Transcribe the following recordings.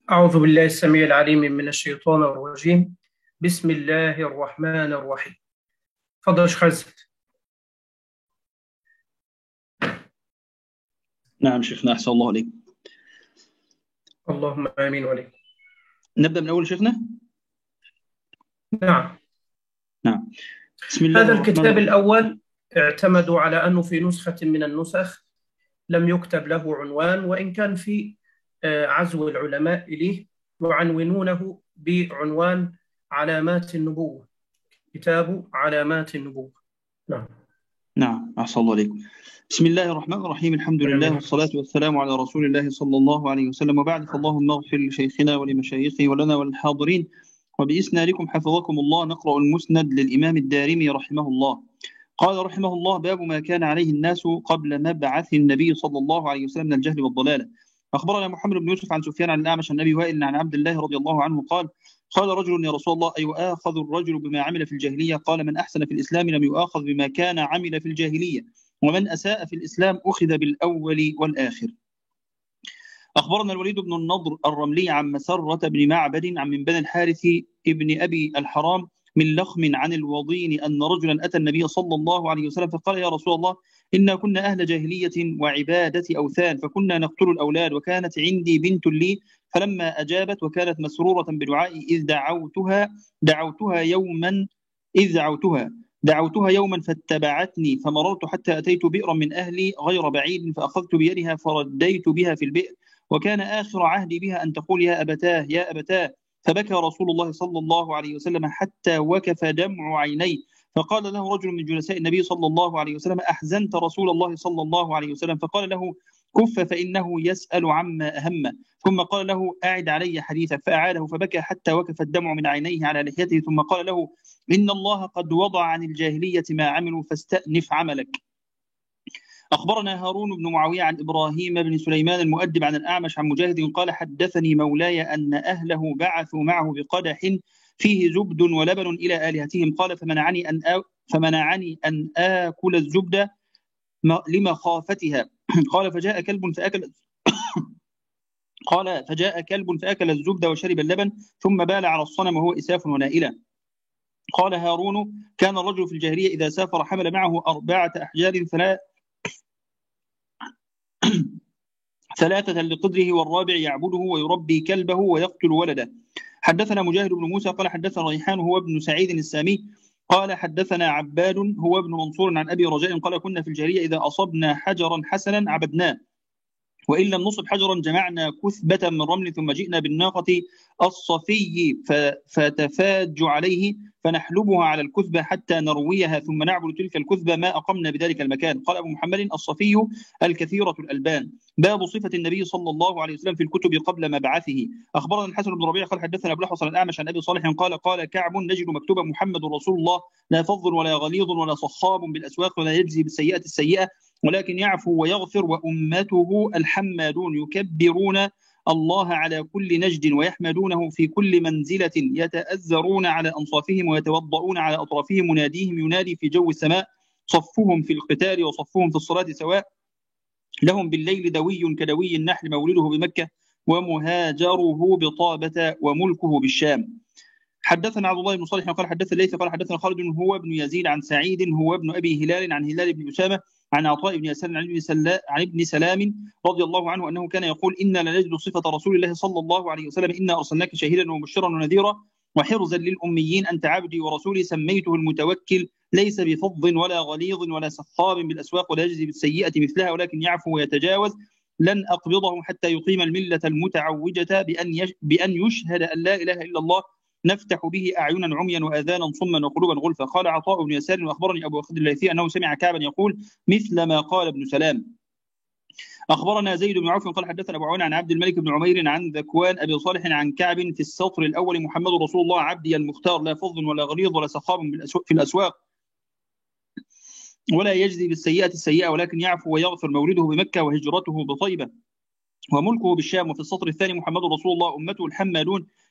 أعوذ بالله السميع العليم من الشيطان الرجيم. بسم الله الرحمن الرحيم. تفضل يا شيخ عزت. نعم شيخنا، أحسن الله عليك. اللهم آمين وعليك. نبدأ من أول شيخنا. نعم. نعم. بسم الله هذا الرحمن الكتاب الرحيم. الأول اعتمدوا على أنه في نسخة من النسخ لم يكتب له عنوان، وإن كان في عزو العلماء إليه يعنونونه بعنوان علامات النبوة، كتاب علامات النبوة. نعم. نعم، أحسن الله عليكم. بسم الله الرحمن الرحيم. الحمد لله آمين. والصلاة والسلام على رسول الله صلى الله عليه وسلم، وبعد، فاللهم اغفر لشيخنا ولمشايخه ولنا وللحاضرين، وبإسنادكم حفظكم الله. نقرأ المسند للإمام الدارمي رحمه الله. قال رحمه الله: باب ما كان عليه الناس قبل مبعث النبي صلى الله عليه وسلم من الجهل والضلالة. أخبرنا محمد بن يوسف عن سفيان عن الأعمش عن أبي وائل عن عبد الله رضي الله عنه قال: قال رجل: يا رسول الله، أيؤاخذ الرجل بما عمل في الجاهلية؟ قال: من أحسن في الإسلام لم يؤاخذ بما كان عمل في الجاهلية، ومن أساء في الإسلام أخذ بالأول والآخر. أخبرنا الوليد بن النضر الرملي عن مسرة بن معبد عن من بني الحارث ابن أبي الحرام من لخم عن الوضين أن رجلا أتى النبي صلى الله عليه وسلم فقال: يا رسول الله، إنا كنا أهل جاهلية وعبادة أوثان، فكنا نقتل الأولاد، وكانت عندي بنت لي، فلما أجابت وكانت مسرورة بدعائي إذ دعوتها يوما فاتبعتني، فمررت حتى أتيت بئرا من أهلي غير بعيد، فأخذت بيدها فرديت بها في البئر، وكان آخر عهدي بها أن تقول: يا أبتاه يا أبتاه. فبكى رسول الله صلى الله عليه وسلم حتى وكف دمع عينيه، فقال له رجل من جلساء النبي صلى الله عليه وسلم: أحزنت رسول الله صلى الله عليه وسلم؟ فقال له: كف، فإنه يسأل عما أهمه. ثم قال له: أعد علي حديثك، فأعاده، فبكى حتى وكف الدمع من عينيه على لحيته، ثم قال له: إن الله قد وضع عن الجاهلية ما عملوا، فاستأنف عملك. أخبرنا هارون بن معاوية عن إبراهيم بن سليمان المؤدب عن الأعمش عن مجاهد قال: حدثني مولاي أن أهله بعثوا معه بقدح فيه زبد ولبن إلى آلهتهم، قال: فمنعني أن آكل الزبد لمخافتها. قال: فجاء كلب فأكل الزبد وشرب اللبن، ثم بال على الصنم وهو إساف ونائلة. قال هارون: كان الرجل في الجاهلية إذا سافر حمل معه 4 أحجار ثلاثة لقدره، والرابع يعبده ويربي كلبه ويقتل ولده. حدثنا مجاهد بن موسى قال: حدثنا ريحان هو ابن سعيد السامي قال: حدثنا عباد هو ابن منصور عن أبي رجاء قال: كنا في الجاهلية إذا أصبنا حجرا حسنا عبدناه، وإن لم نصب حجرا جمعنا كثبة من رمل، ثم جئنا بالناقة الصفي فتفاج عليه، فنحلبها على الكثبة حتى نرويها، ثم نعبد تلك الكثبة ما أقمنا بذلك المكان. قال أبو محمد: الصفي الكثيرة الألبان. باب صفة النبي صلى الله عليه وسلم في الكتب قبل مبعثه. أخبرنا الحسن بن ربيع قال: حدثنا أبو الأحوص الأعمش عن أبي صالح قال: قال كعب: نجد مكتوبا محمد رسول الله، لا فظ ولا غليظ ولا صخاب بالأسواق، ولا يجزي بالسيئة السيئة، ولكن يعفو ويغفر، وأمته الحمادون يكبرون الله على كل نجد، ويحمدونه في كل منزلة، يتأزرون على أنصافهم ويتوضؤون على أطرافهم، مناديهم ينادي في جو السماء، صفهم في القتال وصفهم في الصلاة سواء، لهم بالليل دوي كدوي النحل، مولده بمكة ومهاجره بطابة وملكه بالشام. حدثنا عبد الله بن صالح قال: حدثنا الليث قال: حدثنا خالد هو ابن يزيد عن سعيد هو ابن ابي هلال عن هلال بن اسامه عن عطاء بن يسار عن ابن سلام رضي الله عنه انه كان يقول: انا لنجد صفه رسول الله صلى الله عليه وسلم: انا ارسلناك شاهدا ومبشرا ونذيرا وحرزا للاميين، انت عبدي ورسولي، سميته المتوكل، ليس بفظ ولا غليظ ولا سخاب بالاسواق، ولا يجزي بالسيئه مثلها، ولكن يعفو ويتجاوز. لن اقبضه حتى يقيم المله المتعوجه بان يشهد ان لا اله الا الله، نفتح به أعينا عميا وآذانا صما وقلوبا غلفا. قال عطاء بن يسار: وأخبرني أبو أخذ الليثي أنه سمع كعبا يقول مثل ما قال ابن سلام. أخبرنا زيد بن عوف قال: حدثنا أبو عون عن عبد الملك بن عمير عن ذكوان أبي صالح عن كعب في السطر الأول: محمد رسول الله عبدي المختار، لا فظ ولا غليظ ولا سخاب في الأسواق، ولا يجزي بالسيئة السيئة، ولكن يعفو ويغفر، مولده بمكة وهجرته بطيبة وملكه بالشام. وفي السطر الثاني: محمد رسول الله، أمته الحمادون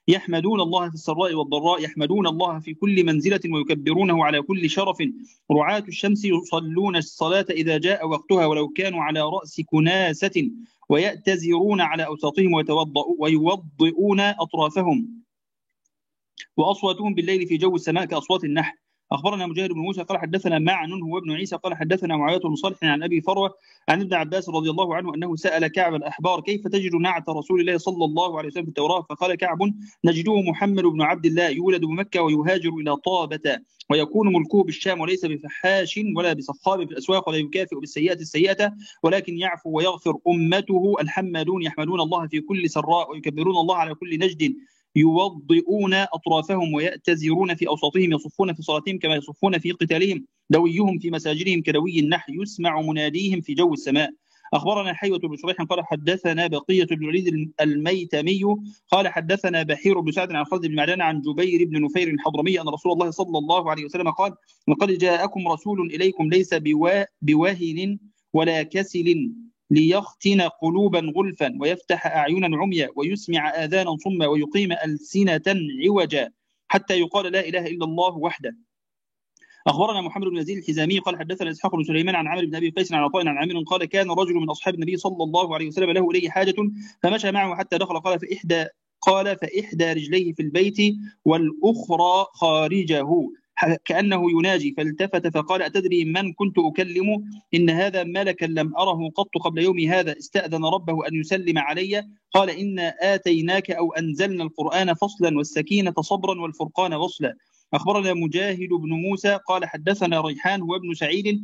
يحمدون الله في السراء والضراء، يحمدون الله في كل منزلة ويكبرونه على كل شرف. رعاة الشمس يصلون الصلاة إذا جاء وقتها ولو كانوا على رأس كناسة، ويأتزرون على أوساطهم ويوضئون أطرافهم، وأصواتهم بالليل في جو السماء كأصوات النحل. أخبرنا مجاهد بن موسى قال حدثنا معن هو ابن عيسى قال حدثنا معاوية بن صالح عن أبي فروة عن ابن عباس رضي الله عنه أنه سأل كعب الأحبار كيف تجد نعت رسول الله صلى الله عليه وسلم في التوراة؟ فقال كعب نجده محمد بن عبد الله يولد بمكة ويهاجر إلى طابة ويكون ملكه بالشام، وليس بفحاش ولا بصخاب في الأسواق ولا يكافئ بالسيئة السيئة ولكن يعفو ويغفر. أمته الحمادون يحمدون الله في كل سراء ويكبرون الله على كل نجد، يوضئون أطرافهم ويأتزرون في أوساطهم، يصفون في صلاتهم كما يصفون في قتالهم، دويهم في مساجدهم كدوي النحل، يسمع مناديهم في جو السماء. أخبرنا حيوة بن شريح قال حدثنا بقية بن الوليد الميتمي قال حدثنا بحير بن سعد عن خالد بن معدان عن جبير بن نفير الحضرمي أن رسول الله صلى الله عليه وسلم قال لقد جاءكم رسول إليكم ليس بواهن ولا كسل، ليختن قلوبا غلفا ويفتح أعينا عميا ويسمع آذانا صما ويقيم ألسنة عوجا حتى يقال لا إله إلا الله وحده. أخبرنا محمد بن يزيد الحزامي قال حدثنا إسحاق بن سليمان عن عامر بن أبي قيس عن عطاء عن عامر قال كان رجل من أصحاب النبي صلى الله عليه وسلم له إليه حاجة فمشى معه حتى دخل قال فإحدى رجليه في البيت والأخرى خارجه كأنه يناجي، فالتفت فقال أتدري من كنت أكلم؟ إن هذا ملكا لم أره قط قبل يومي هذا استأذن ربه أن يسلم علي. قال إنا آتيناك أو أنزلنا القرآن فصلا والسكينة صبرا والفرقان وصلا. أخبرنا مجاهد بن موسى قال حدثنا ريحان هو ابن سعيد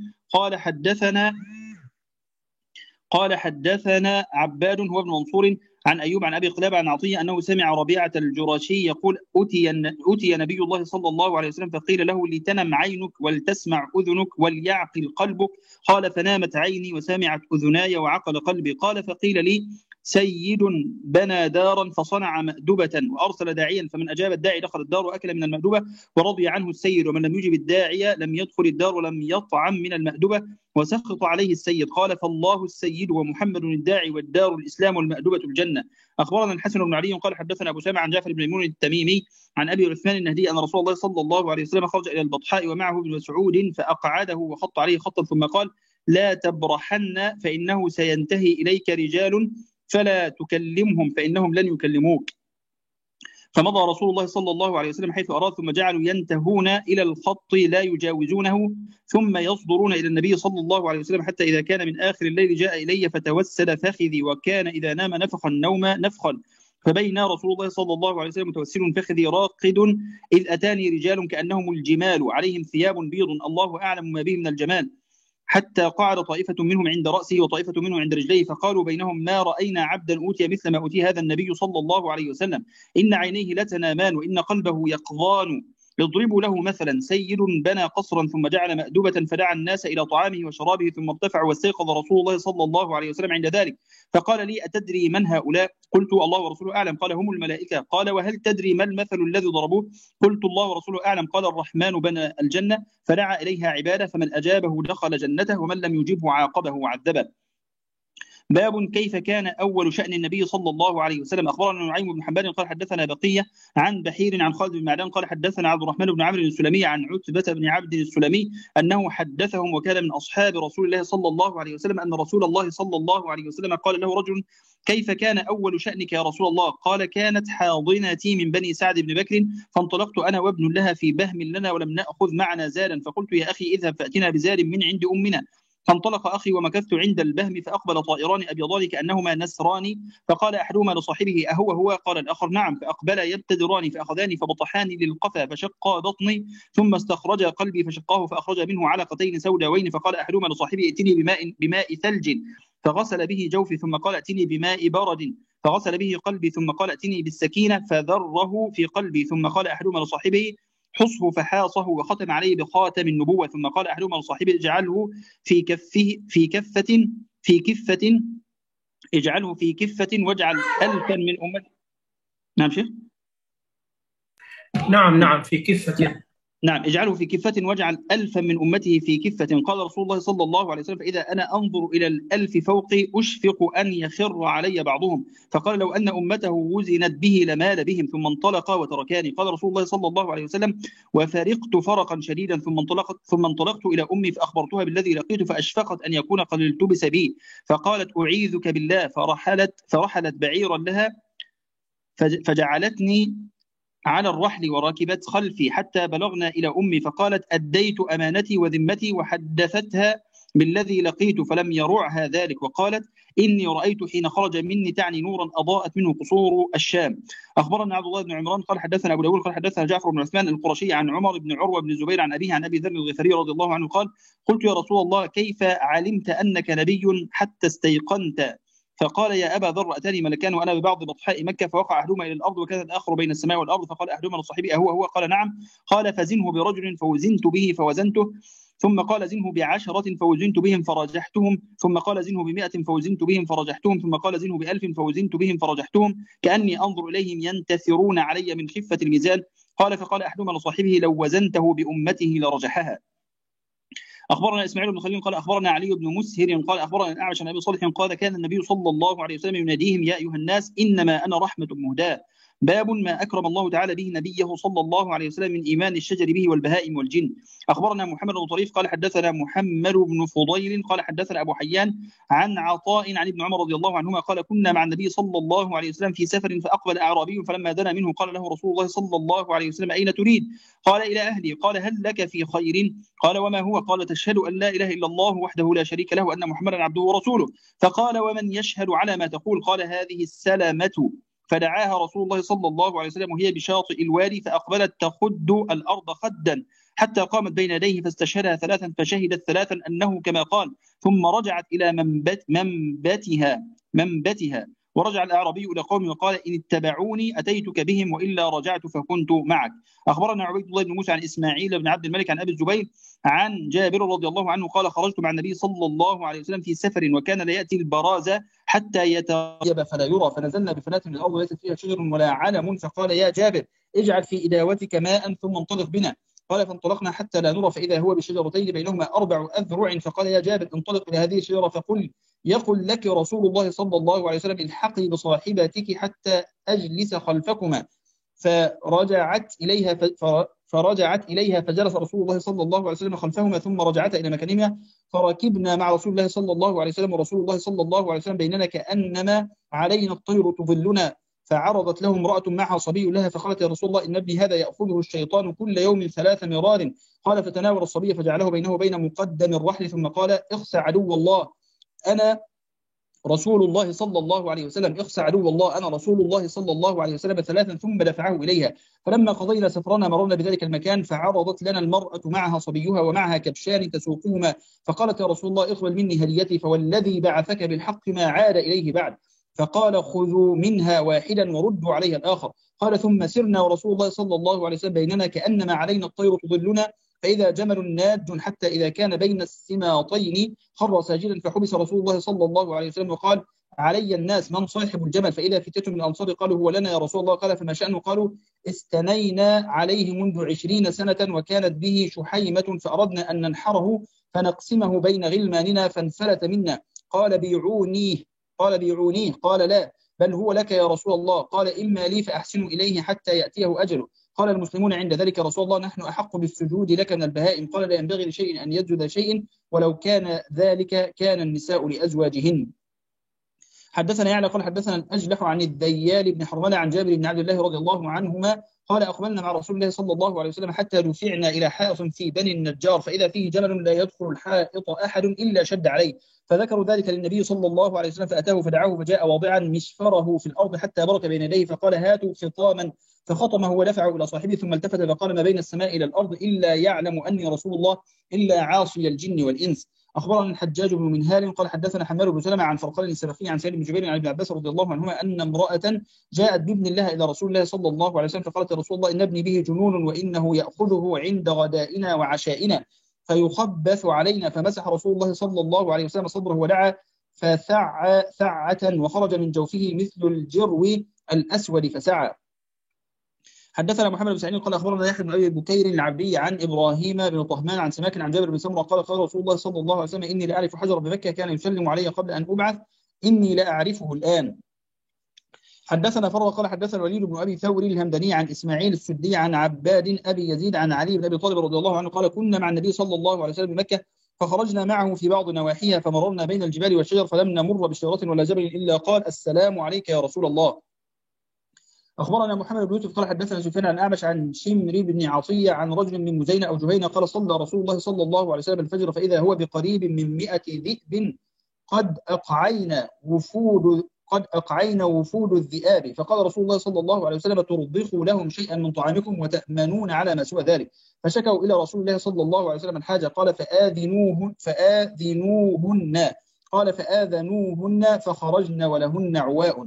قال حدثنا عباد هو ابن منصور عن أيوب عن أبي قلابة عن عطية أنه سمع ربيعة الجراشي يقول أتي نبي الله صلى الله عليه وسلم فقيل له لتنم عينك ولتسمع أذنك وليعقل قلبك، قال فنامت عيني وسمعت أذناي وعقل قلبي. قال فقيل لي سيد بنى دارا فصنع مأدبة وأرسل داعيا، فمن أجاب الداعي دخل الدار وأكل من المأدبة ورضي عنه السيد، ومن لم يجب الداعية لم يدخل الدار ولم يطعم من المأدبة وسخط عليه السيد. قال فالله السيد ومحمد الداعي والدار الإسلام والمأدبة الجنة. أخبرنا الحسن بن علي قال حدثنا أبو سامع عن جعفر بن ميمون التميمي عن أبي عثمان النهدي أن رسول الله صلى الله عليه وسلم خرج إلى البطحاء ومعه ابن مسعود فأقعده وخط عليه خطا ثم قال لا تبرحن فإنه سينتهي إليك رجال فلا تكلمهم فإنهم لن يكلموك. فمضى رسول الله صلى الله عليه وسلم حيث أراد ثم جعلوا ينتهون إلى الخط لا يجاوزونه ثم يصدرون إلى النبي صلى الله عليه وسلم حتى إذا كان من آخر الليل جاء إلي فتوسل فخذي وكان إذا نام نفخ النوم نفخا، فبين رسول الله صلى الله عليه وسلم متوسل فخذي راقد إذ أتاني رجال كأنهم الجمال عليهم ثياب بيض الله أعلم ما به من الجمال، حتى قعد طائفة منهم عند رأسه وطائفة منهم عند رجليه فقالوا بينهم ما رأينا عبدا أوتي مثل ما أوتي هذا النبي صلى الله عليه وسلم، إن عينيه لتنامان وإن قلبه يقظان. اضربوا له مثلا سيد بنى قصرا ثم جعل مأدبة فدعا الناس إلى طعامه وشرابه ثم ارتفع واستيقظ رسول الله صلى الله عليه وسلم عند ذلك فقال لي أتدري من هؤلاء؟ قلت الله ورسوله أعلم. قال هم الملائكة. قال وهل تدري ما المثل الذي ضربوه؟ قلت الله ورسوله أعلم. قال الرحمن بنى الجنة فدعا إليها عباده فمن أجابه دخل جنته ومن لم يجبه عاقبه وعذبه. باب كيف كان أول شأن النبي صلى الله عليه وسلم. أخبرنا نعيم بن حبان قال حدثنا بقية عن بحير عن خالد بن معدان قال حدثنا عبد الرحمن بن عمرو السلمي عن عتبة بن عبد السلمي أنه حدثهم وكان من أصحاب رسول الله صلى الله عليه وسلم أن رسول الله صلى الله عليه وسلم قال له رجل كيف كان أول شأنك يا رسول الله؟ قال كانت حاضنتي من بني سعد بن بكر فانطلقت أنا وابن لها في بهم لنا ولم نأخذ معنا زادا، فقلت يا أخي اذهب فأتنا بزاد من عند أمنا. فانطلق أخي ومكثت عند البهم فأقبل طائران أبيضان كأنهما نسران فقال أحدهما لصاحبه أهو؟ قال الآخر نعم، فأقبلا يبتدران فأخذاني فبطحاني للقفا فشق بطني ثم استخرج قلبي فشقاه فأخرج منه علقتين سوداوين فقال أحدهما لصاحبه ائتني بماء ثلج فغسل به جوفي ثم قال ائتني بماء برد فغسل به قلبي ثم قال ائتني بالسكينة فذره في قلبي ثم قال أحدهما لصاحبه حصه فحاصه وختم عليه بخاتم النبوة ثم قال أحدهما لصاحبه اجعله في كفة اجعله في كفة واجعل ألفا من أمتي. نعم شيخ. نعم في كفة. نعم، اجعله في كفة واجعل 1000 من أمته في كفة. قال رسول الله صلى الله عليه وسلم: فإذا أنا أنظر إلى 1000 فوقي أشفق أن يخر علي بعضهم. فقال: لو أن أمته وزنت به لمال بهم. ثم انطلق وتركاني. قال رسول الله صلى الله عليه وسلم: وفرقت فرقا شديدا ثم انطلقت إلى أمي فأخبرتها بالذي لقيت فأشفقت أن يكون قد التبس بي، فقالت: أعيذك بالله. فرحلت بعيرا لها فجعلتني على الرحل وركبت خلفي حتى بلغنا إلى أمي، فقالت: أديت أمانتي وذمتي، وحدثتها بالذي لقيت فلم يرعها ذلك، وقالت: إني رأيت حين خرج مني تعني نورا أضاءت منه قصور الشام. أخبرنا عبد الله بن عمران قال حدثنا أبو داود قال حدثنا جعفر بن عثمان القرشي عن عمر بن عروة بن الزبير عن أبيه عن أبي ذر الغفاري رضي الله عنه قال: قلت: يا رسول الله، كيف علمت أنك نبي حتى استيقنت؟ فقال: يا أبا ذر، أتاني ملكان وأنا ببعض بطحاء مكة، فوقع أحدهما إلى الأرض وكان الآخر بين السماء والأرض، فقال أحدهما لصاحبي: أهو؟ قال: نعم. قال: فزنه برجل، فوزنت به فوزنته. ثم قال: زنه ب10 فوزنت بهم فرجحتهم. ثم قال: زنه ب100 فوزنت بهم فرجحتهم. ثم قال: زنه ب1000 فوزنت بهم فرجحتهم، كأني أنظر إليهم ينتثرون علي من خفة الميزان. قال: فقال أحدهما لصاحبه: لو وزنته بأمته لرجحها. أخبرنا إسماعيل بن خليل قال أخبرنا علي بن مسهر قال أخبرنا الأعمش عن أبي صالح قال: كان النبي صلى الله عليه وسلم يناديهم: يا أيها الناس، إنما أنا رحمة مهداة. باب ما أكرم الله تعالى به نبيه صلى الله عليه وسلم من إيمان الشجر به والبهائم والجن. أخبرنا محمد بن طريف قال حدثنا محمد بن فضيل قال حدثنا أبو حيان عن عطاء عن ابن عمر رضي الله عنهما قال: كنا مع النبي صلى الله عليه وسلم في سفر، فأقبل أعرابي فلما دنا منه قال له رسول الله صلى الله عليه وسلم: أين تريد؟ قال: إلى أهلي. قال: هل لك في خير؟ قال: وما هو؟ قال: تشهد أن لا إله إلا الله وحده لا شريك له وأن محمدا عبده ورسوله. فقال: ومن يشهد على ما تقول؟ قال: هذه السلامة. فدعاها رسول الله صلى الله عليه وسلم وهي بشاطئ الوادي، فأقبلت تخد الأرض خدا حتى قامت بين يديه فاستشهدها 3 فشهدت 3 أنه كما قال، ثم رجعت إلى منبتها. ورجع الأعرابي إلى قومه وقال: إن اتبعوني أتيتك بهم وإلا رجعت فكنت معك. أخبرنا عبيد الله بن موسى عن إسماعيل بن عبد الملك عن أبي الزبير عن جابر رضي الله عنه قال: خرجت مع النبي صلى الله عليه وسلم في سفر، وكان لا يأتي البرازة حتى يتغيب فلا يرى، فنزلنا بفلاة من الأرض ليست فيها شجر ولا علم، فقال: يا جابر، اجعل في إداوتك ماء ثم انطلق بنا. قال: فانطلقنا حتى لا نرى، فإذا هو بشجرتين بينهما 4 أذرع، فقال: يا جابر، انطلق إلى هذه الشجرة فقل: يقل لك رسول الله صلى الله عليه وسلم: الحقي بصاحبتك حتى أجلس خلفكما. فرجعت إليها فجلس رسول الله صلى الله عليه وسلم خلفهما، ثم رجعتا إلى مكانهما، فركبنا مع رسول الله صلى الله عليه وسلم، ورسول الله صلى الله عليه وسلم بيننا كأنما علينا الطير تظلنا. فعرضت له امرأة معها صبي لها، فقالت: يا رسول الله، إن ابني هذا يأخذه الشيطان كل يوم 3 مرار. قال: فتناول الصبي فجعله بينه وبين مقدم الرحل، ثم قال: اخسى عدو الله، أنا رسول الله صلى الله عليه وسلم، اخسى عدو الله، أنا رسول الله صلى الله عليه وسلم 3 ثم دفعه إليها. فلما قضينا سفرنا مررنا بذلك المكان، فعرضت لنا المرأة معها صبيها ومعها كبشان تسوقهما، فقالت: يا رسول الله، اقبل مني هديتي، فوالذي بعثك بالحق ما عاد إليه بعد. فقال: خذوا منها واحدا وردوا عليها الآخر. قال: ثم سرنا ورسول الله صلى الله عليه وسلم بيننا كأنما علينا الطير تظلنا، فإذا جمل ناج حتى إذا كان بين السماطين خر ساجدا، فحبس رسول الله صلى الله عليه وسلم وقال: علي الناس، من صاحب الجمل؟ فإذا فتية من الأنصار قالوا: هو لنا يا رسول الله. قال: فما شأنه؟ قالوا: استنينا عليه منذ 20 سنة وكانت به شحيمة، فأردنا أن ننحره فنقسمه بين غلماننا فانفلت منا. قال: بيعونيه. قال: لا، بل هو لك يا رسول الله. قال: إما لي فأحسن إليه حتى يأتيه أجله. قال المسلمون عند ذلك: رسول الله، نحن أحق بالسجود لك من البهائم. قال: لا ينبغي لشيء أن يسجد شيء، ولو كان ذلك كان النساء لأزواجهن. حدثنا يعلى قال حدثنا الأجلح عن الديال بن حرملة عن جابر بن عبد الله رضي الله عنهما قال: أقبلنا مع رسول الله صلى الله عليه وسلم حتى دفعنا إلى حائط في بني النجار، فإذا فيه جمل لا يدخل الحائط أحد إلا شد عليه، فذكروا ذلك للنبي صلى الله عليه وسلم، فأتاه فدعاه، فجاء واضعا مسفره في الأرض حتى برك بين يديه، فقال: هاتوا خطاما، فخطمه ودفعه إلى صاحبه، ثم التفت فقال: ما بين السماء إلى الأرض إلا يعلم أني رسول الله إلا عاصي الجن والإنس. أخبرنا الحجاج بن منهال قال حدثنا حماد بن سلمة عن فرقان السلفي عن سعيد بن جبير عن ابن عباس رضي الله عنهما أن امرأة جاءت بابن لها إلى رسول الله صلى الله عليه وسلم، فقالت: يا رسول الله، إن ابني به جنون وإنه يأخذه عند غدائنا وعشائنا فيخبث علينا. فمسح رسول الله صلى الله عليه وسلم صدره ودعا فثع ثعة وخرج من جوفه مثل الجرو الأسود فسعى. حدثنا محمد بن سعيد قال اخبرنا يحيى بن ابي بكير العبدي عن ابراهيم بن طهمان عن سماك عن جابر بن سمره قال قال رسول الله صلى الله عليه وسلم اني لاعرف حجر بمكه كان يسلم علي قبل ان ابعث اني لاعرفه الان. حدثنا فرغ قال حدثنا الوليد بن ابي ثور الهمداني عن اسماعيل السدي عن عباد ابي يزيد عن علي بن ابي طالب رضي الله عنه قال كنا مع النبي صلى الله عليه وسلم بمكه فخرجنا معه في بعض نواحيها فمررنا بين الجبال والشجر فلم نمر بشجره ولا جبل الا قال السلام عليك يا رسول الله. اخبرنا محمد بن يوسف قال حدثنا سفيان عن اعمش عن شمر بن عطيه عن رجل من مزينه او جهينه قال صلى رسول الله صلى الله عليه وسلم الفجر فاذا هو بقريب من 100 ذئب قد أقعين وفود الذئاب فقال رسول الله صلى الله عليه وسلم ترضخوا لهم شيئا من طعامكم وتأمنون على ما سوى ذلك فشكوا إلى رسول الله صلى الله عليه وسلم الحاجة قال فآذنوهن فخرجن ولهن عواء.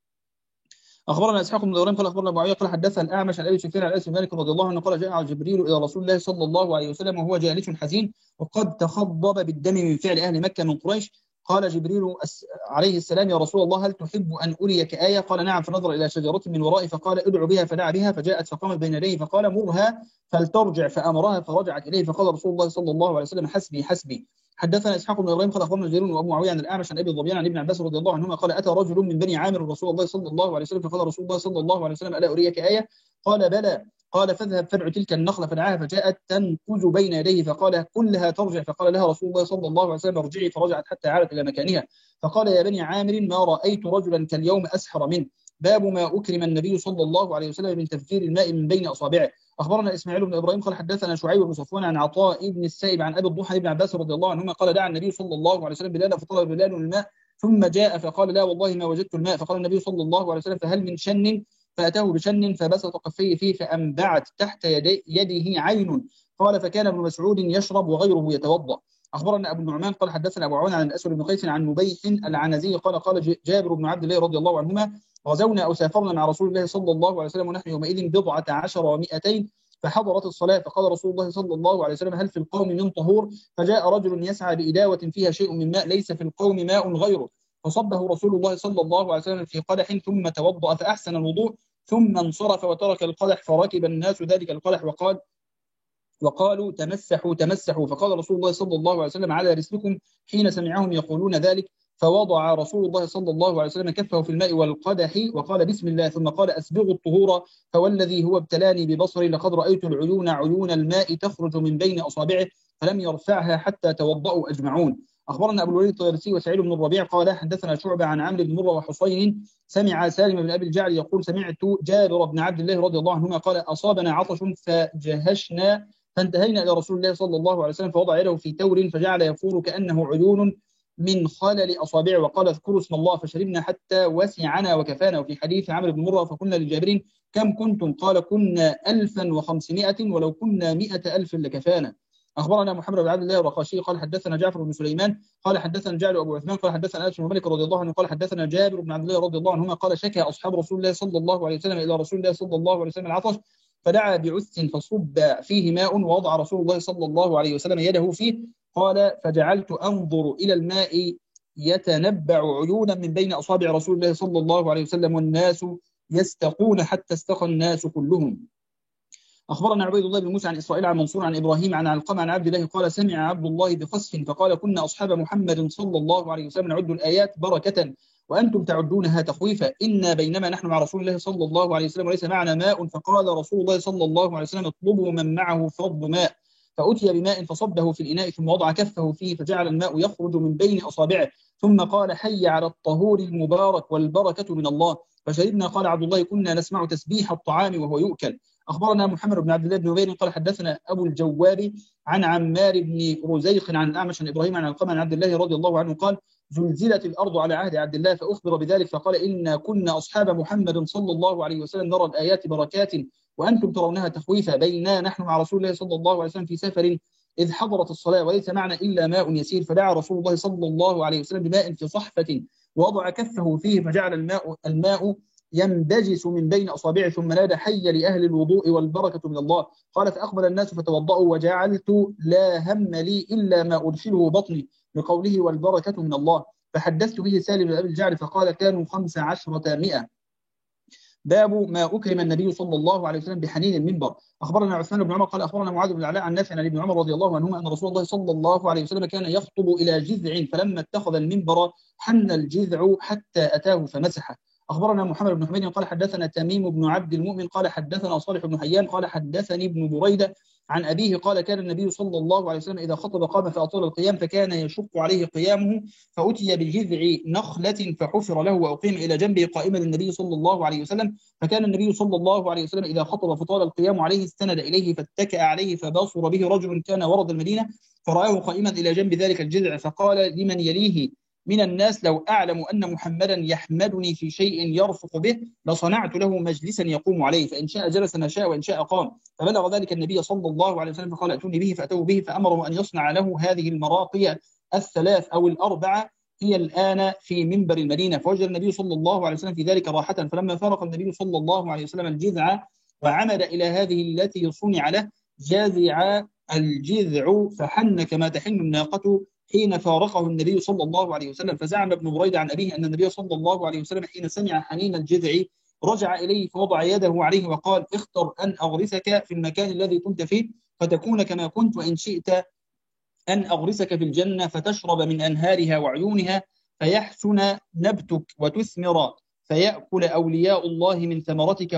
اخبرنا اسحاق بن ابراهيم قال اخبرنا معاويه قال حدثنا الاعمش عن ابي سفيان عن انس بن مالك رضي الله عنه قال جاء جبريل الى رسول الله صلى الله عليه وسلم وهو جالس حزين وقد تخضب بالدم من فعل اهل مكه من قريش. قال جبريل عليه السلام يا رسول الله هل تحب ان اريك ايه؟ قال نعم. فنظر الى شجره من ورائي فقال ادع بها فدعا بها فجاءت فقامت بين يديه فقال مرها فلترجع فامرها فرجعت اليه فقال رسول الله صلى الله عليه وسلم حسبي حسبي. حدثنا اسحاق بن ابراهيم قال اخبرنا جرير وابو معاويه عن الاعمش عن ابي الظبيان عن ابن عباس رضي الله عنهما قال اتى رجل من بني عامر رسول الله صلى الله عليه وسلم فقال رسول الله صلى الله عليه وسلم الا اريك ايه؟ قال بلى. قال فاذهب فادع تلك النخله فدعاها فجاءت تنقز بين يديه فقال كلها ترجع فقال لها رسول الله صلى الله عليه وسلم ارجعي فرجعت حتى عادت الى مكانها. فقال يا بني عامر ما رايت رجلا كاليوم اسحر منه. باب ما اكرم النبي صلى الله عليه وسلم من تفجير الماء من بين اصابعه. اخبرنا اسماعيل بن ابراهيم قال حدثنا شعيب بن صفوان عن عطاء بن السائب عن ابي الضحى بن عباس رضي الله عنهما قال دعا النبي صلى الله عليه وسلم بلالا فطلب بلال الماء ثم جاء فقال لا والله ما وجدت الماء. فقال النبي صلى الله عليه وسلم فهل من شن؟ فاتاه بشن فبسط كفيه فيه فانبعت تحت يده عين. قال فكان ابن مسعود يشرب وغيره يتوضا. اخبرنا ابو النعمان قال حدثنا ابو عون عن الاسود بن قيس عن نبيح العنزي قال جابر بن عبد الله رضي الله عنهما غزونا او سافرنا مع رسول الله صلى الله عليه وسلم ونحن يومئذ 17 و200 فحضرت الصلاه فقال رسول الله صلى الله عليه وسلم هل في القوم من طهور؟ فجاء رجل يسعى بإداوة فيها شيء من ماء ليس في القوم ماء غيره فصبه رسول الله صلى الله عليه وسلم في قدح ثم توضأ فأحسن الوضوء ثم انصرف وترك القدح فركب الناس ذلك القدح وقالوا تمسحوا فقال رسول الله صلى الله عليه وسلم على رسلكم حين سمعهم يقولون ذلك فوضع رسول الله صلى الله عليه وسلم كفه في الماء والقدح وقال بسم الله ثم قال أسبغوا الطهور فوالذي هو ابتلاني ببصري لقد رأيت العيون عيون الماء تخرج من بين أصابعه فلم يرفعها حتى توضأوا أجمعون. أخبرنا أبو الوليد الطيالسي وسعيد بن الربيع قال حدثنا شعبة عن عمرو بن مرة وحسين سمع سالم بن أبي الجعد يقول سمعت جابر بن عبد الله رضي الله عنهما قال أصابنا عطش فجهشنا فانتهينا إلى رسول الله صلى الله عليه وسلم فوضع يده في تور فجعل يفور كأنه عيون من خلل أصابعه وقال اذكروا اسم الله فشربنا حتى وسعنا وكفانا. وفي حديث عمرو بن مرة فقلنا لجابر كم كنتم؟ قال كنا 1500 ولو كنا 100,000 لكفانا. أخبرنا محمد بن عبد الله الرقاشي قال حدثنا جعفر بن سليمان قال حدثنا جعل أبو عثمان قال حدثنا أنس بن مالك رضي الله عنه قال حدثنا جابر بن عبد الله رضي الله عنهما قال شكى أصحاب رسول الله صلى الله عليه وسلم إلى رسول الله صلى الله عليه وسلم العطش فدعا بعث فصب فيه ماء ووضع رسول الله صلى الله عليه وسلم يده فيه قال فجعلت أنظر إلى الماء يتنبع عيونا من بين أصابع رسول الله صلى الله عليه وسلم والناس يستقون حتى استقى الناس كلهم. أخبرنا عبيد الله بن موسى عن إسرائيل عن منصور عن إبراهيم عن علقمة عن عبد الله قال سمع عبد الله بخسف فقال كنا أصحاب محمد صلى الله عليه وسلم نعد الآيات بركة وأنتم تعدونها تخويفا إنا بينما نحن مع رسول الله صلى الله عليه وسلم وليس معنا ماء فقال رسول الله صلى الله عليه وسلم اطلبوا من معه فضل ماء فأتي بماء فصبه في الإناء ثم وضع كفه فيه فجعل الماء يخرج من بين أصابعه ثم قال حي على الطهور المبارك والبركة من الله فشربنا. قال عبد الله كنا نسمع تسبيح الطعام وهو يؤكل. أخبرنا محمد بن عبد الله بن نبيل قال حدثنا أبو الجواب عن عمار بن رزيق عن الأعمش عن إبراهيم عن علقمة عن عبد الله رضي الله عنه قال زلزلت الأرض على عهد عبد الله فأخبر بذلك فقال إنا كنا أصحاب محمد صلى الله عليه وسلم نرى الآيات بركات وأنتم ترونها تخويفا بينا نحن مع رسول الله صلى الله عليه وسلم في سفر إذ حضرت الصلاة وليس معنا إلا ماء يسير فدعا رسول الله صلى الله عليه وسلم بماء في صحفة ووضع كفه فيه فجعل الماء ينبجس من بين أصابعه ثم نادى حي لأهل الوضوء والبركة من الله. قال فأقبل الناس فتوضأوا وجعلت لا هم لي إلا ما أرسله بطني بقوله والبركة من الله فحدثت به سالم بن أبي الجعد فقال كانوا 1500. باب ما أكرم النبي صلى الله عليه وسلم بحنين المنبر. أخبرنا عثمان بن عمر قال أخبرنا معاذ بن العلاء عن نافع عن ابن عمر رضي الله عنهما أن رسول الله صلى الله عليه وسلم كان يخطب إلى جذع فلما اتخذ المنبر حن الجذع حتى أتاه فمسحه. أخبرنا محمد بن حميد قال حدثنا تميم بن عبد المؤمن قال حدثنا صالح بن حيان قال حدثني ابن بريدة عن أبيه قال كان النبي صلى الله عليه وسلم إذا خطب قام فأطال القيام فكان يشق عليه قيامه فأتي بجذع نخلة فحفر له وأقيم إلى جنبه قائما للنبي صلى الله عليه وسلم فكان النبي صلى الله عليه وسلم إذا خطب فطال القيام عليه استند إليه فاتكأ عليه فبصر به رجل كان ورد المدينة فرآه قائما إلى جنب ذلك الجذع فقال لمن يليه من الناس لو أعلم أن محمدا يحمدني في شيء يرفق به لصنعت له مجلسا يقوم عليه فإن شاء جلس ما شاء وإن شاء قام فبلغ ذلك النبي صلى الله عليه وسلم فقال ائتوني به فأتوا به فأمروا أن يصنع له هذه المراقي الثلاث أو الأربعة هي الآن في منبر المدينة فوجد النبي صلى الله عليه وسلم في ذلك راحة فلما فارق النبي صلى الله عليه وسلم الجذع وعمد إلى هذه التي صنع له جازع الجذع فحن كما تحن الناقة حين فارقه النبي صلى الله عليه وسلم فزعم ابن بريدة عن أبيه أن النبي صلى الله عليه وسلم حين سمع حنين الجذع رجع إليه فوضع يده عليه وقال اختر أن أغرسك في المكان الذي كنت فيه فتكون كما كنت وإن شئت أن أغرسك في الجنة فتشرب من أنهارها وعيونها فيحسن نبتك وتثمر فيأكل أولياء الله من ثمرتك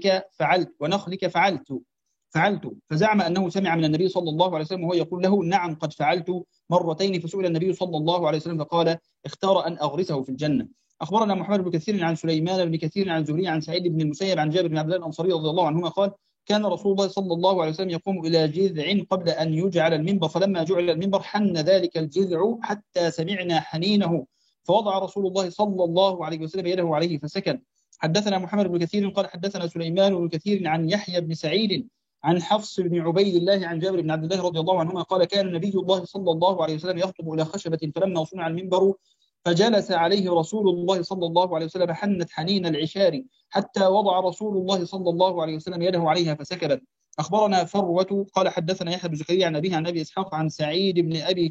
ونخلك فعلت فزعم أنه سمع من النبي صلى الله عليه وسلم وهو يقول له نعم قد فعلت مرتين فسئل النبي صلى الله عليه وسلم فقال اختار أن أغرسه في الجنة. أخبرنا محمد بن كثير عن سليمان بن كثير عن زهري عن سعيد بن المسيب عن جابر بن عبد الله الأنصاري رضي الله عنهما قال كان رسول الله صلى الله عليه وسلم يقوم إلى جذع قبل أن يجعل المنبر فلما جعل المنبر حن ذلك الجذع حتى سمعنا حنينه فوضع رسول الله صلى الله عليه وسلم يده عليه فسكن. حدثنا محمد بن كثير قال حدثنا سليمان بن كثير عن يحيى بن سعيد عن حفص بن عبيد الله عن جابر بن عبد الله رضي الله عنهما قال كان النبي الله صلى الله عليه وسلم يخطب إلى خشبة فلما صنع المنبر فجلس عليه رسول الله صلى الله عليه وسلم حنت حنين العشار حتى وضع رسول الله صلى الله عليه وسلم يده عليها فسكبت. أخبرنا فروة قال حدثنا يحيى بن زكريا عن أبيه عن أبي إسحاق عن سعيد بن أبي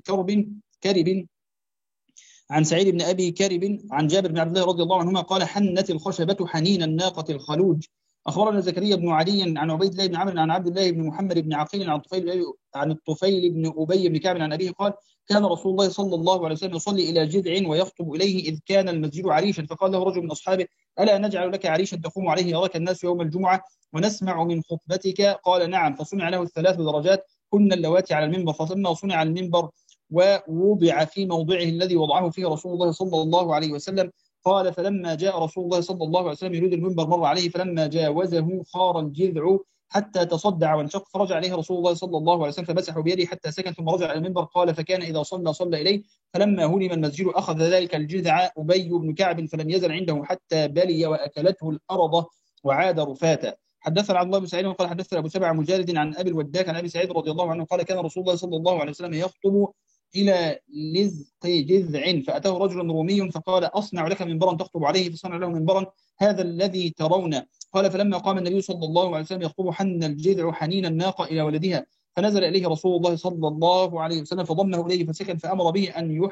كرب عن جابر بن عبد الله رضي الله عنهما قال حنت الخشبة حنين الناقة الخلوج. أخبرنا زكريا بن علي عن عبيد الله بن عمرو عن عبد الله بن محمد بن عقيل عن الطفيل بن أبي بن كعب عن أبيه قال كان رسول الله صلى الله عليه وسلم يصلي إلى جذع ويخطب إليه إذ كان المسجد عريشا فقال له رجل من أصحابه ألا نجعل لك عريشا تقوم عليه يراك الناس يوم الجمعة ونسمع من خطبتك قال نعم فصنع له الثلاث درجات كن اللواتي على المنبر فلما صنع المنبر ووضع في موضعه الذي وضعه فيه رسول الله صلى الله عليه وسلم قال فلما جاء رسول الله صلى الله عليه وسلم يريد المنبر مر عليه فلما جاوزه خار الجذع حتى تصدع وانشق فرجع عليه رسول الله صلى الله عليه وسلم فمسحه بيده حتى سكن ثم رجع إلى المنبر قال فكان إذا صلى إليه فلما هلم المسجد أخذ ذلك الجذع أبي بن كعب فلم يزل عنده حتى بلي وأكلته الأرض وعاد رفاتا. حدثنا عبد الله بن سعيد قال حدثنا أبو سبع مجالد عن أبي الوداك عن أبي سعيد رضي الله عنه قال كان رسول الله صلى الله عليه وسلم يخطب إلى لزق جذع فأتاه رجل رومي فقال أصنع لك منبرا تخطب عليه فصنع له منبرا هذا الذي ترون. قال فلما قام النبي صلى الله عليه وسلم يخطب حن الجذع حنين الناقة إلى ولدها فنزل إليه رسول الله صلى الله عليه وسلم فضمه إليه فسكن فأمر به أن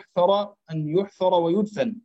يحفر ويدفن.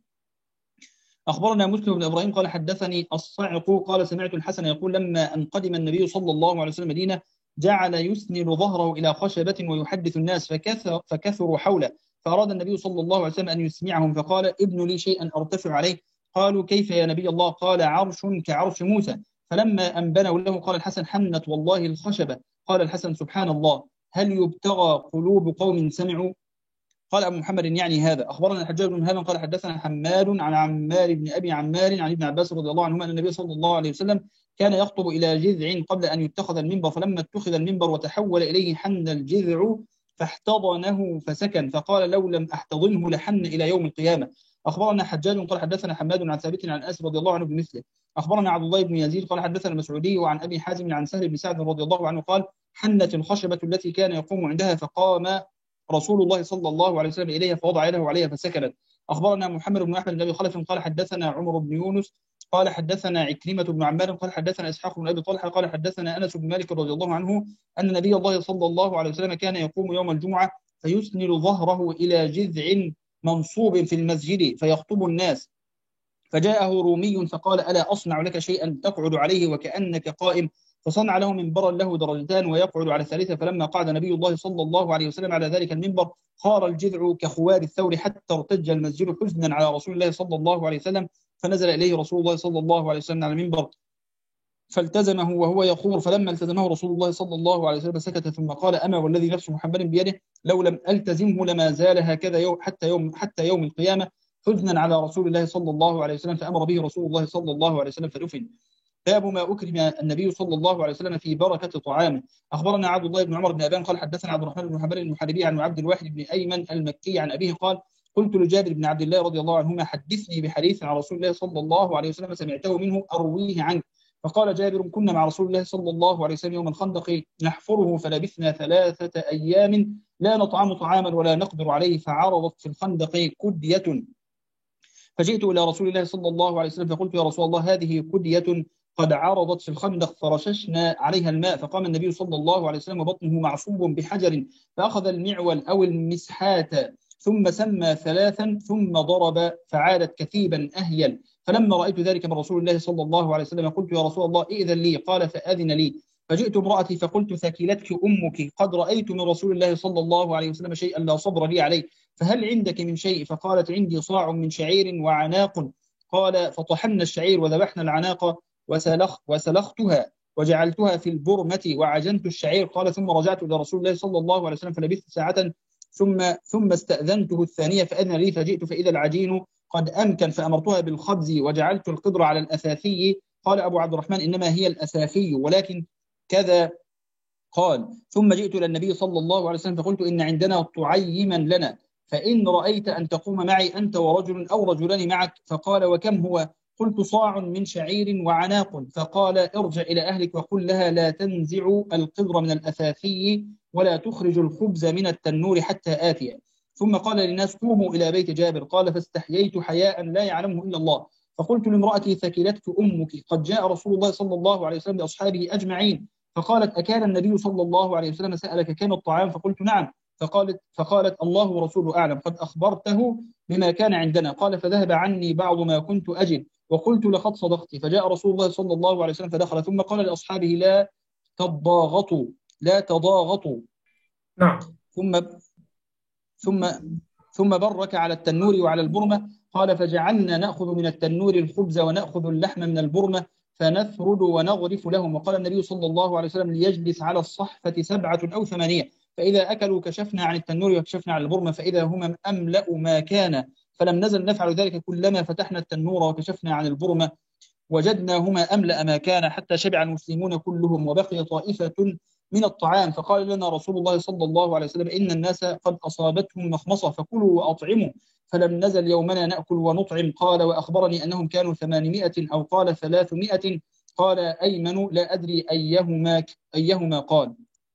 أخبرنا مسلم بن إبراهيم قال حدثني الصعق قال سمعت الحسن يقول لما أن قدم النبي صلى الله عليه وسلم مدينة جعل يسند ظهره إلى خشبة ويحدث الناس فكثروا حوله فأراد النبي صلى الله عليه وسلم أن يسمعهم فقال ابن لي شيئا أرتفع عليه قالوا كيف يا نبي الله قال عرش كعرش موسى فلما أنبنوا له قال الحسن حنت والله الخشبة قال الحسن سبحان الله هل يبتغى قلوب قوم سمعوا قال أبو محمد يعني هذا. أخبرنا الحجاج بن هلال قال حدثنا حماد عن عمار بن أبي عمار عن ابن عباس رضي الله عنهما أن النبي صلى الله عليه وسلم كان يخطب إلى جذع قبل أن يتخذ المنبر فلما اتخذ المنبر وتحول إليه حن الجذع فاحتضنه فسكن فقال لو لم أحتضنه لحن إلى يوم القيامة. أخبرنا حجاج قال حدثنا حماد عن ثابت عن أنس رضي الله عنه بمثله. أخبرنا عبد الله بن يزيد قال حدثنا المسعودي وعن أبي حازم عن سهل بن سعد رضي الله عنه قال حنت الخشبة التي كان يقوم عندها فقام رسول الله صلى الله عليه وسلم إليها فوضع يده عليها فسكنت. أخبرنا محمد بن أحمد بن أبي خلف قال حدثنا عمر بن يونس قال حدثنا عكرمة بن عمار قال حدثنا إسحاق بن أبي طلحة قال حدثنا أنس بن مالك رضي الله عنه أن نبي الله صلى الله عليه وسلم كان يقوم يوم الجمعة فيسند ظهره إلى جذع منصوب في المسجد فيخطب الناس فجاءه رومي فقال ألا أصنع لك شيئا تقعد عليه وكأنك قائم؟ فصنع له منبرا له درجتان ويقعد على الثالثة. فلما قعد نبي الله صلى الله عليه وسلم على ذلك المنبر خار الجذع كخوار الثور حتى ارتج المسجد حزنا على رسول الله صلى الله عليه وسلم. فنزل إليه رسول الله صلى الله عليه وسلم على المنبر فالتزمه وهو يخور. فلما التزمه رسول الله صلى الله عليه وسلم سكت ثم قال أما والذي نفس محمد بيده لو لم ألتزمه لما زال هكذا حتى يوم القيامة حزنا على رسول الله صلى الله عليه وسلم. فأمر به رسول الله صلى الله عليه وسلم فدفن. باب ما أكرم النبي صلى الله عليه وسلم في بركة طعامه. أخبرنا عبد الله بن عمر بن أبان قال حدثنا عبد الرحمن بن حنبل المحاربي عن عبد الواحد بن أيمن المكي عن أبيه قال قلت لجابر بن عبد الله رضي الله عنهما حدثني بحديث عن رسول الله صلى الله عليه وسلم سمعته منه أرويه عنك. فقال جابر كنا مع رسول الله صلى الله عليه وسلم يوم الخندق نحفره فلبثنا 3 أيام لا نطعم طعاما ولا نقدر عليه فعرضت في الخندق كدية فجئت إلى رسول الله صلى الله عليه وسلم فقلت يا رسول الله هذه كدية قد عرضت في الخندق فرششنا عليها الماء. فقام النبي صلى الله عليه وسلم وبطنه معصوب بحجر فأخذ المعول أو المسحات ثم سمى 3 ثم ضرب فعادت كثيبا أهيل. فلما رأيت ذلك من رسول الله صلى الله عليه وسلم قلت يا رسول الله إذن لي. قال فأذن لي. فجئت امرأتي فقلت ثكلتك أمك قد رأيت من رسول الله صلى الله عليه وسلم شيئا لا صبر لي عليه فهل عندك من شيء؟ فقالت عندي صاع من شعير وعناق. قال فطحنا الشعير وذبحنا العناق وسلختها وجعلتها في البرمة وعجنت الشعير. قال ثم رجعت إلى رسول الله صلى الله عليه وسلم فلبثت ساعة ثم استأذنته الثانية فأذن لي فجئت فإذا العجين قد أمكن فأمرتها بالخبز وجعلت القدر على الأثاثي. قال أبو عبد الرحمن إنما هي الأثاثي ولكن كذا. قال ثم جئت إلى النبي صلى الله عليه وسلم فقلت إن عندنا طعيما لنا فإن رأيت أن تقوم معي أنت ورجل أو رجلان معك. فقال وكم هو؟ قلت صاع من شعير وعناق. فقال ارجع إلى أهلك وقل لها لا تنزع القدر من الأثاثي ولا تخرج الخبز من التنور حتى آتي. ثم قال للناس قوموا إلى بيت جابر. قال فاستحييت حياء لا يعلمه إلا الله فقلت لامرأتي ثكلتك أمك قد جاء رسول الله صلى الله عليه وسلم بأصحابه أجمعين. فقالت أكان النبي صلى الله عليه وسلم سألك كان الطعام؟ فقلت نعم. فقالت الله ورسوله أعلم قد أخبرته بما كان عندنا. قال فذهب عني بعض ما كنت أجد وقلت لقد صدقت. فجاء رسول الله صلى الله عليه وسلم فدخل ثم قال لأصحابه لا تضاغطوا. نعم. ثم برك على التنور وعلى البرمة. قال فجعلنا نأخذ من التنور الخبز ونأخذ اللحم من البرمة فنثرد ونغرف لهم. وقال النبي صلى الله عليه وسلم ليجلس على الصحفة 7 أو 8 فإذا أكلوا كشفنا عن التنور وكشفنا عن البرمة فإذا هم أملأ ما كان. فلم نزل نفعل ذلك كلما فتحنا التنور وكشفنا عن البرمة وجدناهما أملأ ما كان حتى شبع المسلمون كلهم وبقي طائفة من الطعام. فقال لنا رسول الله صلى الله عليه وسلم إن الناس قد أصابتهم مخمصة فكلوا وأطعموا. فلم نزل يومنا نأكل ونطعم. قال وأخبرني أنهم كانوا 800 أو قال 300. قال أيمن لا أدري أيهما قال.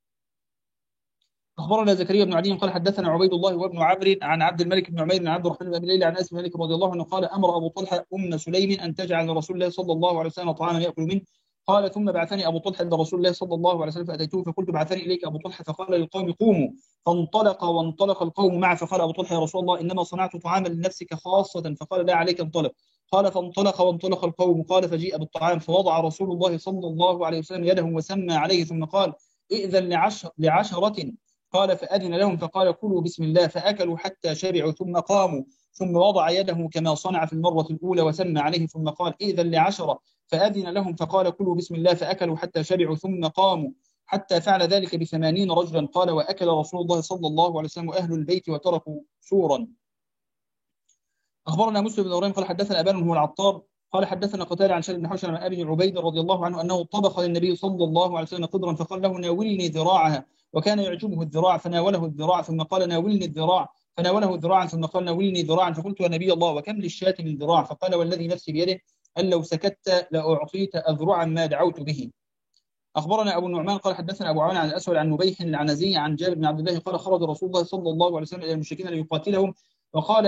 أخبرنا زكريا بن علي قال حدثنا عبيد الله وابن عمرو عن عبد الملك بن عمير عن عبد الرحمن بن أبي ليلى عن أنس بن مالك رضي الله عنه قال أمر أبو طلحة أم سليم أن تجعل لرسول الله صلى الله عليه وسلم طعاما يأكل منه. قال ثم بعثني أبو طلحة إلى رسول الله صلى الله عليه وسلم فأتيته فقلت بعثني إليك أبو طلحة. فقال للقوم قوموا وانطلق القوم معه. فقال أبو طلحة يا رسول الله إنما صنعت طعاما لنفسك خاصة. فقال لا عليك انطلق. قال وانطلق القوم. قال فجيء بالطعام فوضع رسول الله صلى الله عليه وسلم يده وسمى عليه ثم قال إذن لعشرة. قال فأذن لهم فقال كلوا بسم الله فأكلوا حتى شبعوا ثم قاموا ثم وضع يده كما صنع في المرة الأولى وسمى عليه ثم قال إذن ل10 فأذن لهم فقال كلوا بسم الله فأكلوا حتى شبعوا ثم قاموا حتى فعل ذلك ب80 رجلا. قال وأكل رسول الله صلى الله عليه وسلم وأهل البيت وتركوا سورا. أخبرنا مسلم بن إبراهيم قال حدثنا أبان هو العطار قال حدثنا قتادة عن شهر بن حوشب عن أبي عبيد رضي الله عنه أنه طبخ للنبي صلى الله عليه وسلم قدرا فقال له ناولني ذراعها وكان يعجبه الذراع فناوله الذراع ثم قال ناولني الذراع فناوله ذراعا ثم قال ناولني ذراعا. فقلت يا نبي الله وكم للشاة من ذراع؟ فقال والذي نفسي بيده أن لو سكت لأعطيت أذرعا ما دعوت به. أخبرنا أبو النعمان قال حدثنا أبو عوان عن الأسود عن نبيح العنزي عن جابر بن عبد الله قال خرج رسول الله صلى الله عليه وسلم إلى المشركين ليقاتلهم وقال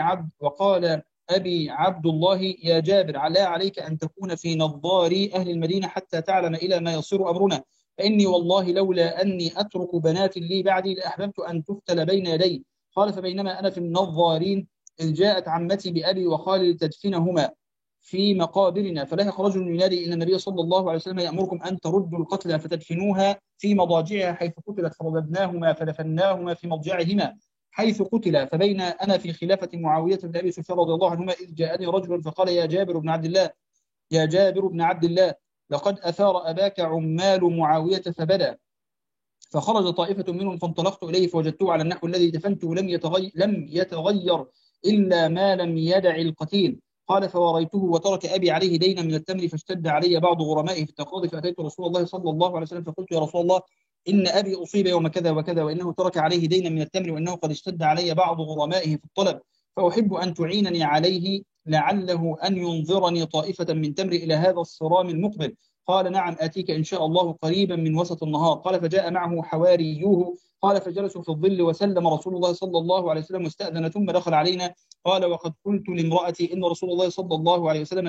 أبي عبد الله يا جابر لا عليك أن تكون في نظار أهل المدينة حتى تعلم إلى ما يصير أمرنا فإني والله لولا أني أترك بنات لي بعدي لأحببت أن تفتل بين يدي. قال فبينما أنا في النظارين إذ جاءت عمتي بأبي وخالي لتدفنهما في مقابرنا، فلهق رجل ينادي إن النبي صلى الله عليه وسلم يأمركم أن تردوا القتلى فتدفنوها في مضاجعها حيث قتلت، فرددناهما فدفناهما في مضجعهما حيث قتلا. فبين أنا في خلافة معاوية بن أبي سفيان رضي الله عنهما إذ جاءني رجل فقال يا جابر بن عبد الله لقد أثار أباك عمال معاوية فبدا. فخرج طائفة منهم فانطلقت إليه فوجدته على النحو الذي دفنته لم يتغير إلا ما لم يدع القتيل. قال فوريته وترك أبي عليه دينا من التمر، فاشتد علي بعض غرمائه في التقاضي، فأتيت رسول الله صلى الله عليه وسلم فقلت يا رسول الله إن أبي أصيب يوم كذا وكذا، وإنه ترك عليه دينا من التمر، وإنه قد اشتد علي بعض غرمائه في الطلب، فأحب أن تعينني عليه لعله أن ينظرني طائفة من تمر إلى هذا الصرام المقبل. قال نعم آتيك إن شاء الله قريبا من وسط النهار. قال فجاء معه حواريوه. قال فجلسوا في الظل وسلم رسول الله صلى الله عليه وسلم واستأذن ثم دخل علينا. قال وقد قلت لامرأتي إن رسول الله صلى الله عليه وسلم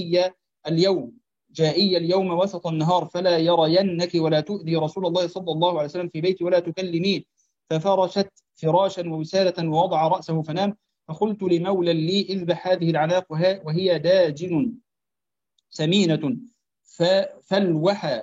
جائي اليوم وسط النهار، فلا يرينك ولا تؤذي رسول الله صلى الله عليه وسلم في بيتي ولا تكلميه. ففرشت فراشا ووسادة ووضع رأسه فنام. فقلت لمولى لي اذبح هذه العناق وهي داجن سمينة، فالوحى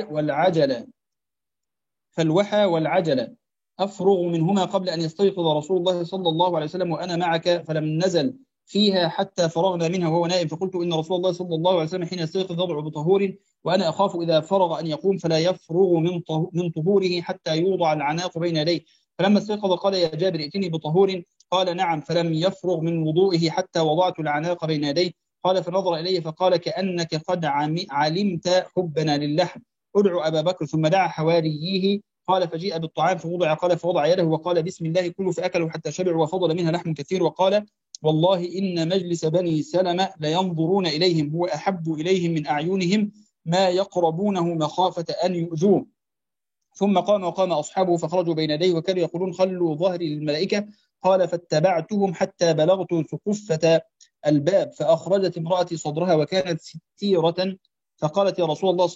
والعجل أفرغ منهما قبل أن يستيقظ رسول الله صلى الله عليه وسلم وأنا معك، فلم نزل فيها حتى فرغنا منها وهو نائم. فقلت إن رسول الله صلى الله عليه وسلم حين يستيقظ يضع بطهور، وأنا أخاف إذا فرغ أن يقوم فلا يفرغ من طهوره حتى يوضع العناق بين يديه. فلما استيقظ قال يا جابر ائتني بطهور. قال نعم، فلم يفرغ من وضوئه حتى وضعت العناق بين يديه. قال فنظر إلي فقال كأنك قد علمت حبنا للحم، ادعو أبا بكر. ثم دعا حواريه. قال فجيء بالطعام فوضع. قال فوضع يده وقال بسم الله كلوا، فأكلوا حتى شبعوا وفضل منها لحم كثير. وقال والله إن مجلس بني سلمة لينظرون إليهم هو أحب إليهم من أعينهم ما يقربونه مخافة أن يؤذوه. ثم قام وقام أصحابه فخرجوا بين يديه وكانوا يقولون خلوا ظهري للملائكة. قال فاتبعتهم حتى بلغت سقفة الباب، فأخرجت امرأتي صدرها وكانت ستيرة، فقالت يا رسول الله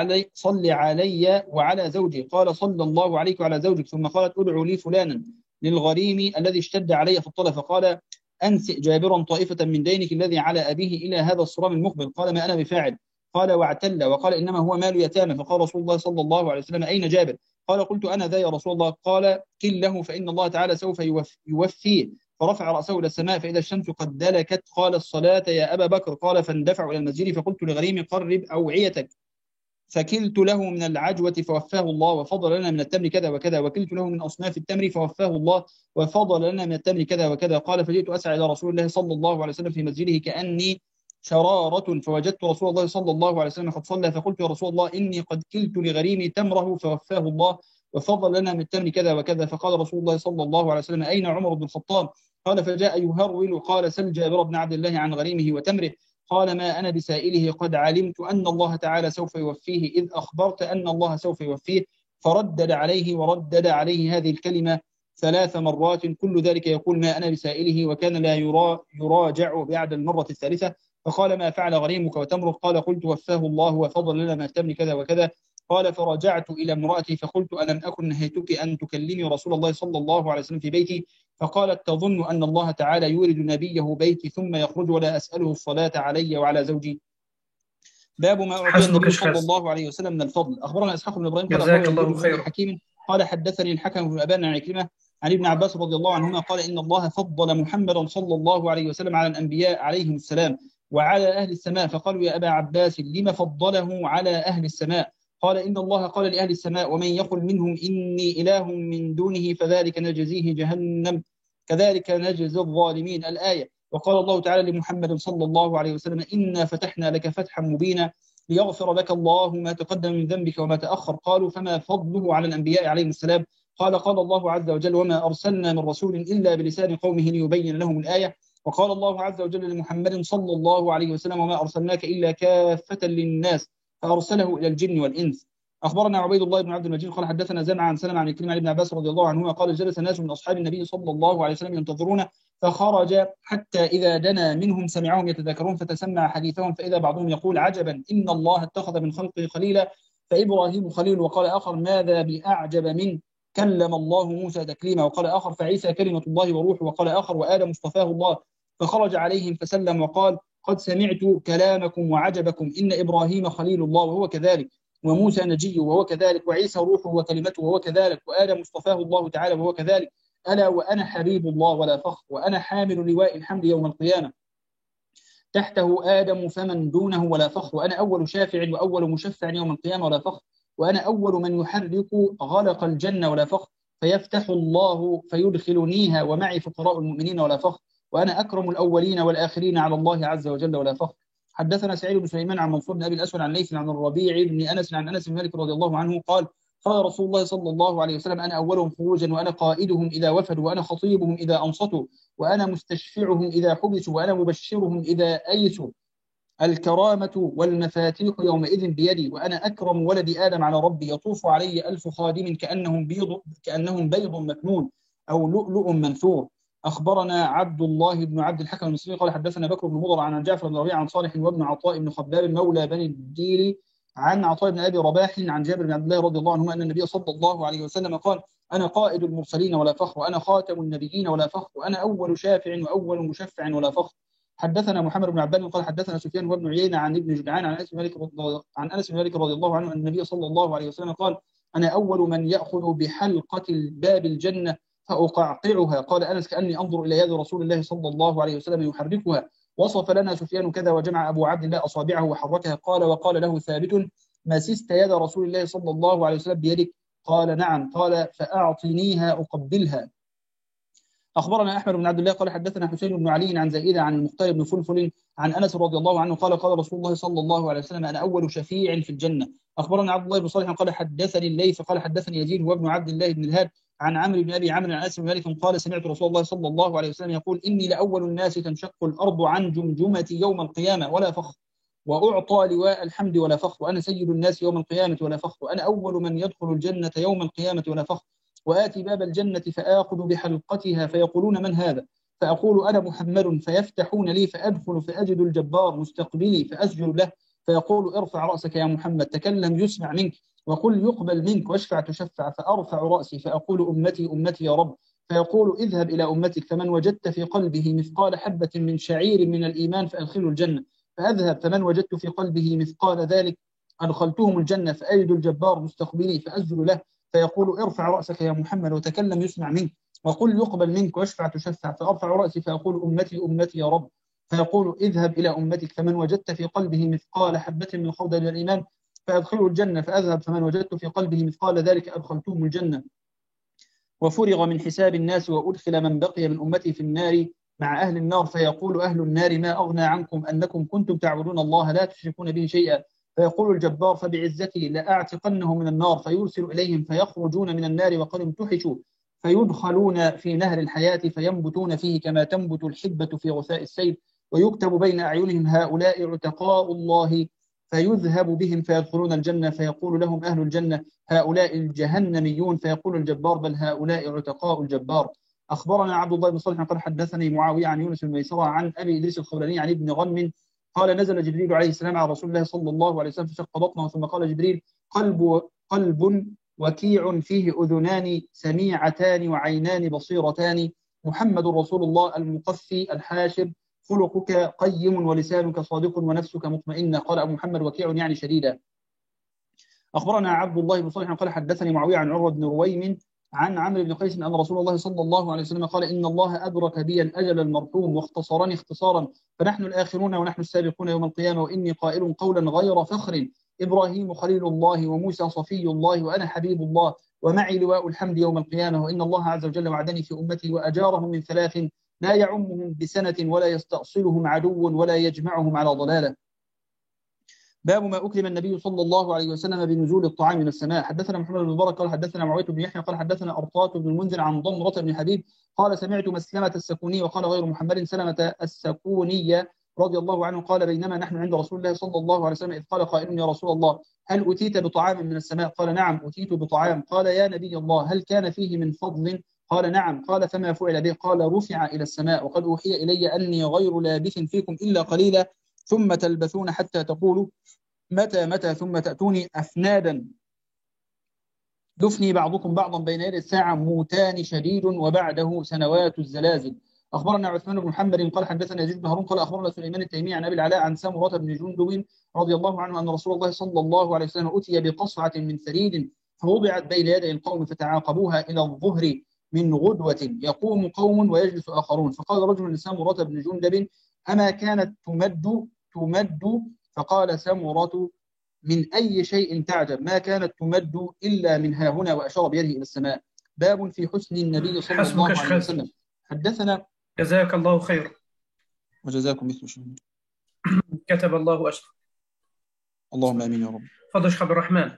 صل علي وعلى زوجي. قال صلى الله عليك وعلى زوجك. ثم قالت ادعوا لي فلانا للغريم الذي اشتد علي في الطلب. فقال أنسئ جابرا طائفة من دينك الذي على أبيه إلى هذا الصرام المقبل. قال ما أنا بفاعل. قال واعتل وقال إنما هو مال يتامى. فقال رسول الله صلى الله عليه وسلم أين جابر؟ قال قلت أنا ذا يا رسول الله. قال كل له فإن الله تعالى سوف يوفيه. فرفع رأسه إلى السماء فإذا الشمس قد دلكت. قال الصلاة يا أبا بكر. قال فاندفعوا إلى المسجد. فقلت لغريم قرب أوعيتك، فكلت له من العجوة فوفاه الله وفضل لنا من التمر كذا وكذا، وكلت له من أصناف التمر فوفاه الله وفضل لنا من التمر كذا وكذا. قال فجئت أسعى إلى رسول الله صلى الله عليه وسلم في مسجده كأني شرارة، فوجدت رسول الله صلى الله عليه وسلم قد صلى. فقلت يا رسول الله إني قد كلت لغريمي تمره فوفاه الله وفضل لنا من التمر كذا وكذا. فقال رسول الله صلى الله عليه وسلم أين عمر بن الخطاب؟ قال فجاء يهرول. قال سل جابر بن عبد الله عن غريمه وتمره. قال ما أنا بسائله، قد علمت أن الله تعالى سوف يوفيه إذ أخبرت أن الله سوف يوفيه. فردد عليه هذه الكلمة 3 مرات، كل ذلك يقول ما أنا بسائله، وكان لا يراجع بعد المرة الثالثة. فقال ما فعل غريمك وتمره؟ قال قلت وفاه الله وفضل لنا ما التمر كذا وكذا. قال فرجعت إلى امرأتي فقلت ألم أكن نهيتك أن تكلمي رسول الله صلى الله عليه وسلم في بيتي؟ فقالت تظن أن الله تعالى يورد نبيه بيتي ثم يخرج ولا أسأله الصلاة علي وعلى زوجي. باب ما أعطي النبي صلى الله عليه وسلم من الفضل. أخبرنا إسحاق بن إبراهيم جزاك الله خيرا. حكيم قال حدثني الحكم بن أبان عن عكرمة عن ابن عباس رضي الله عنهما قال إن الله فضل محمدا صلى الله عليه وسلم على الأنبياء عليهم السلام وعلى أهل السماء. فقالوا يا أبا عباس لما فضله على أهل السماء؟ قال إن الله قال لأهل السماء ومن يقل منهم إني إله من دونه فذلك نجزيه جهنم كذلك نجزي الظالمين. الآية. وقال الله تعالى لمحمد صلى الله عليه وسلم إنا فتحنا لك فتحا مبينا ليغفر لك الله ما تقدم من ذنبك وما تأخر. قالوا فما فضله على الأنبياء عليهم السلام؟ قال الله عز وجل وما أرسلنا من رسول إلا بلسان قومه ليبين لهم الآية. وقال الله عز وجل لمحمد صلى الله عليه وسلم وما أرسلناك إلا كافة للناس فأرسله إلى الجن والإنس. أخبرنا عبيد الله بن عبد المجيد قال حدثنا زمع عن سلمة عن عكرمة عن ابن عباس رضي الله عنهما قال جلس ناس من أصحاب النبي صلى الله عليه وسلم ينتظرونه فخرج حتى إذا دنا منهم سمعهم يتذاكرون فتسمع حديثهم فإذا بعضهم يقول عجبا إن الله اتخذ من خلقه خليلا فإبراهيم خليل. وقال آخر ماذا بأعجب من كلم الله موسى تكليما. وقال آخر فعيسى كلمة الله وروحه. وقال آخر وآدم اصطفاه الله. فخرج عليهم فسلم وقال قد سمعت كلامكم وعجبكم، إن إبراهيم خليل الله وهو كذلك، وموسى نجي وهو كذلك، وعيسى روحه وكلمته وهو كذلك، وآدم مصطفاه الله تعالى وهو كذلك. ألا وأنا حبيب الله ولا فخر، وأنا حامل لواء الحمد يوم القيامة، تحته آدم فمن دونه ولا فخر، وأنا أول شافع وأول مشفع يوم القيامة ولا فخر، وأنا أول من يحرك غلق الجنة ولا فخر، فيفتح الله فيدخلنيها ومعي فقراء المؤمنين ولا فخر، وأنا أكرم الأولين والآخرين على الله عز وجل ولا فخر. حدثنا سعيد بن سليمان عن منصور بن أبي الأسود عن ليث عن الربيع بن أنس عن أنس بن مالك رضي الله عنه قال قال رسول الله صلى الله عليه وسلم: أنا أولهم خروجا، وأنا قائدهم إذا وفدوا، وأنا خطيبهم إذا أنصتوا، وأنا مستشفعهم إذا حبسوا، وأنا مبشرهم إذا أيسوا. الكرامة والمفاتيح يومئذ بيدي، وأنا أكرم ولد آدم على ربي، يطوف علي 1000 خادم كأنهم بيض مكنون أو لؤلؤ منثور. أخبرنا عبد الله بن عبد الحكم المصري قال حدثنا بكر بن مضر عن جعفر بن ربيعة عن صالح وابن عطاء بن خباب مولى بني الديل عن عطاء بن أبي رباح عن جابر بن عبد الله رضي الله عنهما أن النبي صلى الله عليه وسلم قال: أنا قائد المرسلين ولا فخر، وأنا خاتم النبيين ولا فخر، وأنا أول شافع وأول مشفع ولا فخر. حدثنا محمد بن عبان قال حدثنا سفيان وابن عيينة عن ابن جدعان عن أنس بن مالك رضي الله عنه أن النبي صلى الله عليه وسلم قال: أنا أول من يأخذ بحلقة باب الجنة فأقعقعها. قال أنس: كأني أنظر إلى يد رسول الله صلى الله عليه وسلم يحركها. وصف لنا سفيان كذا، وجمع أبو عبد الله أصابعه وحركها. قال: وقال له ثابت: مسست يد رسول الله صلى الله عليه وسلم بيدك؟ قال: نعم. قال: فأعطنيها أقبلها. أخبرنا أحمد بن عبد الله قال حدثنا حسين بن علي عن زائدة عن المختار بن فلفل عن أنس رضي الله عنه قال: قال رسول الله صلى الله عليه وسلم: أنا أول شفيع في الجنة. أخبرنا عبد الله بن صالح قال حدثني الليث قال حدثني يزيد وابن عبد الله بن الهاد عن عمرو بن أبي عمرو عن أنس بن مالك قال: سمعت رسول الله صلى الله عليه وسلم يقول: إني لأول الناس تنشق الأرض عن جمجمة يوم القيامة ولا فخر، وأعطى لواء الحمد ولا فخر، وأنا سيد الناس يوم القيامة ولا فخر، وأنا أول من يدخل الجنة يوم القيامة ولا فخر، وآتي باب الجنة فآخذ بحلقتها فيقولون: من هذا؟ فأقول: أنا محمد. فيفتحون لي فأدخل فأجد الجبار مستقبلي فأسجد له فيقول: ارفع رأسك يا محمد، تكلم يسمع منك، وقل يقبل منك، واشفع تشفع. فأرفع رأسي فأقول: أمتي أمتي يا رب. فيقول: اذهب إلى أمتك فمن وجدت في قلبه مثقال حبة من شعير من الإيمان فأدخله الجنة. فأذهب فمن وجدت في قلبه مثقال ذلك أدخلتهم الجنة. فأجد الجبار مستقبلي فأسجد له فيقول: ارفع رأسك يا محمد وتكلم يسمع منك، وقل يقبل منك، واشفع تشفع. فأرفع رأسي فأقول: أمتي أمتي يا رب. فيقول: اذهب إلى أمتك فمن وجدت في قلبه مثقال حبة من خردل من الإيمان فأدخله الجنة. فأذهب فمن وجدت في قلبه مثقال ذلك أدخلتهم الجنة. وفرغ من حساب الناس وأدخل من بقي من أمتي في النار مع أهل النار. فيقول أهل النار: ما أغنى عنكم أنكم كنتم تعبدون الله لا تشركون به شيئا. فيقول الجبار: فبعزتي لأعتقنه من النار. فيرسل إليهم فيخرجون من النار وقد امتحشوا، فيدخلون في نهر الحياة فينبتون فيه كما تنبت الحبة في غثاء السيل، ويكتب بين أعينهم: هؤلاء عتقاء الله. فيذهب بهم فيدخلون الجنة. فيقول لهم أهل الجنة: هؤلاء الجهنميون. فيقول الجبار: بل هؤلاء عتقاء الجبار. أخبرنا عبد الله بن صالح قال حدثني معاوية عن يونس بن ميسرة عن أبي إدريس الخولاني عن ابن غنم قال: نزل جبريل عليه السلام على رسول الله صلى الله عليه وسلم فشق بطنه، ثم قال جبريل: قلب وكيع فيه أذنان سميعتان وعينان بصيرتان، محمد رسول الله المقفي الحاشر، خلقك قيم ولسانك صادق ونفسك مطمئنة. قال أبو محمد: وكيع يعني شديدا. أخبرنا عبد الله بن صالح قال حدثني معاوية عن عروة بن رويم عن عمرو بن قيس أن رسول الله صلى الله عليه وسلم قال: إن الله أدرك بي الأجل المرحوم واختصرني اختصارا، فنحن الآخرون ونحن السابقون يوم القيامة، وإني قائل قولا غير فخر: إبراهيم خليل الله وموسى صفي الله وأنا حبيب الله، ومعي لواء الحمد يوم القيامة، وإن الله عز وجل وعدني في أمتي وأجارهم من ثلاث: لا يعمهم بسنة ولا يستأصلهم عدو ولا يجمعهم على ضلالة. باب ما أكرم النبي صلى الله عليه وسلم بنزول الطعام من السماء. حدثنا محمد بن مبارك قال حدثنا معاوية بن يحيى قال حدثنا أرطاة بن المنذر عن ضمرة بن حبيب قال: سمعت مسلمة السكوني وقال غير محمد سلمة السكونية رضي الله عنه قال: بينما نحن عند رسول الله صلى الله عليه وسلم إذ قال قائل: يا رسول الله، هل أتيت بطعام من السماء؟ قال: نعم أتيت بطعام. قال: يا نبي الله، هل كان فيه من فضل؟ قال: نعم. قال: فما فعل به؟ قال: رفع إلى السماء، وقد أوحي إلي أني غير لابث فيكم إلا قليلا، ثم تلبثون حتى تقولوا متى متى، ثم تأتوني أفنادا دفني بعضكم بعضا بين يدي الساعة، موتان شديد وبعده سنوات الزلازل. أخبرنا عثمان بن محمد قال حدثنا يزيد بن هارون قال أخبرنا سليمان التيمي عن أبي العلاء عن سمرة بن جندب رضي الله عنه أن رسول الله صلى الله عليه وسلم أتي بقصعة من ثريد فوضعت بين يدي القوم فتعاقبوها إلى الظهر من غدوة يقوم قوم ويجلس آخرون، فقال رجل لسمرة بن جندب أما كانت تمد فقال سمرة من أي شيء تعجب؟ ما كانت تمد إلا من ها هنا، وأشار بيده إلى السماء. باب في حسن النبي صلى الله عليه وسلم. حدثنا جزاك الله خيرا وجزاكم مثل شيء. كتب الله أجرا. اللهم آمين يا رب. فضل شيخ عبد الرحمن.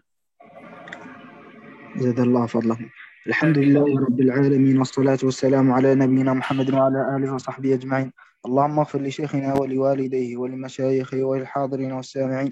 زاد الله فضله. الحمد لله رب العالمين، والصلاة والسلام على نبينا محمد وعلى آله وصحبه أجمعين. اللهم اغفر لشيخنا ولوالديه ولمشايخه وللحاضرين والسامعين.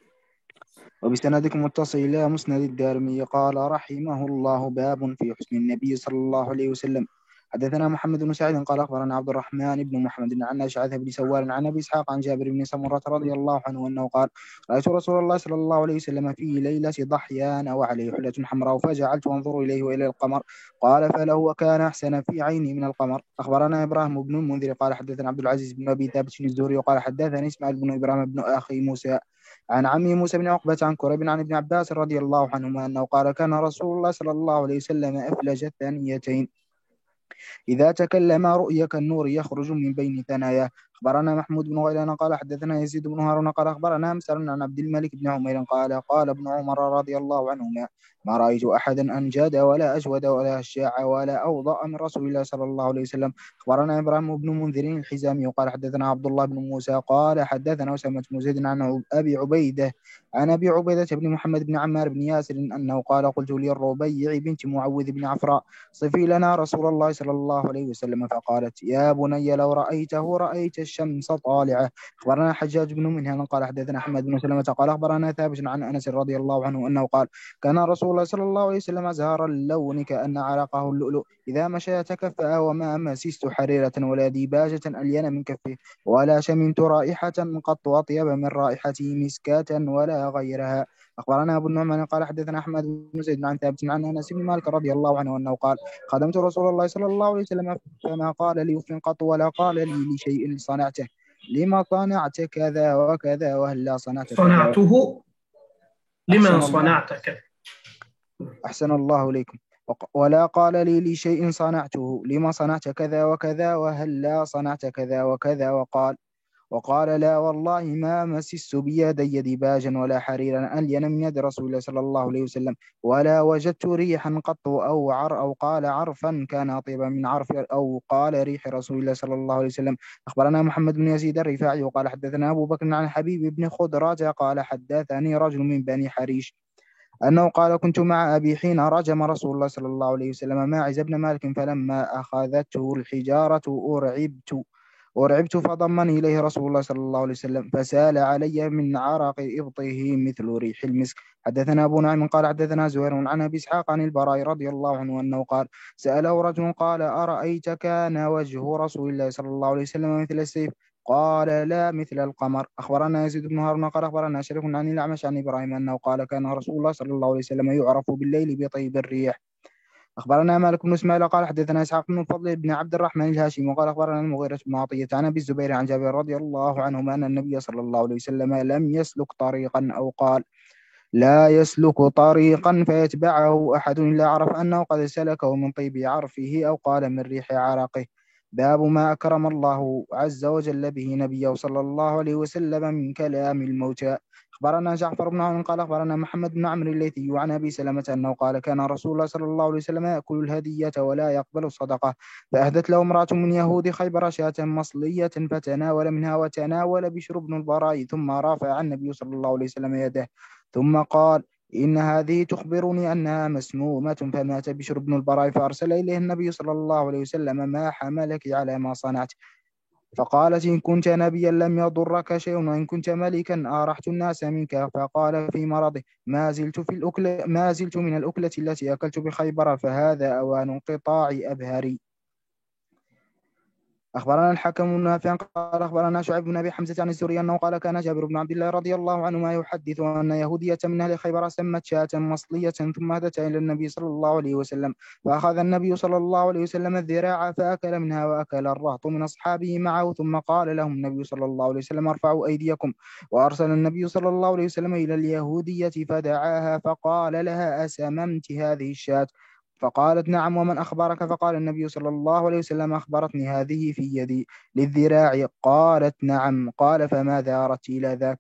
وبسندكم متصل إلى مسند الدارمي قال رحمه الله: باب في حسن النبي صلى الله عليه وسلم. حدثنا محمد بن سعيد قال أخبرنا عبد الرحمن بن محمد عن أشعث بن سوار عن أبي إسحاق عن جابر بن سمرة رضي الله عنه أنه قال: رأيت رسول الله صلى الله عليه وسلم في ليلة ضحيان وعليه حلة حمراء فجعلت أنظر إليه وإلى القمر، قال فله وكان أحسن في عيني من القمر. أخبرنا إبراهيم بن المنذر قال حدثنا عبد العزيز بن أبي ثابت الزهري وقال حدثني إسماعيل بن إبراهيم بن أخي موسى عن عمي موسى بن عقبة عن كريب عن ابن عباس رضي الله عنهما أنه قال: كان رسول الله صلى الله عليه وسلم أفلج الثانيتين، إذا تكلم رؤيا كالنور يخرج من بين ثناياه. أخبرنا محمود بن غيلان قال حدثنا يزيد بن هارون قال أخبرنا مسعر عن عبد الملك بن عمير قال: قال ابن عمر رضي الله عنهما: ما رأيت أحدا أنجد ولا أجود ولا أشجاع ولا أوضأ من رسول الله صلى الله عليه وسلم. أخبرنا إبراهيم بن منذر الحزامي قال حدثنا عبد الله بن موسى قال حدثنا أسامة بن زيد عن أبي عبيدة بن محمد بن عمار بن ياسر أنه قال: قلت للربيع بنت معوذ بن عفراء: صفي لنا رسول الله صلى الله عليه وسلم، فقالت: يا بني لو رأيته رأيت الشمس طالعة. أخبرنا حجاج بن منهل قال حدثنا أحمد بن سلمة قال أخبرنا ثابت عن أنس رضي الله عنه أنه قال: كان رسول الله صلى الله عليه وسلم زهر اللون كأن عرقه اللؤلؤ، إذا مشى تكفأ، وما مسست حريرة ولا ديباجة ألين من كفه، ولا شممت رائحة قط أطيب من رائحة مسكاة ولا غيرها. أخبرنا أبو النعمان قال حدثنا أحمد بن زيد عن ثابت عن أنس بن مالك رضي الله عنه أنه قال: خدمت رسول الله صلى الله عليه وسلم فما قال لي أف قط ولا قال لي لشيء صنعته لما صنعت كذا وكذا وهلا صنعت كذا صنعته لما صنعت كذا أحسن الله إليكم، ولا قال لي لشيء صنعته لما صنعت كذا وكذا وهلا صنعت كذا وكذا. وقال لا والله ما مسست بيدي ديباجا ولا حريرا ألين من يد رسول الله صلى الله عليه وسلم، ولا وجدت ريحا قط أو قال عرفا كان أطيبا من عرف أو قال ريح رسول الله صلى الله عليه وسلم. أخبرنا محمد بن يزيد الرفاعي وقال حدثنا أبو بكر عن حبيب بن خضرة قال حدثني رجل من بني حريش أنه قال: كنت مع أبي حين رجم رسول الله صلى الله عليه وسلم ماعز بن مالك، فلما أخذته الحجارة أرعبت فضمني إليه رسول الله صلى الله عليه وسلم، فسال علي من عرق إبطه مثل ريح المسك. حدثنا أبو نعيم قال حدثنا زهير عن أبي إسحاق عن البراء رضي الله عنه أنه قال: سأله رجل قال: أرأيت كان وجه رسول الله صلى الله عليه وسلم مثل السيف؟ قال: لا، مثل القمر. أخبرنا يزيد بن هارون قال أخبرنا شريك عن الأعمش عن إبراهيم أنه قال: كان رسول الله صلى الله عليه وسلم يعرف بالليل بطيب الريح. أخبرنا مالك بن إسماعيل قال حدثنا إسحاق بن الفضل بن عبد الرحمن الهاشمي وقال أخبرنا المغيرة بن عطية عن أبي الزبير عن جابر رضي الله عنهما أن النبي صلى الله عليه وسلم لم يسلك طريقا، أو قال: لا يسلك طريقا فيتبعه أحد إلا عرف أنه قد سلكه من طيب عرفه، أو قال من ريح عرقه. باب ما أكرم الله عز وجل به نبيه صلى الله عليه وسلم من كلام الموتى. أخبرنا جعفر بن عون قال أخبرنا محمد بن عمرو الليثي عن أبي سلمة أنه قال: كان رسول الله صلى الله عليه وسلم يأكل الهدية ولا يقبل الصدقة، فأهدت له امرأة من يهود خيبر شاة مصلية فتناول منها وتناول بشر بن البراء، ثم رافع النبي صلى الله عليه وسلم يده ثم قال: إن هذه تخبرني أنها مسمومة، فمات بشر بن البراء، فأرسل إليه النبي صلى الله عليه وسلم: ما حملك على ما صنعت؟ فقالت: إن كنت نبيا لم يضرك شيء، وإن كنت ملكا أرحت الناس منك. فقال في مرضه: ما زلت من الأكلة التي أكلت بخيبر، فهذا أوان انقطاع أبهري. أخبرنا الحكم بن نافع قال أخبرنا شعيب بن أبي حمزة عن الزهري أنه قال كان جابر بن عبد الله رضي الله عنهما يحدث أن يهودية من أهل خيبر سمت شاة مصلية ثم أتت إلى النبي صلى الله عليه وسلم فأخذ النبي صلى الله عليه وسلم الذراع فأكل منها وأكل الرهط من أصحابه معه ثم قال لهم النبي صلى الله عليه وسلم ارفعوا أيديكم وأرسل النبي صلى الله عليه وسلم إلى اليهودية فدعاها فقال لها أسممت هذه الشاة فقالت نعم ومن أخبرك فقال النبي صلى الله عليه وسلم أخبرتني هذه في يدي للذراع قالت نعم قال فماذا أردت إلى ذاك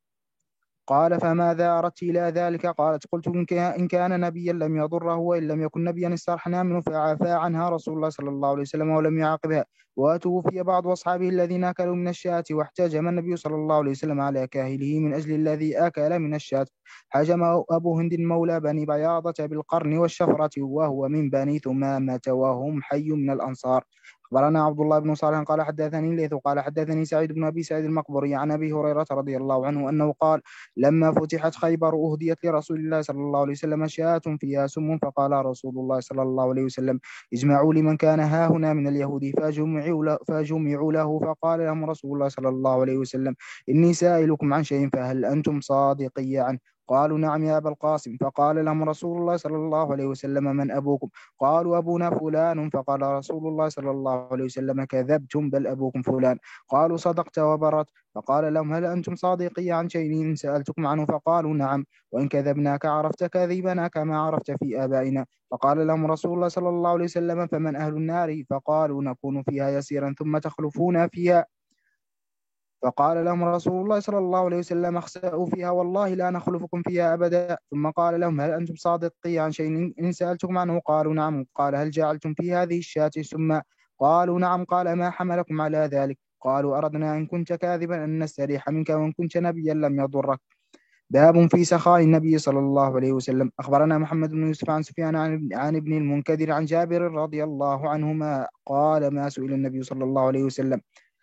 قال فماذا أردت إلى ذلك قالت قلت إن كان نبيا لم يضره وإن لم يكن نبيا استرحنا منه فعفى عنها رسول الله صلى الله عليه وسلم ولم يعاقبها وتوفي بعض أصحابه الذين أكلوا من الشاة واحتجم النبي صلى الله عليه وسلم على كاهله من أجل الذي أكل من الشاة حجم أبو هند مولى بني بياضة بالقرن والشفرة وهو من بني ثمامة وهم حي من الأنصار أخبرنا عبد الله بن صالح قال حدثني الليث قال حدثني سعيد بن أبي سعيد المقبري عن أبي هريرة رضي الله عنه أنه قال لما فتحت خيبر أهديت لرسول الله صلى الله عليه وسلم شاة فيها سم فقال رسول الله صلى الله عليه وسلم اجمعوا لمن كان هاهنا من اليهود فجمعوا له فقال لهم رسول الله صلى الله عليه وسلم إني سائلكم عن شيء فهل أنتم صادقي عنه قالوا نعم يا أبا القاسم فقال لهم رسول الله صلى الله عليه وسلم من أبوكم قالوا أبونا فلان فقال رسول الله صلى الله عليه وسلم كذبتم بل أبوكم فلان قالوا صدقت وبرت فقال لهم هل أنتم صادقي عن شيء سألتكم عنه فقالوا نعم وإن كذبناك عرفت كذبنا كما عرفت في آبائنا فقال لهم رسول الله صلى الله عليه وسلم فمن أهل النار فقالوا نكون فيها يسيرا ثم تخلفون فيها فقال لهم رسول الله صلى الله عليه وسلم اخسأوا فيها والله لا نخلفكم فيها أبدا ثم قال لهم هل أنتم صادقي عن شيء إن سألتكم عنه قالوا نعم قال هل جعلتم في هذه الشاة ثم قالوا نعم قال ما حملكم على ذلك قالوا أردنا إن كنت كاذبا أن نستريح منك وإن كنت نبيا لم يضرك باب في سخاء النبي صلى الله عليه وسلم أخبرنا محمد بن يوسف عن سفيان عن ابن المنكدر عن جابر رضي الله عنهما قال ما سئل النبي صلى الله عليه وسلم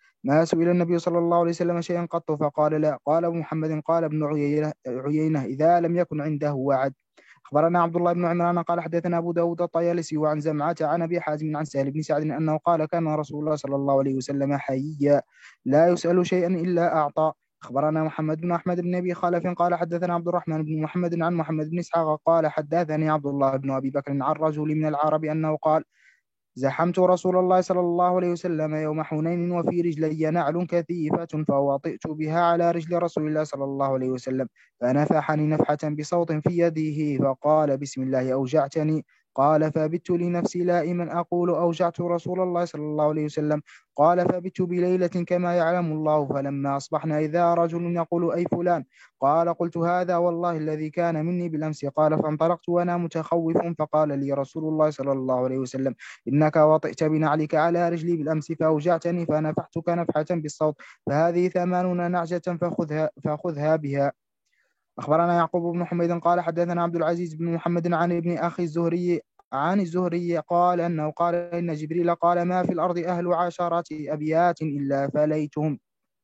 شيئا قط فقال لا قال أبو محمد قال ابن عيينة إذا لم يكن عنده وعد أخبرنا عبد الله بن عمران قال حدثنا أبو داود الطيالسي وعن زمعة عن أبي حازم عن سهل بن سعد أنه قال كان رسول الله صلى الله عليه وسلم حييا لا يسأل شيئا إلا أعطى أخبرنا محمد بن أحمد بن أبي خلف قال حدثنا عبد الرحمن بن محمد عن محمد بن إسحاق قال حدثني عبد الله بن أبي بكر عن رجل من العرب أنه قال زحمت رسول الله صلى الله عليه وسلم يوم حنين وفي رجلي نعل كثيفة فوطئت بها على رجل رسول الله صلى الله عليه وسلم فنفحني نفحة بصوت في يده فقال بسم الله أوجعتني قال فبت لنفسي لائما أقول أوجعت رسول الله صلى الله عليه وسلم قال فبت بليلة كما يعلم الله فلما أصبحنا إذا رجل يقول أي فلان قال قلت هذا والله الذي كان مني بالأمس قال فانطلقت وأنا متخوف فقال لي رسول الله صلى الله عليه وسلم إنك وطئت بنعلك على رجلي بالأمس فأوجعتني فنفحتك نفحة بالصوت فهذه 80 نعجة فخذها بها أخبرنا يعقوب بن حميد قال حدثنا عبد العزيز بن محمد عن ابن أخي الزهري عن الزهري قال أنه قال إن جبريل قال ما في الأرض أهل 10 أبيات إلا فليتهم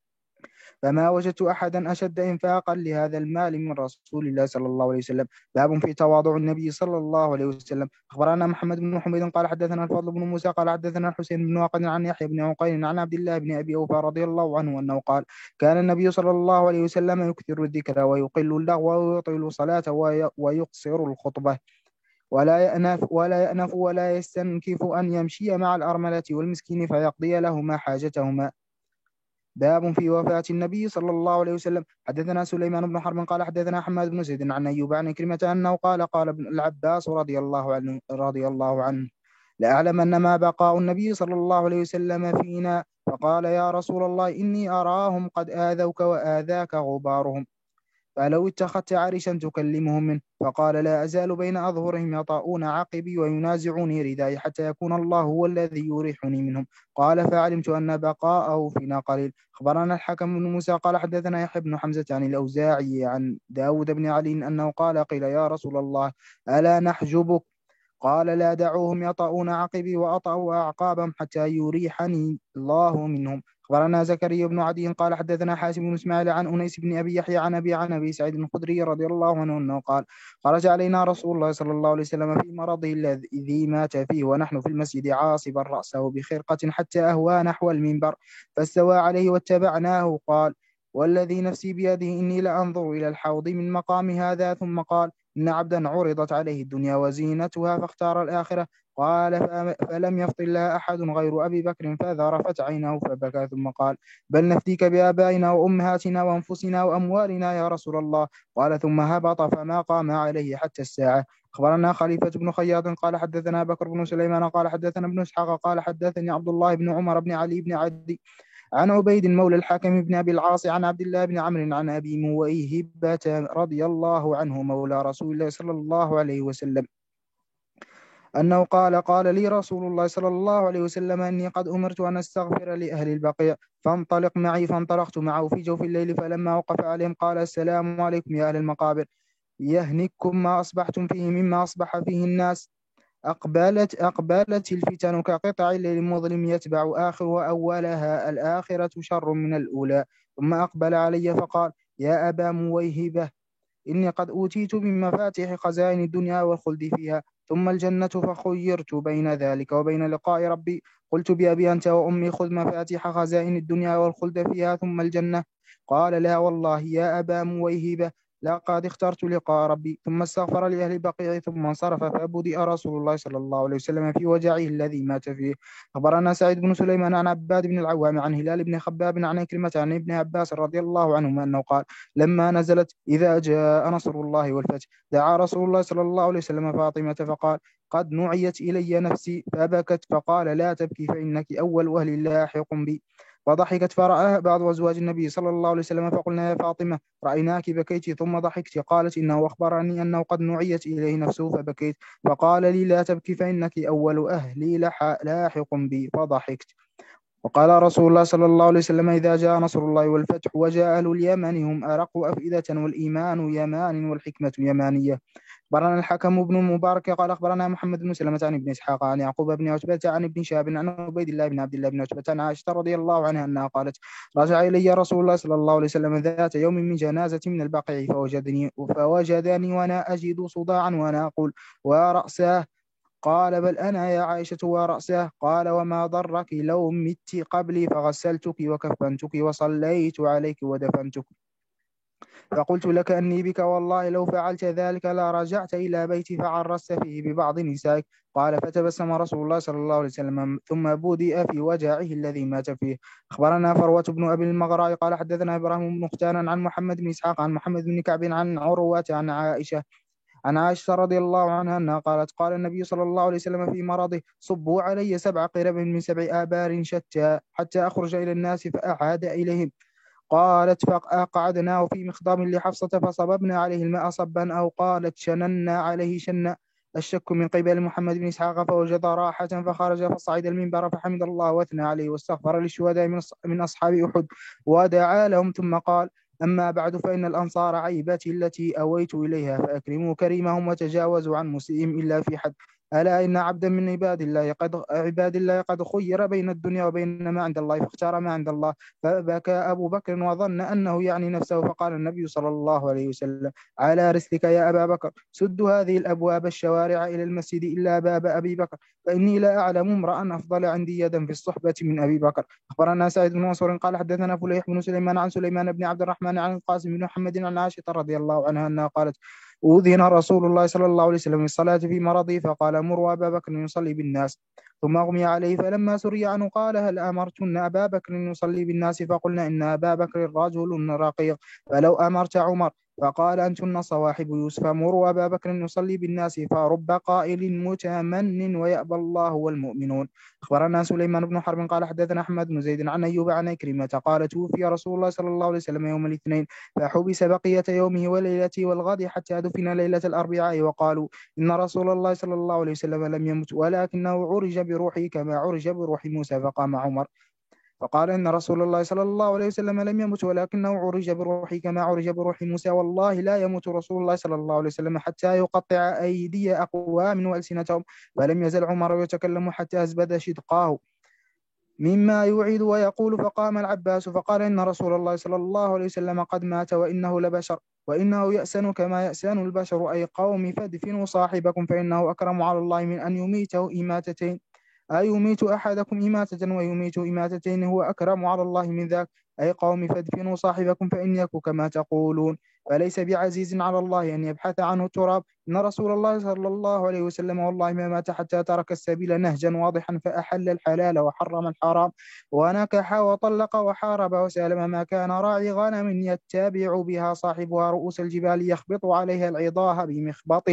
فما وجدت أحدا أشد إنفاقا لهذا المال من رسول الله صلى الله عليه وسلم باب في تواضع النبي صلى الله عليه وسلم أخبرنا محمد بن حميد قال حدثنا الفضل بن موسى قال حدثنا الحسين بن واقد عن يحيى بن عقيل عن عبد الله بن أبي أوفى رضي الله عنه أنه قال كان النبي صلى الله عليه وسلم يكثر الذكر ويقل اللغو ويطيل الصلاة ويقصر الخطبة ولا يأنف ولا يستنكف أن يمشي مع الأرملة والمسكين فيقضي لهما حاجتهما باب في وفاة النبي صلى الله عليه وسلم حدثنا سليمان بن حرب قال حدثنا حماد بن زيد عن أيوب عن كلمة أنه قال ابن العباس رضي الله عنه لأعلم أن ما بقاء النبي صلى الله عليه وسلم فينا فقال يا رسول الله إني أراهم قد آذوك وآذاك غبارهم فلو اتخذت عرشا تكلمهم منه فقال لا أزال بين أظهرهم يطاؤون عقبي وينازعوني رداي حتى يكون الله هو الذي يريحني منهم قال فعلمت أن بقاءه فينا قليل أخبرنا الحكم بن موسى قال حدثنا يحيى بن حمزة عن الأوزاعي عن داود بن علي أنه قال قيل يا رسول الله ألا نحجبك قال لا دعوهم يطؤون عقبي وأطأوا أعقابهم حتى يريحني الله منهم أخبرنا زكريا بن عدي قال حدثنا حاسم بن إسماعيل عن أنيس بن أبي يحيى عن أبي سعيد الخدري رضي الله عنه أنه قال خرج علينا رسول الله صلى الله عليه وسلم في مرضه الذي مات فيه ونحن في المسجد عاصبا رأسه بخرقة حتى أهوى نحو المنبر فاستوى عليه واتبعناه. قال والذي نفسي بيده إني لأنظر إلى الحوض من مقام هذا. ثم قال إن عبدا عرضت عليه الدنيا وزينتها فاختار الآخرة. قال فلم يفطن لها أحد غير أبي بكر فذرفت عينه فبكى. ثم قال بل نفديك بآبائنا وأمهاتنا وأنفسنا وأموالنا يا رسول الله. قال ثم هبط فما قام عليه حتى الساعة. أخبرنا خليفة بن خياط قال حدثنا بكر بن سليمان قال حدثنا ابن إسحاق قال حدثني عبد الله بن عمر بن علي بن عدي عن عبيد مولى الحكم بن أبي العاص عن عبد الله بن عمرو عن أبي مويهبة رضي الله عنه مولى رسول الله صلى الله عليه وسلم أنه قال لي رسول الله صلى الله عليه وسلم إني قد أمرت أن أستغفر لأهل البقيع فانطلق معي. فانطلقت معه في جوف الليل فلما وقف عليهم قال السلام عليكم يا أهل المقابر يهنكم ما أصبحتم فيه مما أصبح فيه الناس. أقبلت الفتن كقطع الليل المظلم يتبع آخر وأولها الآخرة شر من الأولى. ثم أقبل علي فقال يا أبا مويهبة إني قد أوتيت من مفاتيح خزائن الدنيا والخلد فيها ثم الجنة فخيرت بين ذلك وبين لقاء ربي. قلت بأبي أنت وأمي خذ مفاتيح خزائن الدنيا والخلد فيها ثم الجنة. قال لا والله يا أبا مويهبة لقد اخترت لقاء ربي. ثم استغفر لأهل البقيع ثم انصرف فبدأ رسول الله صلى الله عليه وسلم في وجعه الذي مات فيه. أخبرنا سعيد بن سليمان عن عباد بن العوام عن هلال بن خباب عن كلمة عن ابن عباس رضي الله عنهما أنه قال لما نزلت إذا جاء نصر الله والفتح دعا رسول الله صلى الله عليه وسلم فاطمة فقال قد نعيت إلي نفسي فبكت فقال لا تبكي فإنك أول أهل لاحق بي. فضحكت فرآها بعض أزواج النبي صلى الله عليه وسلم فقلنا يا فاطمة رأيناك بكيت ثم ضحكت. قالت إنه أخبرني أنه قد نعيت إليه نفسه فبكيت فقال لي لا تبكي فإنك أول أهلي لاحق بي فضحكت. وقال رسول الله صلى الله عليه وسلم إذا جاء نصر الله والفتح وجاء أهل اليمن هم أرق أفئدة والإيمان يمان والحكمة يمانية. أخبرنا الحكم بن المبارك قال أخبرنا محمد بن سلمة عن ابن إسحاق عن يعقوب بن عتبة عن ابن شهاب عن عبيد الله بن عبد الله بن عتبة عن عائشة رضي الله عنها أنها قالت رجع إلي رسول الله صلى الله عليه وسلم ذات يوم من جنازة من البقيع فوجدني وأنا أجد صداعا وأنا أقول ورأسه. قال بل أنا يا عائشة ورأسه. قال وما ضرك لو مت قبلي فغسلتك وكفنتك وصليت عليك ودفنتك. فقلت لك أني بك والله لو فعلت ذلك لرجعت إلى بيتي فعرست فيه ببعض نسائك. قال فتبسم رسول الله صلى الله عليه وسلم ثم بدأ في وجعه الذي مات فيه. أخبرنا فروة بن أبي المغراء قال حدثنا إبراهيم بن مختار عن محمد بن إسحاق عن محمد بن كعب عن عروة عن عائشة رضي الله عنها أنها قالت قال النبي صلى الله عليه وسلم في مرضه صبوا علي 7 قرب من 7 آبار شتى حتى أخرج إلى الناس فأعاد إليهم. قالت فأقعدناه في مخضام لحفصة فصببنا عليه الماء صبا أو قالت شننا عليه شنا. الشك من قبل محمد بن إسحاق فوجد راحة فخرج فصعد المنبر فحمد الله واثنى عليه واستغفر للشهداء من أصحاب أحد ودعا لهم ثم قال أما بعد فإن الأنصار عيبتي التي أويت إليها فأكرموا كريمهم وتجاوزوا عن مسيئهم إلا في حد. ألا إن عبدا من عباد الله قد خير بين الدنيا وبين ما عند الله فاختار ما عند الله. فبكى أبو بكر وظن أنه يعني نفسه فقال النبي صلى الله عليه وسلم على رسلك يا أبا بكر سد هذه الأبواب الشوارع إلى المسجد إلا باب أبي بكر فإني لا أعلم امرأ أفضل عندي يدا في الصحبة من أبي بكر. أخبرنا سعيد بن منصور قال حدثنا فليح بن سليمان عن سليمان بن عبد الرحمن عن القاسم بن محمد عن عائشة رضي الله عنها أنها قالت أذن رسول الله صلى الله عليه وسلم بالصلاة في مرضه فقال مروا أبا بكر يصلي بالناس ثم أغمي عليه فلما سري عنه قال هل أمرتن أبا بكر يصلي بالناس فقلنا إن أبا بكر رجل رقيق فلو أمرت عمر فقال أنتن صواحب يوسف مروا أبا بكر يصلي بالناس فرب قائل متمن ويأبى الله والمؤمنون. أخبرنا سليمان بن حرب قال حدثنا أحمد بن زيد عن أيوب عن كريمة قال توفي رسول الله صلى الله عليه وسلم يوم الاثنين فحبس بقية يومه وليلته والغد حتى دفن ليلة الأربعاء وقالوا إن رسول الله صلى الله عليه وسلم لم يمت ولكنه عرج بروحه كما عرج بروح موسى. فقام عمر فقال إن رسول الله صلى الله عليه وسلم لم يمت ولكنه عرج بروحه كما عرج بروح موسى والله لا يموت رسول الله صلى الله عليه وسلم حتى يقطع أيدي أقوام وألسنتهم. فلم يزل عمر يتكلم حتى أزبد شدقاه مما يوعد ويقول. فقام العباس فقال إن رسول الله صلى الله عليه وسلم قد مات وإنه لبشر وإنه يأسن كما يأسن البشر أي قوم فادفنوا صاحبكم فإنه أكرم على الله من أن يميته إماتتين يميت أحدكم إماتة ويميت إماتتين هو أكرم على الله من ذاك أي قوم فادفنوا صاحبكم فإن يكن كما تقولون فليس بعزيز على الله أن يبحث عنه التراب إن رسول الله صلى الله عليه وسلم والله ما مات حتى ترك السبيل نهجا واضحا فأحل الحلال وحرم الحرام ونكح وطلق وحارب وسالم ما كان راعي غنم يتبع بها صاحبها رؤوس الجبال يخبط عليها العضاه بمخبطه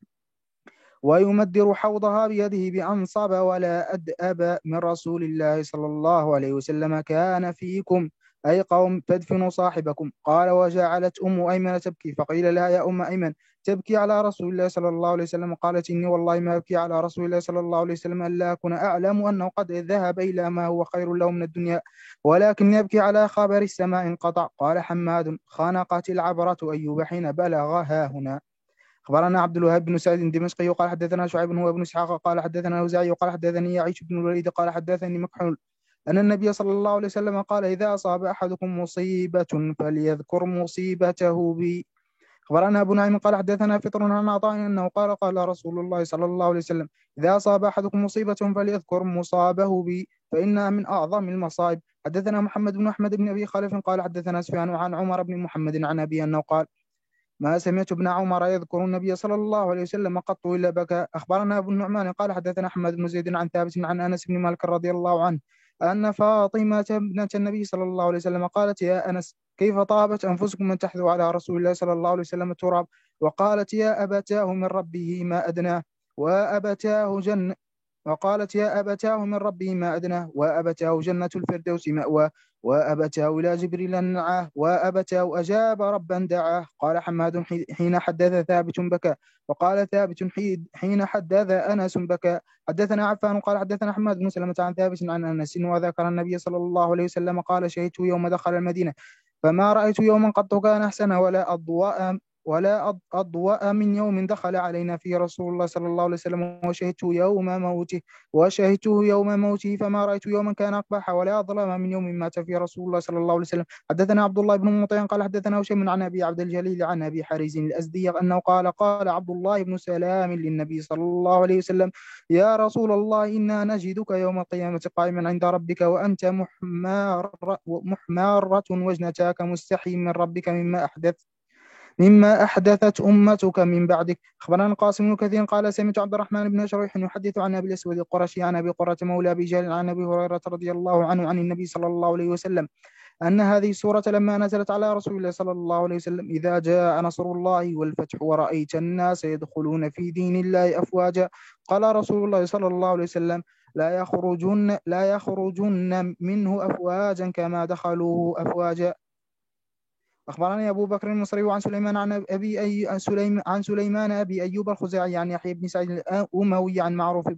ويمدر حوضها بيده بأنصب ولا أدأب من رسول الله صلى الله عليه وسلم كان فيكم أي قوم فادفنوا صاحبكم. قال وجعلت أم أيمن تبكي فقيل لها يا أم أيمن تبكي على رسول الله صلى الله عليه وسلم؟ قالت إني والله ما أبكي على رسول الله صلى الله عليه وسلم ألا أكون أعلم أنه قد ذهب إلى ما هو خير له من الدنيا ولكن يبكي على خبر السماء انقطع. قال حماد خنقت العبرة أيوب حين بلغها هنا. أخبرنا عبد الوهاب بن سعيد الدمشقي قال حدثنا شعيب هو بن إسحاق قال حدثنا الأوزاعي قال حدثني يعيش بن الوليد قال حدثني مكحول أن النبي صلى الله عليه وسلم قال إذا أصاب أحدكم مصيبة فليذكر مصيبته بي. أخبرنا أبو نعيم قال حدثنا فطر عن عطاء أنه قال قال رسول الله صلى الله عليه وسلم إذا أصاب أحدكم مصيبة فليذكر مصابه بي فإنها من أعظم المصائب. حدثنا محمد بن أحمد بن أبي خالف قال حدثنا سفيان عن عمر بن محمد عن أبي أنه قال ما سمعت ابن عمر يذكر النبي صلى الله عليه وسلم قط إلا بكى. أخبرنا أبو النعمان قال حدثنا أحمد بن زيد عن ثابت عن أنس بن مالك رضي الله عنه أن فاطمة ابنة النبي صلى الله عليه وسلم قالت يا أنس كيف طابت أنفسكم من تحذو على رسول الله صلى الله عليه وسلم التراب وقالت يا أبتاه من ربه ما أدناه وأبتاه جنة وقالت يا أبتاه من ربه ما أدناه وأبتاه جنة الفردوس مأواه وأبتاه إلى جبريل نعاه وأبتاه أجاب ربا دعاه. قال حماد حين حدث ثابت بكى وقال ثابت حين حدث أنس بكى. حدثنا عفان قال حدثنا حماد بن سلمة عن ثابت عن أنس وذكر النبي صلى الله عليه وسلم قال شهدت يوم دخل المدينة فما رأيت يوما قط كان أحسن ولا أضوأ من يوم دخل علينا فيه رسول الله صلى الله عليه وسلم وشهدته يوم موته فما رأيت يوما كان أقبح ولا أظلم من يوم مات فيه رسول الله صلى الله عليه وسلم. حدثنا عبد الله بن مطيع قال حدثنا هشام عن أبي عبد الجليل عن أبي حريز الأزدي أنه قال عبد الله بن سلام للنبي صلى الله عليه وسلم يا رسول الله إنا نجدك يوم القيامة قائما عند ربك وأنت محمارة وجنتاك مستحي من ربك مما أحدثت أمتك من بعدك. أخبرنا القاسم بن كثير قال سمعت عبد الرحمن بن شريح يحدث عن أبي الأسود القرشي عن أبي قرة مولى أبي جهل عن أبي هريرة رضي الله عنه عن النبي صلى الله عليه وسلم أن هذه السورة لما نزلت على رسول الله صلى الله عليه وسلم إذا جاء نصر الله والفتح ورأيت الناس يدخلون في دين الله أفواجا قال رسول الله صلى الله عليه وسلم لا يخرجن منه أفواجا كما دخلوه أفواجا. أخبرني أبو بكر المصري عن سليمان عن سليمان أبي أيوب الخزاعي عن يحيى بن سعيد الأموي عن معروف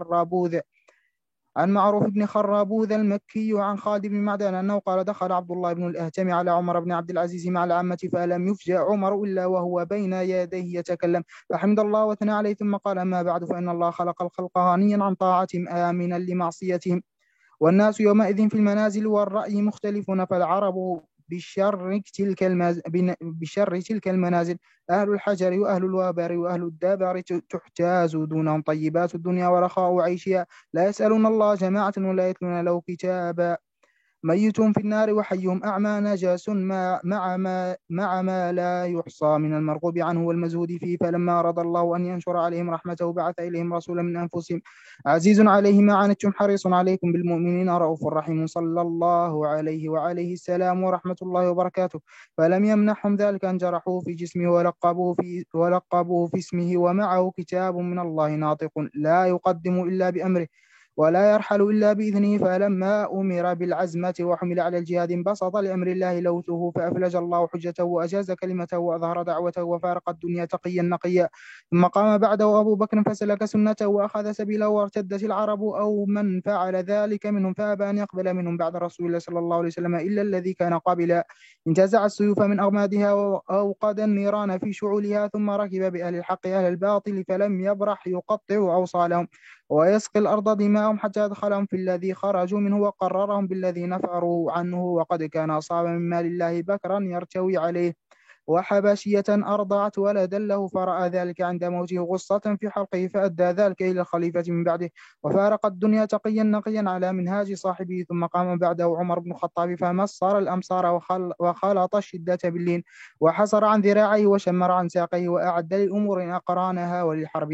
بن خرابوذ المكي عن خالد بن معدان أنه قال دخل عبد الله بن الأهتم على عمر بن عبد العزيز مع العامة فلم يفجأ عمر إلا وهو بين يديه يتكلم فحمد الله واثنى عليه ثم قال أما بعد فإن الله خلق الخلق غنيا عن طاعتهم آمنا لمعصيتهم والناس يومئذ في المنازل والرأي مختلفون فالعرب بشر تلك المنازل أهل الحجر وأهل الوابر وأهل الدابر تحتاز دونهم طيبات الدنيا ورخاء عيشها لا يسألون الله جماعة ولا يتلون له كتابا ميتهم في النار وحيهم أعمى نجاس مع ما لا يحصى من المرغوب عنه والمزهود فيه فلما أراد الله أن ينشر عليهم رحمته بعث إليهم رسولا من أنفسهم عزيز عليه ما عنتم حريص عليكم بالمؤمنين رؤوف رحيم صلى الله عليه وعليه السلام ورحمة الله وبركاته فلم يمنحهم ذلك أن جرحوه في جسمه ولقبوه في اسمه ومعه كتاب من الله ناطق لا يقدم إلا بأمره ولا يرحل إلا بإذنه فلما أمر بالعزمة وحمل على الجهاد انبسط لأمر الله لوثه فأفلج الله حجته وأجاز كلمته وأظهر دعوته وفارق الدنيا تقيا نقيا ثم قام بعده أبو بكر فسلك سنته وأخذ سبيله وارتدت العرب أو من فعل ذلك منهم فأبى أن يقبل منهم بعد رسول الله صلى الله عليه وسلم إلا الذي كان قابلا انتزع السيوف من أغمادها وأوقد النيران في شعولها ثم ركب بأهل الحق أهل الباطل فلم يبرح يقطع أوصالهم ويسقي الأرض دماء فاستثناهم حتى أدخلهم في الذي خرجوا منه وقررهم بالذي نفروا عنه، وقد كان أصاب من مال الله بكرا يرتوي عليه وحبشية أرضعت ولدا له، فرأى ذلك عند موته غصة في حلقه، فأدى ذلك إلى الخليفة من بعده، وفارق الدنيا تقيا نقيا على منهاج صاحبه. ثم قام بعده عمر بن الخطاب فمصر الأمصار وخلط الشدة باللين، وحصر عن ذراعيه وشمر عن ساقيه، وأعد للأمور أقرانها وللحرب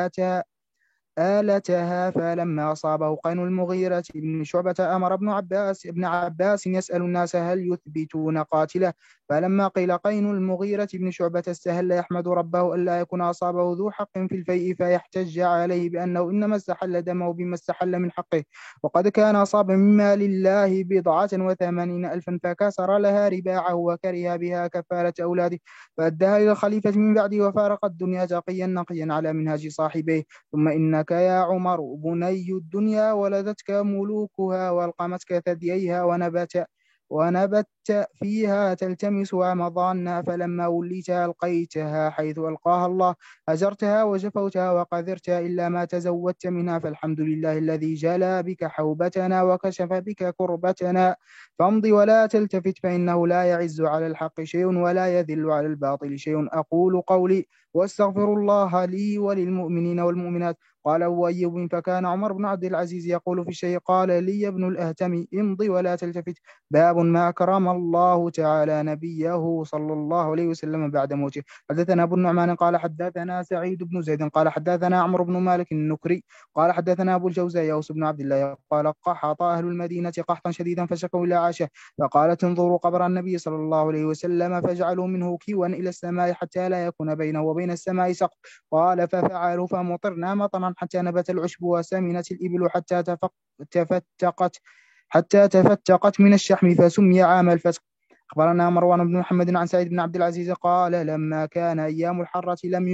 آلتها. فلما أصابه قين المغيرة بن شعبة أمر ابن عباس يسأل الناس هل يثبتون قاتله، فلما قيل قين المغيرة بن شعبة استهل يحمد ربه ألا يكون أصابه ذو حق في الفيء فيحتج عليه بأنه إنما استحل دمه بما استحل من حقه، وقد كان أصاب من مال الله 87,000 فكسر لها رباعه وكره بها كفارة أولاده، فأداها إلى الخليفة من بعده، وفارق الدنيا تقيا نقيا على منهاج صاحبه. ثم إنك يا عمر بني الدنيا ولدتك ملوكها وألقمتك ثدييها ونبت فيها تلتمس مضانا، فلما وليتها ألقيتها حيث ألقاها الله، هجرتها وجفوتها وقذرتها إلا ما تزودت منها، فالحمد لله الذي جلى بك حوبتنا وكشف بك كربتنا، فامض ولا تلتفت، فإنه لا يعز على الحق شيء ولا يذل على الباطل شيء. أقول قولي واستغفر الله لي وللمؤمنين والمؤمنات. قال أبو أيوب فكان عمر بن عبد العزيز يقول في الشيء قال لي ابن الأهتم امضي ولا تلتفت. باب ما أكرم الله تعالى نبيه صلى الله عليه وسلم بعد موته. حدثنا أبو النعمان قال حدثنا سعيد بن زيد قال حدثنا عمرو بن مالك النكري قال حدثنا أبو الجوزاء يوسف بن عبد الله قال قحط أهل المدينة قحطا شديدا فشكوا إلى عائشة فقالت انظروا قبر النبي صلى الله عليه وسلم فاجعلوا منه كيوا إلى السماء حتى لا يكون بينه وبين السماء سقف. قال ففعلوا فمطرنا مطرا حتى نبت العشب وسمنت الإبل حتى تفتقت من الشحم فسمي عام الفتق. أخبرنا مروان بن محمد عن سعيد بن عبد العزيز قال لما كان أيام الحرة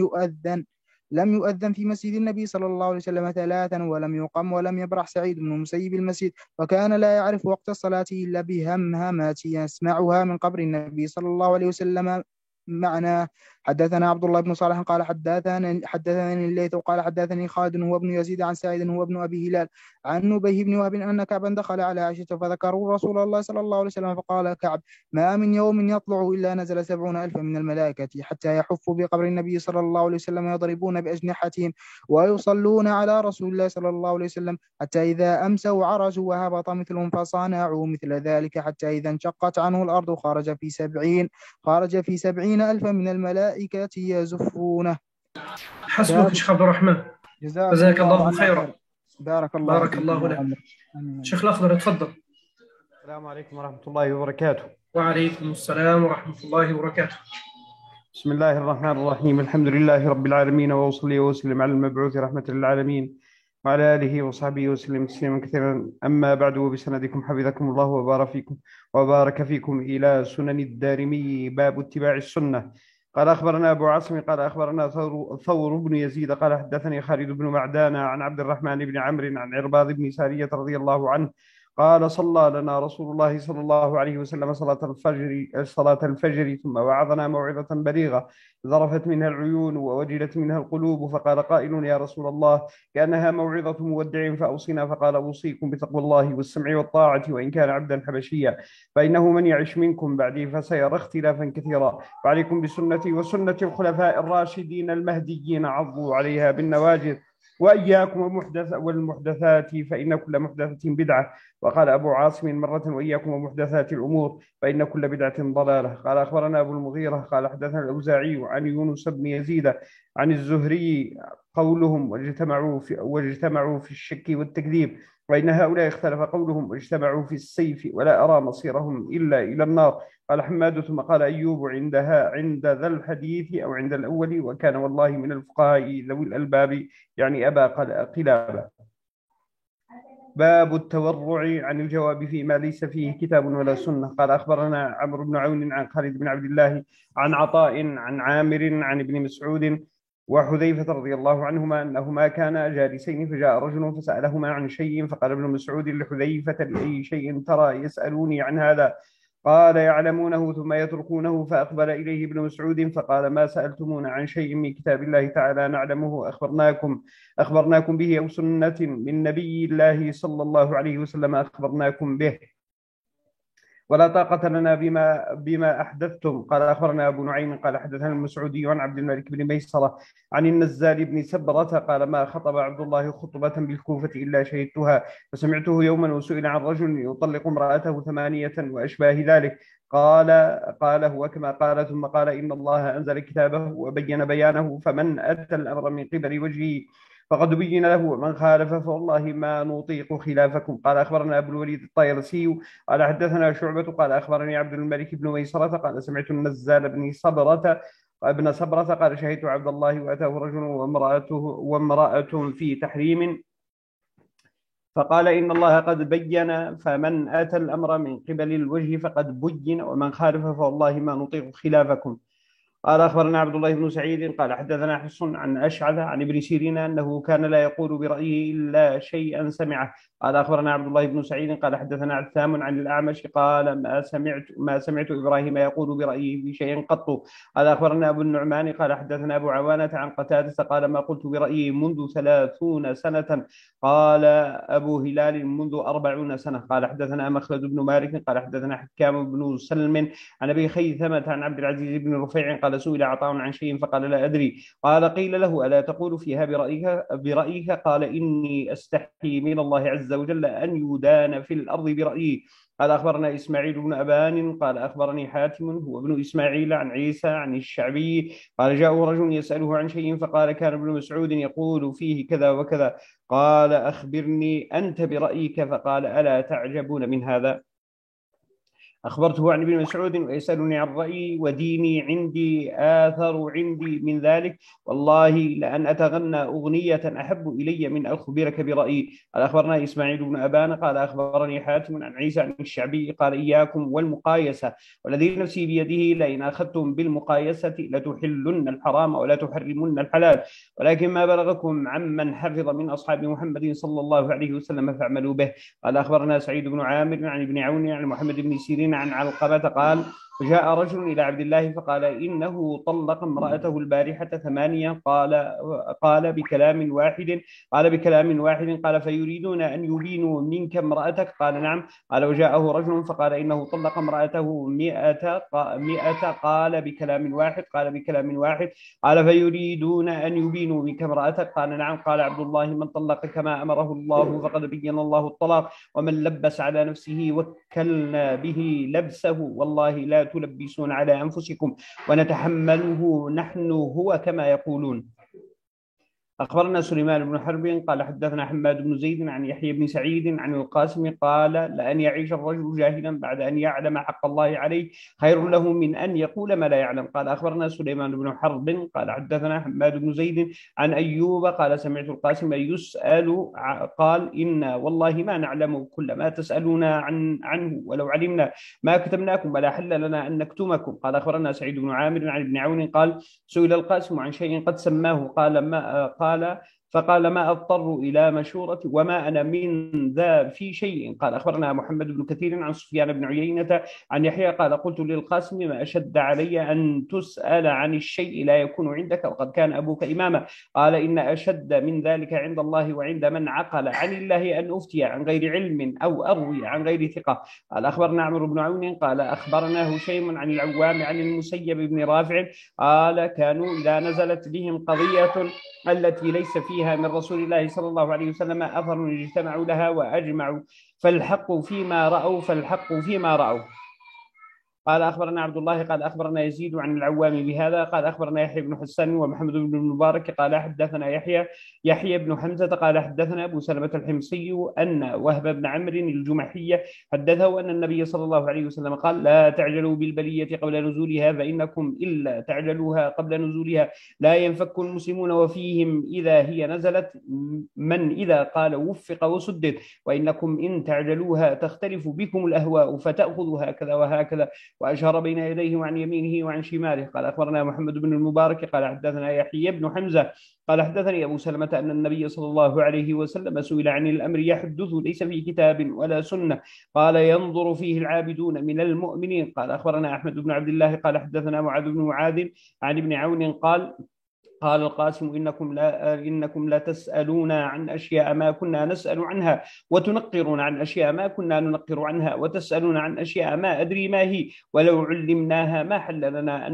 لم يؤذن في مسجد النبي صلى الله عليه وسلم 3 ولم يقم ولم يبرح سعيد بن المسيب المسجد، وكان لا يعرف وقت الصلاة إلا بهمهمة يسمعها من قبر النبي صلى الله عليه وسلم معنا. حدثنا عبد الله بن صالح قال حدثني الليث قال حدثني خالد هو ابن يزيد عن سعيد هو ابن أبي هلال عن نبيه بن وهب أن كعبا دخل على عائشة فذكروا رسول الله صلى الله عليه وسلم فقال كعب ما من يوم يطلع إلا نزل 70,000 من الملائكة حتى يحفوا بقبر النبي صلى الله عليه وسلم يضربون بأجنحتهم ويصلون على رسول الله صلى الله عليه وسلم حتى إذا أمسوا عرجوا وهبط مثلهم فصانعوا مثل ذلك حتى إذا انشقت عنه الأرض خرج في 70,000 من الملائكة يزفونه. حسبك شيخ عبد الرحمن، جزاك الله خيرا. بارك الله لك. شيخ الأخضر تفضل. السلام عليكم ورحمة الله وبركاته. وعليكم السلام ورحمة الله وبركاته. بسم الله الرحمن الرحيم، الحمد لله رب العالمين، وأصلي وأسلم على المبعوث رحمة للعالمين وعلى آله وصحبه وسلم تسليما كثيرا. أما بعد، وبسندكم حفظكم الله وبارك فيكم إلى سنن الدارمي باب اتباع السنة. قال أخبرنا أبو عاصم قال أخبرنا ثور بن يزيد قال حدثني خالد بن معدان عن عبد الرحمن بن عمرو عن عرباض بن سارية رضي الله عنه قال صلى لنا رسول الله صلى الله عليه وسلم صلاة الفجر ثم وعظنا موعظة بليغة ذرفت منها العيون ووجلت منها القلوب، فقال قائل يا رسول الله كأنها موعظة مودع فأوصنا، فقال أوصيكم بتقوى الله والسمع والطاعة وإن كان عبدا حبشيا، فإنه من يعش منكم بعدي فسيرى اختلافا كثيرا، وعليكم بسنتي وسنة الخلفاء الراشدين المهديين عضوا عليها بالنواجذ، وإياكم والمحدثات فإن كل محدثة بدعة. وقال أبو عاصم مرة وإياكم ومحدثات الأمور فإن كل بدعة ضلالة. قال أخبرنا أبو المغيرة قال حدثنا الأوزاعي عن يونس بن يزيد عن الزهري قولهم واجتمعوا في الشك والتكذيب، وإن هؤلاء اختلف قولهم واجتمعوا في السيف ولا أرى مصيرهم إلا إلى النار. قال حماد ثم قال أيوب عند ذا الحديث أو عند الأول، وكان والله من الفقهاء ذوي الألباب يعني أبا قلابة. باب التورع عن الجواب فيما ليس فيه كتاب ولا سنة. قال أخبرنا عمرو بن عون عن خالد بن عبد الله عن عطاء عن عامر عن ابن مسعود وحذيفة رضي الله عنهما أنهما كانا جالسين فجاء رجل فسألهما عن شيء، فقال ابن مسعود لحذيفة لأي شيء ترى يسألوني عن هذا؟ قال يعلمونه ثم يتركونه. فأقبل إليه ابن مسعود فقال ما سألتمون عن شيء من كتاب الله تعالى نعلمه أخبرناكم به، أو سنة من نبي الله صلى الله عليه وسلم أخبرناكم به، ولا طاقة لنا بما أحدثتم. قال أخبرنا أبو نعيم قال حدثنا المسعودي عن عبد الملك بن ميسرة عن النزال بن سبرة قال ما خطب عبد الله خطبة بالكوفة إلا شهدتها، فسمعته يوما وسئل عن رجل يطلق امرأته 8 وأشباه ذلك، قال هو كما قال، ثم قال إن الله أنزل كتابه وبين بيانه، فمن أتى الأمر من قبل وجهه فقد بين له، ومن خالف فوالله ما نطيق خلافكم. قال أخبرنا أبو الوليد الطيرسي قال حدثنا شعبة قال أخبرني عبد الملك بن ميسرة قال سمعت النزال ابن صبرة قال شهدت عبد الله وأتاه رجل وامرأة في تحريم، فقال إن الله قد بين، فمن أتى الأمر من قبل الوجه فقد بين، ومن خالف فوالله ما نطيق خلافكم. قال أخبرنا عبد الله بن سعيد قال حدثنا حفص عن أشعث عن ابن سيرين أنه كان لا يقول برأيه إلا شيئا سمعه. قال أخبرنا عبد الله بن سعيد قال حدثنا عثام عن الأعمش قال ما سمعت إبراهيم يقول برأيه في شيء قط. قال أخبرنا أبو النعمان قال حدثنا أبو عوانة عن قتادة قال ما قلت برأيه منذ 30 سنة. قال أبو هلال منذ 40 سنة. قال حدثنا مخلد بن مالك قال حدثنا حكام بن سلم عن أبي خيثمة عن عبد العزيز بن رفيع قال سئل عطاء عن شيء فقال لا أدري. قال قيل له ألا تقول فيها برأيك؟ قال إني أستحي من الله عز وجل أن يدان في الأرض برأيي. قال أخبرنا إسماعيل بن أبان قال أخبرني حاتم هو ابن إسماعيل عن عيسى عن الشعبي قال جاءه رجل يسأله عن شيء فقال كان ابن مسعود يقول فيه كذا وكذا. قال أخبرني أنت برأيك، فقال ألا تعجبون من هذا؟ أخبرته عن ابن مسعود ويسألني عن رأيي وديني عندي آثر عندي من ذلك، والله لأن أتغنى أغنية أحب إلي من أخبرك برأيي. قال أخبرنا إسماعيل بن أبان قال أخبرني حاتم عن عيسى عن الشعبي قال إياكم والمقايسة، والذي نفسي بيده لئن أخذتم بالمقايسة لتحلن الحرام ولا تحرمن الحلال، ولكن ما بلغكم عمن حفظ من أصحاب محمد صلى الله عليه وسلم فاعملوا به. قال أخبرنا سعيد بن عامر عن ابن عون عن محمد بن سيرين عن علقمة قال جاء رجل إلى عبد الله فقال إنه طلق امرأته البارحة 8 قال بكلام واحد قال فيريدون أن يبينوا منك امرأتك؟ قال نعم. قال وجاءه رجل فقال إنه طلق امرأته 100 قال بكلام واحد قال فيريدون أن يبينوا منك امرأتك؟ قال نعم. قال عبد الله من طلق كما أمره الله فقد بين الله الطلاق، ومن لبس على نفسه وكلنا به لبسه، والله لا تلبسون على أنفسكم ونتحمله نحن هو كما يقولون. أخبرنا سليمان بن حرب قال حدثنا حماد بن زيد عن يحيى بن سعيد عن القاسم قال لأن يعيش الرجل جاهلا بعد أن يعلم حق الله عليه خير له من أن يقول ما لا يعلم. قال أخبرنا سليمان بن حرب قال حدثنا حماد بن زيد عن أيوب قال سمعت القاسم يسأل قال إن والله ما نعلم كل ما تسألون عنه، ولو علمنا ما كتبناكم ولا حل لنا أن نكتمكم. قال أخبرنا سعيد بن عامر عن ابن عون قال سئل القاسم عن شيء قد سماه فقال ما أضطر إلى مشورة وما أنا من ذا في شيء. قال أخبرنا محمد بن كثير عن سفيان بن عيينة عن يحيى قال قلت للقاسم ما أشد علي أن تسأل عن الشيء لا يكون عندك وقد كان أبوك إماما. قال إن أشد من ذلك عند الله وعند من عقل عن الله أن أفتي عن غير علم أو أروي عن غير ثقة. قال أخبرنا عمرو بن عون قال أخبرنا هشيم عن العوام عن المسيب بن رافع قال كانوا إذا نزلت بهم قضية التي ليس فيها من رسول الله صلى الله عليه وسلم أثر اجتمعوا لها وأجمعوا فالحق فيما رأوا. قال أخبرنا عبد الله قال أخبرنا يزيد عن العوام بهذا. قال أخبرنا يحيى بن حسان ومحمد بن المبارك قال حدثنا يحيى بن حمزة قال حدثنا أبو سلمة الحمصي أن وهب بن عمرو الجمحي حدثه أن النبي صلى الله عليه وسلم قال لا تعجلوا بالبلية قبل نزولها فإنكم إلا تعجلوها قبل نزولها لا ينفك المسلمون وفيهم إذا هي نزلت من إذا قال وفق وسدد، وإنكم إن تعجلوها تختلف بكم الأهواء فتأخذوا هكذا وهكذا وأشار بين يديه وعن يمينه وعن شماله. قال أخبرنا محمد بن المبارك قال حدثنا يحيى بن حمزة قال حدثني أبو سلمة أن النبي صلى الله عليه وسلم سئل عن الأمر يحدث ليس في كتاب ولا سنة قال ينظر فيه العابدون من المؤمنين. قال أخبرنا أحمد بن عبد الله قال حدثنا معاذ بن معاذ عن ابن عون قال القاسم إنكم لا تسألون عن أشياء ما كنا نسأل عنها وتنقرون عن أشياء ما كنا ننقر عنها وتسألون عن أشياء ما أدري ما هي ولو علمناها ما حل لنا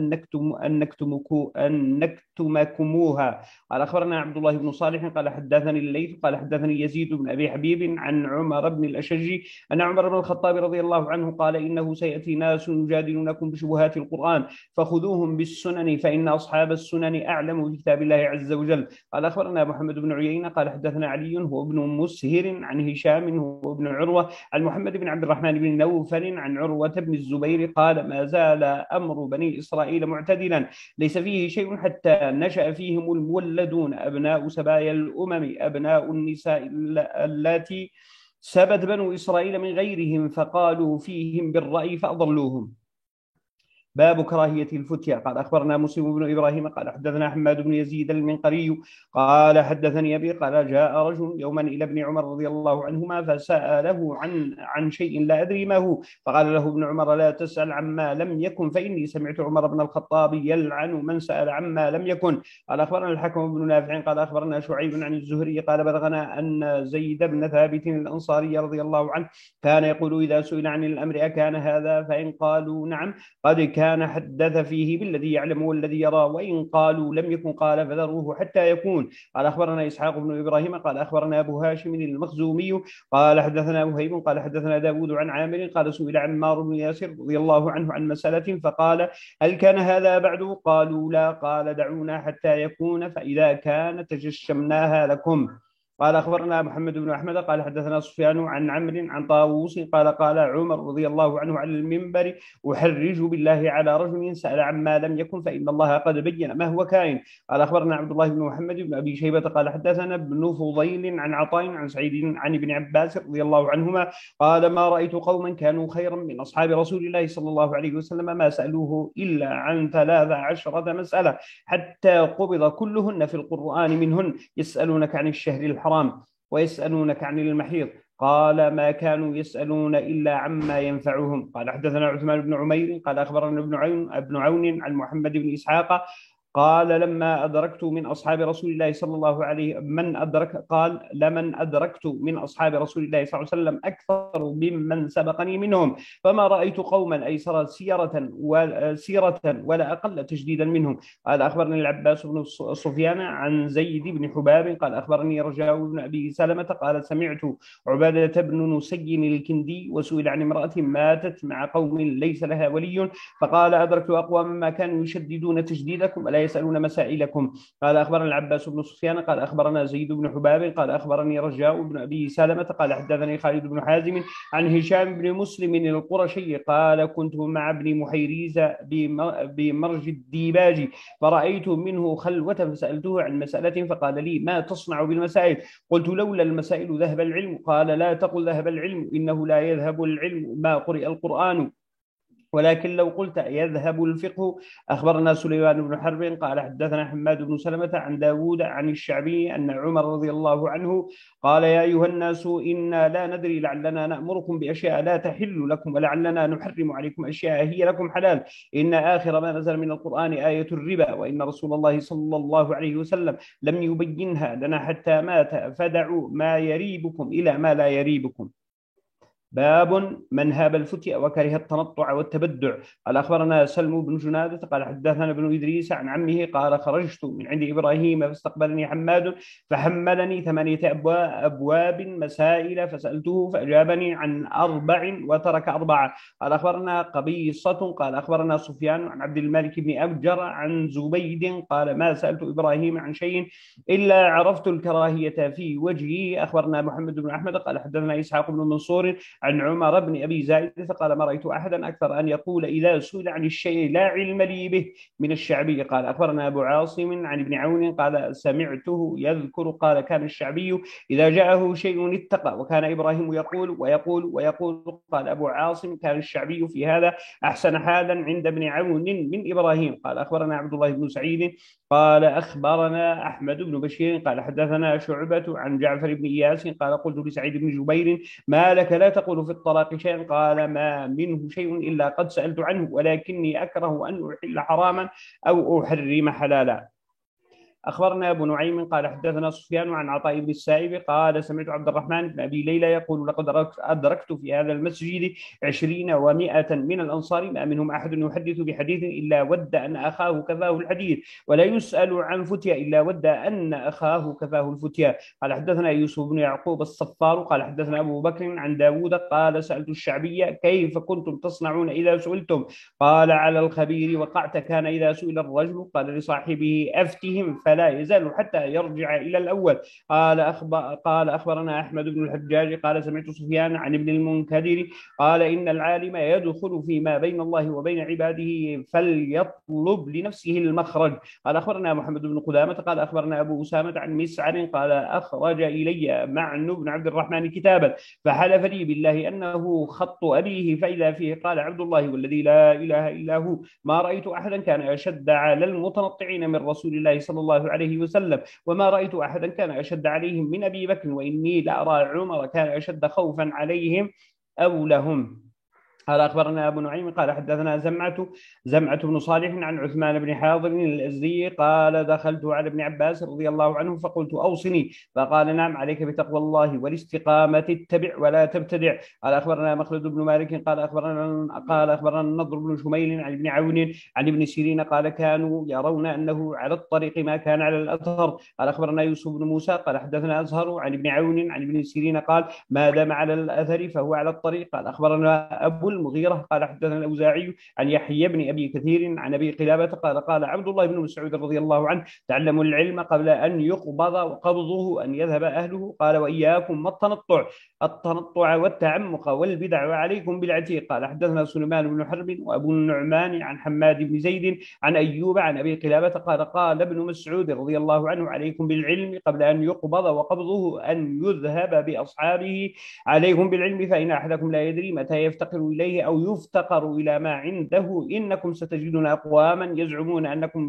أن نكتمكموها. قال أخبرنا عبد الله بن صالح قال حدثني الليث قال حدثني يزيد بن أبي حبيب عن عمر بن الأشج أن عمر بن الخطاب رضي الله عنه قال إنه سيأتي ناس يجادلونكم بشبهات القرآن فخذوهم بالسنن فإن أصحاب السنن أعلم بكتاب الله عز وجل. قال أخبرنا محمد بن عيينة قال حدثنا علي هو ابن مسهر عن هشام هو ابن عروة عن محمد بن عبد الرحمن بن نوفل عن عروة بن الزبير قال ما زال أمر بني إسرائيل معتدلا ليس فيه شيء حتى نشأ فيهم المولدون أبناء سبايا الأمم أبناء النساء اللاتي سبت بنو إسرائيل من غيرهم فقالوا فيهم بالرأي فأضلوهم. باب كراهية الفتيا. قال أخبرنا مسلم بن إبراهيم قال حدثنا حماد بن يزيد المنقري قال حدثني أبي قال جاء رجل يوما إلى ابن عمر رضي الله عنهما فسأله عن شيء لا أدري ما هو فقال له ابن عمر لا تسأل عما لم يكن فإني سمعت عمر بن الخطاب يلعن من سأل عما لم يكن. قال أخبرنا الحكم بن نافع قال أخبرنا شعيب عن الزهري قال بلغنا أن زيد بن ثابت الأنصاري رضي الله عنه كان يقول إذا سئل عن الأمر أكان هذا فإن قالوا نعم قد كان حدث فيه بالذي يعلم والذي يرى وإن قالوا لم يكن قال فذروه حتى يكون. قال أخبرنا إسحاق بن إبراهيم قال أخبرنا أبو هاشم المخزومي قال حدثنا وهيب قال حدثنا داود عن عامر قال سئل عمار بن ياسر رضي الله عنه عن مسألة فقال هل كان هذا بعد قالوا لا قال دعونا حتى يكون فإذا كان تجشمناها لكم. قال أخبرنا محمد بن أحمد قال حدثنا سفيان عن عمرو عن طاووس قال عمر رضي الله عنه على المنبر أحرج بالله على رجل سأل عما لم يكن فإن الله قد بين ما هو كائن. قال أخبرنا عبد الله بن محمد بن أبي شيبة قال حدثنا ابن فضيل عن عطاء عن سعيد عن ابن عباس رضي الله عنهما قال ما رأيت قوما كانوا خيرا من أصحاب رسول الله صلى الله عليه وسلم ما سألوه إلا عن 13 مسألة حتى قبض كلهن في القرآن منهن يسألونك عن الشهر الحرام ويسألونك عن المحيض قال ما كانوا يسألون إلا عما ينفعهم. قال حدثنا عثمان بن عمير قال أخبرنا ابن عون عن محمد بن إسحاق قال لما أدركت من أصحاب رسول الله صلى الله عليه قال لمن أدركت من أصحاب رسول الله صلى الله عليه وسلم أكثر ممن سبقني منهم فما رأيت قوما أيسر سيرة ولا أقل تجديدا منهم. قال أخبرني العباس بن سفيان عن زيد بن حباب قال أخبرني رجاء بن أبي سلمة قال سمعت عبادة بن نسي الكندي وسئل عن امرأة ماتت مع قوم ليس لها ولي فقال أدركت أقواما ما كانوا يشددون تجديدكم ولا يسألون مسائلكم. قال أخبرنا العباس بن سفيان قال أخبرنا زيد بن حباب قال أخبرني رجاء بن أبي سلمة قال حدثني خالد بن حازم عن هشام بن مسلم القرشي قال كنت مع ابن محيريز بمرج الديباج فرأيت منه خلوة فسألته عن مسألة فقال لي ما تصنع بالمسائل قلت لولا المسائل ذهب العلم قال لا تقل ذهب العلم إنه لا يذهب العلم ما قرئ القرآن ولكن لو قلت يذهب الفقه. أخبرنا سليمان بن حرب قال حدثنا حماد بن سلمة عن داود عن الشعبي أن عمر رضي الله عنه قال يا أيها الناس إنا لا ندري لعلنا نأمركم بأشياء لا تحل لكم ولعلنا نحرم عليكم أشياء هي لكم حلال إن آخر ما نزل من القرآن آية الربا وإن رسول الله صلى الله عليه وسلم لم يبينها لنا حتى مات فدعوا ما يريبكم إلى ما لا يريبكم. باب من هاب الفتيا وكره التنطع والتبدع. قال أخبرنا سلم بن جنادة قال حدثنا ابن إدريس عن عمه قال خرجت من عند إبراهيم فاستقبلني حماد فحملني 8 أبواب مسائل فسألته فأجابني عن 4 وترك 4. قال أخبرنا قبيصة قال أخبرنا سفيان عن عبد الملك بن أبجر عن زبيد قال ما سألت إبراهيم عن شيء إلا عرفت الكراهية في وجهه. أخبرنا محمد بن أحمد قال حدثنا إسحاق بن منصور عن عمر بن أبي زائدة قال ما رأيت أحدا أكثر أن يقول إذا سئل عن الشيء لا علم لي به من الشعبي. قال أخبرنا أبو عاصم عن ابن عون قال سمعته يذكر قال كان الشعبي إذا جاءه شيء اتقى وكان إبراهيم يقول ويقول. قال أبو عاصم كان الشعبي في هذا أحسن حالا عند ابن عون من إبراهيم. قال أخبرنا عبد الله بن سعيد قال أخبرنا أحمد بن بشير قال حدثنا شعبة عن جعفر بن إياس قال قلت لسعيد بن جبير ما لك لا تقول في الطلاق شيئا؟ قال ما منه شيء إلا قد سألت عنه ولكني أكره أن أحل حراما أو أحرم حلالا. أخبرنا أبو نعيم قال حدثنا سفيان عن عطاء بن السائب قال سمعت عبد الرحمن بن أبي ليلى يقول لقد أدركت في هذا المسجد 20 و100 من الأنصار ما منهم أحد يحدث بحديث إلا ود أن أخاه كفاه الحديث ولا يسأل عن فتيا إلا ود أن أخاه كفاه الفتيا. قال حدثنا يوسف بن يعقوب الصفار قال حدثنا أبو بكر عن داود قال سألت الشعبية كيف كنتم تصنعون إذا سئلتم؟ قال على الخبير وقعت كان إذا سئل الرجل قال لصاحبه أفتهم فلا يزال حتى يرجع إلى الأول. قال أخبرنا أحمد بن الحجاج قال سمعت سفيان عن ابن المنكدر قال إن العالم يدخل فيما بين الله وبين عباده فليطلب لنفسه المخرج. قال أخبرنا محمد بن قدامة قال أخبرنا أبو أسامة عن مسعر قال أخرج إلي معن بن عبد الرحمن كتابا فحلف لي بالله أنه خط أبيه فإذا فيه قال عبد الله والذي لا إله إلا هو ما رأيت أحدا كان أشد على المتنطعين من رسول الله صلى الله عليه وسلم وما رأيت أحدا كان أشد عليهم من أبي بكر وإني لأرى عمر كان أشد خوفا عليهم أو لهم. قال أخبرنا أبو نعيم قال حدثنا زمعة بن صالح عن عثمان بن حاضر الأزدي قال دخلت على ابن عباس رضي الله عنه فقلت أوصني فقال نعم عليك بتقوى الله والاستقامة اتبع ولا تبتدع. قال أخبرنا مخلد بن مالك قال أخبرنا النضر بن شميل عن ابن عون عن ابن سيرين قال كانوا يرون أنه على الطريق ما كان على الأثر. قال أخبرنا يوسف بن موسى قال حدثنا أزهر عن ابن عون عن ابن سيرين قال ما دام على الأثر فهو على الطريق. قال أخبرنا أبو المغيرة قال حدثنا الأوزاعي عن يحيى بن أبي كثير عن أبي قلابة قال عبد الله بن مسعود رضي الله عنه تعلموا العلم قبل أن يقبض وقبضه أن يذهب أهله. قال وإياكم التنطع والتعمق والبدع وعليكم بالعتيق. قال حدثنا سليمان بن حرب وأبو النعمان عن حماد بن زيد عن أيوب عن أبي قلابة قال ابن مسعود رضي الله عنه عليكم بالعلم قبل أن يقبض وقبضه أن يذهب بأصحابه. عليكم بالعلم فإن أحدكم لا يدري متى يفتقر إليه أو يفتقر إلى ما عنده إنكم ستجدون أقواما يزعمون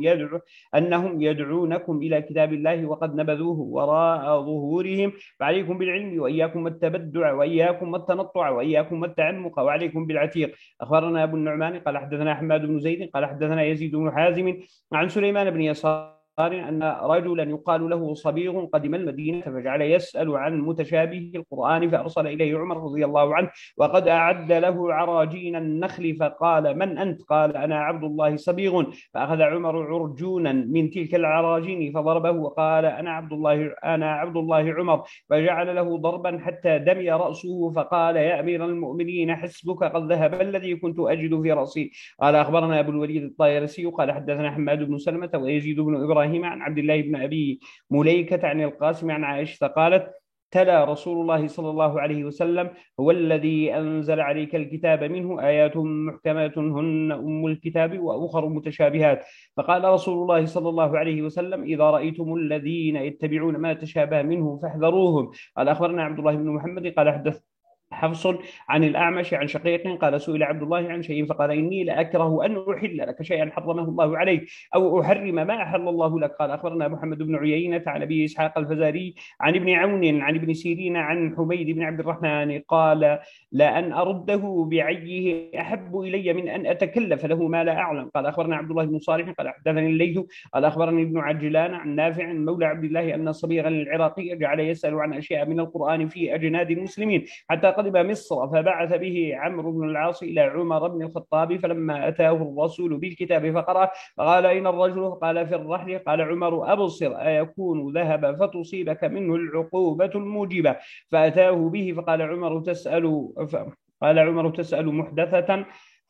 أنهم يدعونكم إلى كتاب الله وقد نبذوه وراء ظهورهم فعليكم بالعلم وإياكم التبدع وإياكم التنطع وإياكم التعمق وعليكم بالعتيق. أخبرنا أبو النعمان قال حدثنا حماد بن زيد قال حدثنا يزيد بن حازم عن سليمان بن يسار أن رجلا يقال له صبيغ قدم المدينة فجعل يسأل عن متشابه القرآن فأرسل إليه عمر رضي الله عنه وقد أعد له عراجين النخل فقال من أنت؟ قال أنا عبد الله صبيغ. فأخذ عمر عرجونا من تلك العراجين فضربه وقال أنا عبد الله عمر فجعل له ضربا حتى دمي رأسه فقال يا أمير المؤمنين حسبك قد ذهب الذي كنت أجد في رأسي. قال أخبرنا أبو الوليد الطيرسي قال حدثنا حماد بن سلمة ويزيد بن إبراهيم عن عبد الله بن أبي مليكة عن القاسم عن عائشة قالت تلا رسول الله صلى الله عليه وسلم هو الذي أنزل عليك الكتاب منه آيات محكمات هن أم الكتاب وأخر متشابهات. فقال رسول الله صلى الله عليه وسلم إذا رأيتم الذين يتبعون ما تشابه منه فاحذروهم. قال أخبرنا عبد الله بن محمد قال حدث حفص عن الأعمش عن شقيق قال سئل عبد الله عن شيء فقال إني لأكره أن أحل لك شيئا حرمه الله عليك أو أحرم ما أحل الله لك. قال أخبرنا محمد بن عيينة عن أبي إسحاق الفزاري عن ابن عون عن ابن سيرين عن حميد بن عبد الرحمن قال لأن أرده بعيه أحب إلي من أن أتكلف له ما لا أعلم. قال أخبرنا عبد الله بن صالح قال حدثني الليث قال أخبرني ابن عجلان عن نافع مولى عبد الله أن صبيغا العراقي جعل يسأل عن أشياء من القرآن في أجناد المسلمين حتى قدم مصر فبعث به عمرو بن العاص إلى عمر بن الخطاب فلما أتاه الرسول بالكتاب فقرأ فقال أين الرجل؟ قال في الرحل. قال عمر أبصر أيكون ذهب فتصيبك منه العقوبة الموجبة؟ فأتاه به فقال عمر تسأل محدثة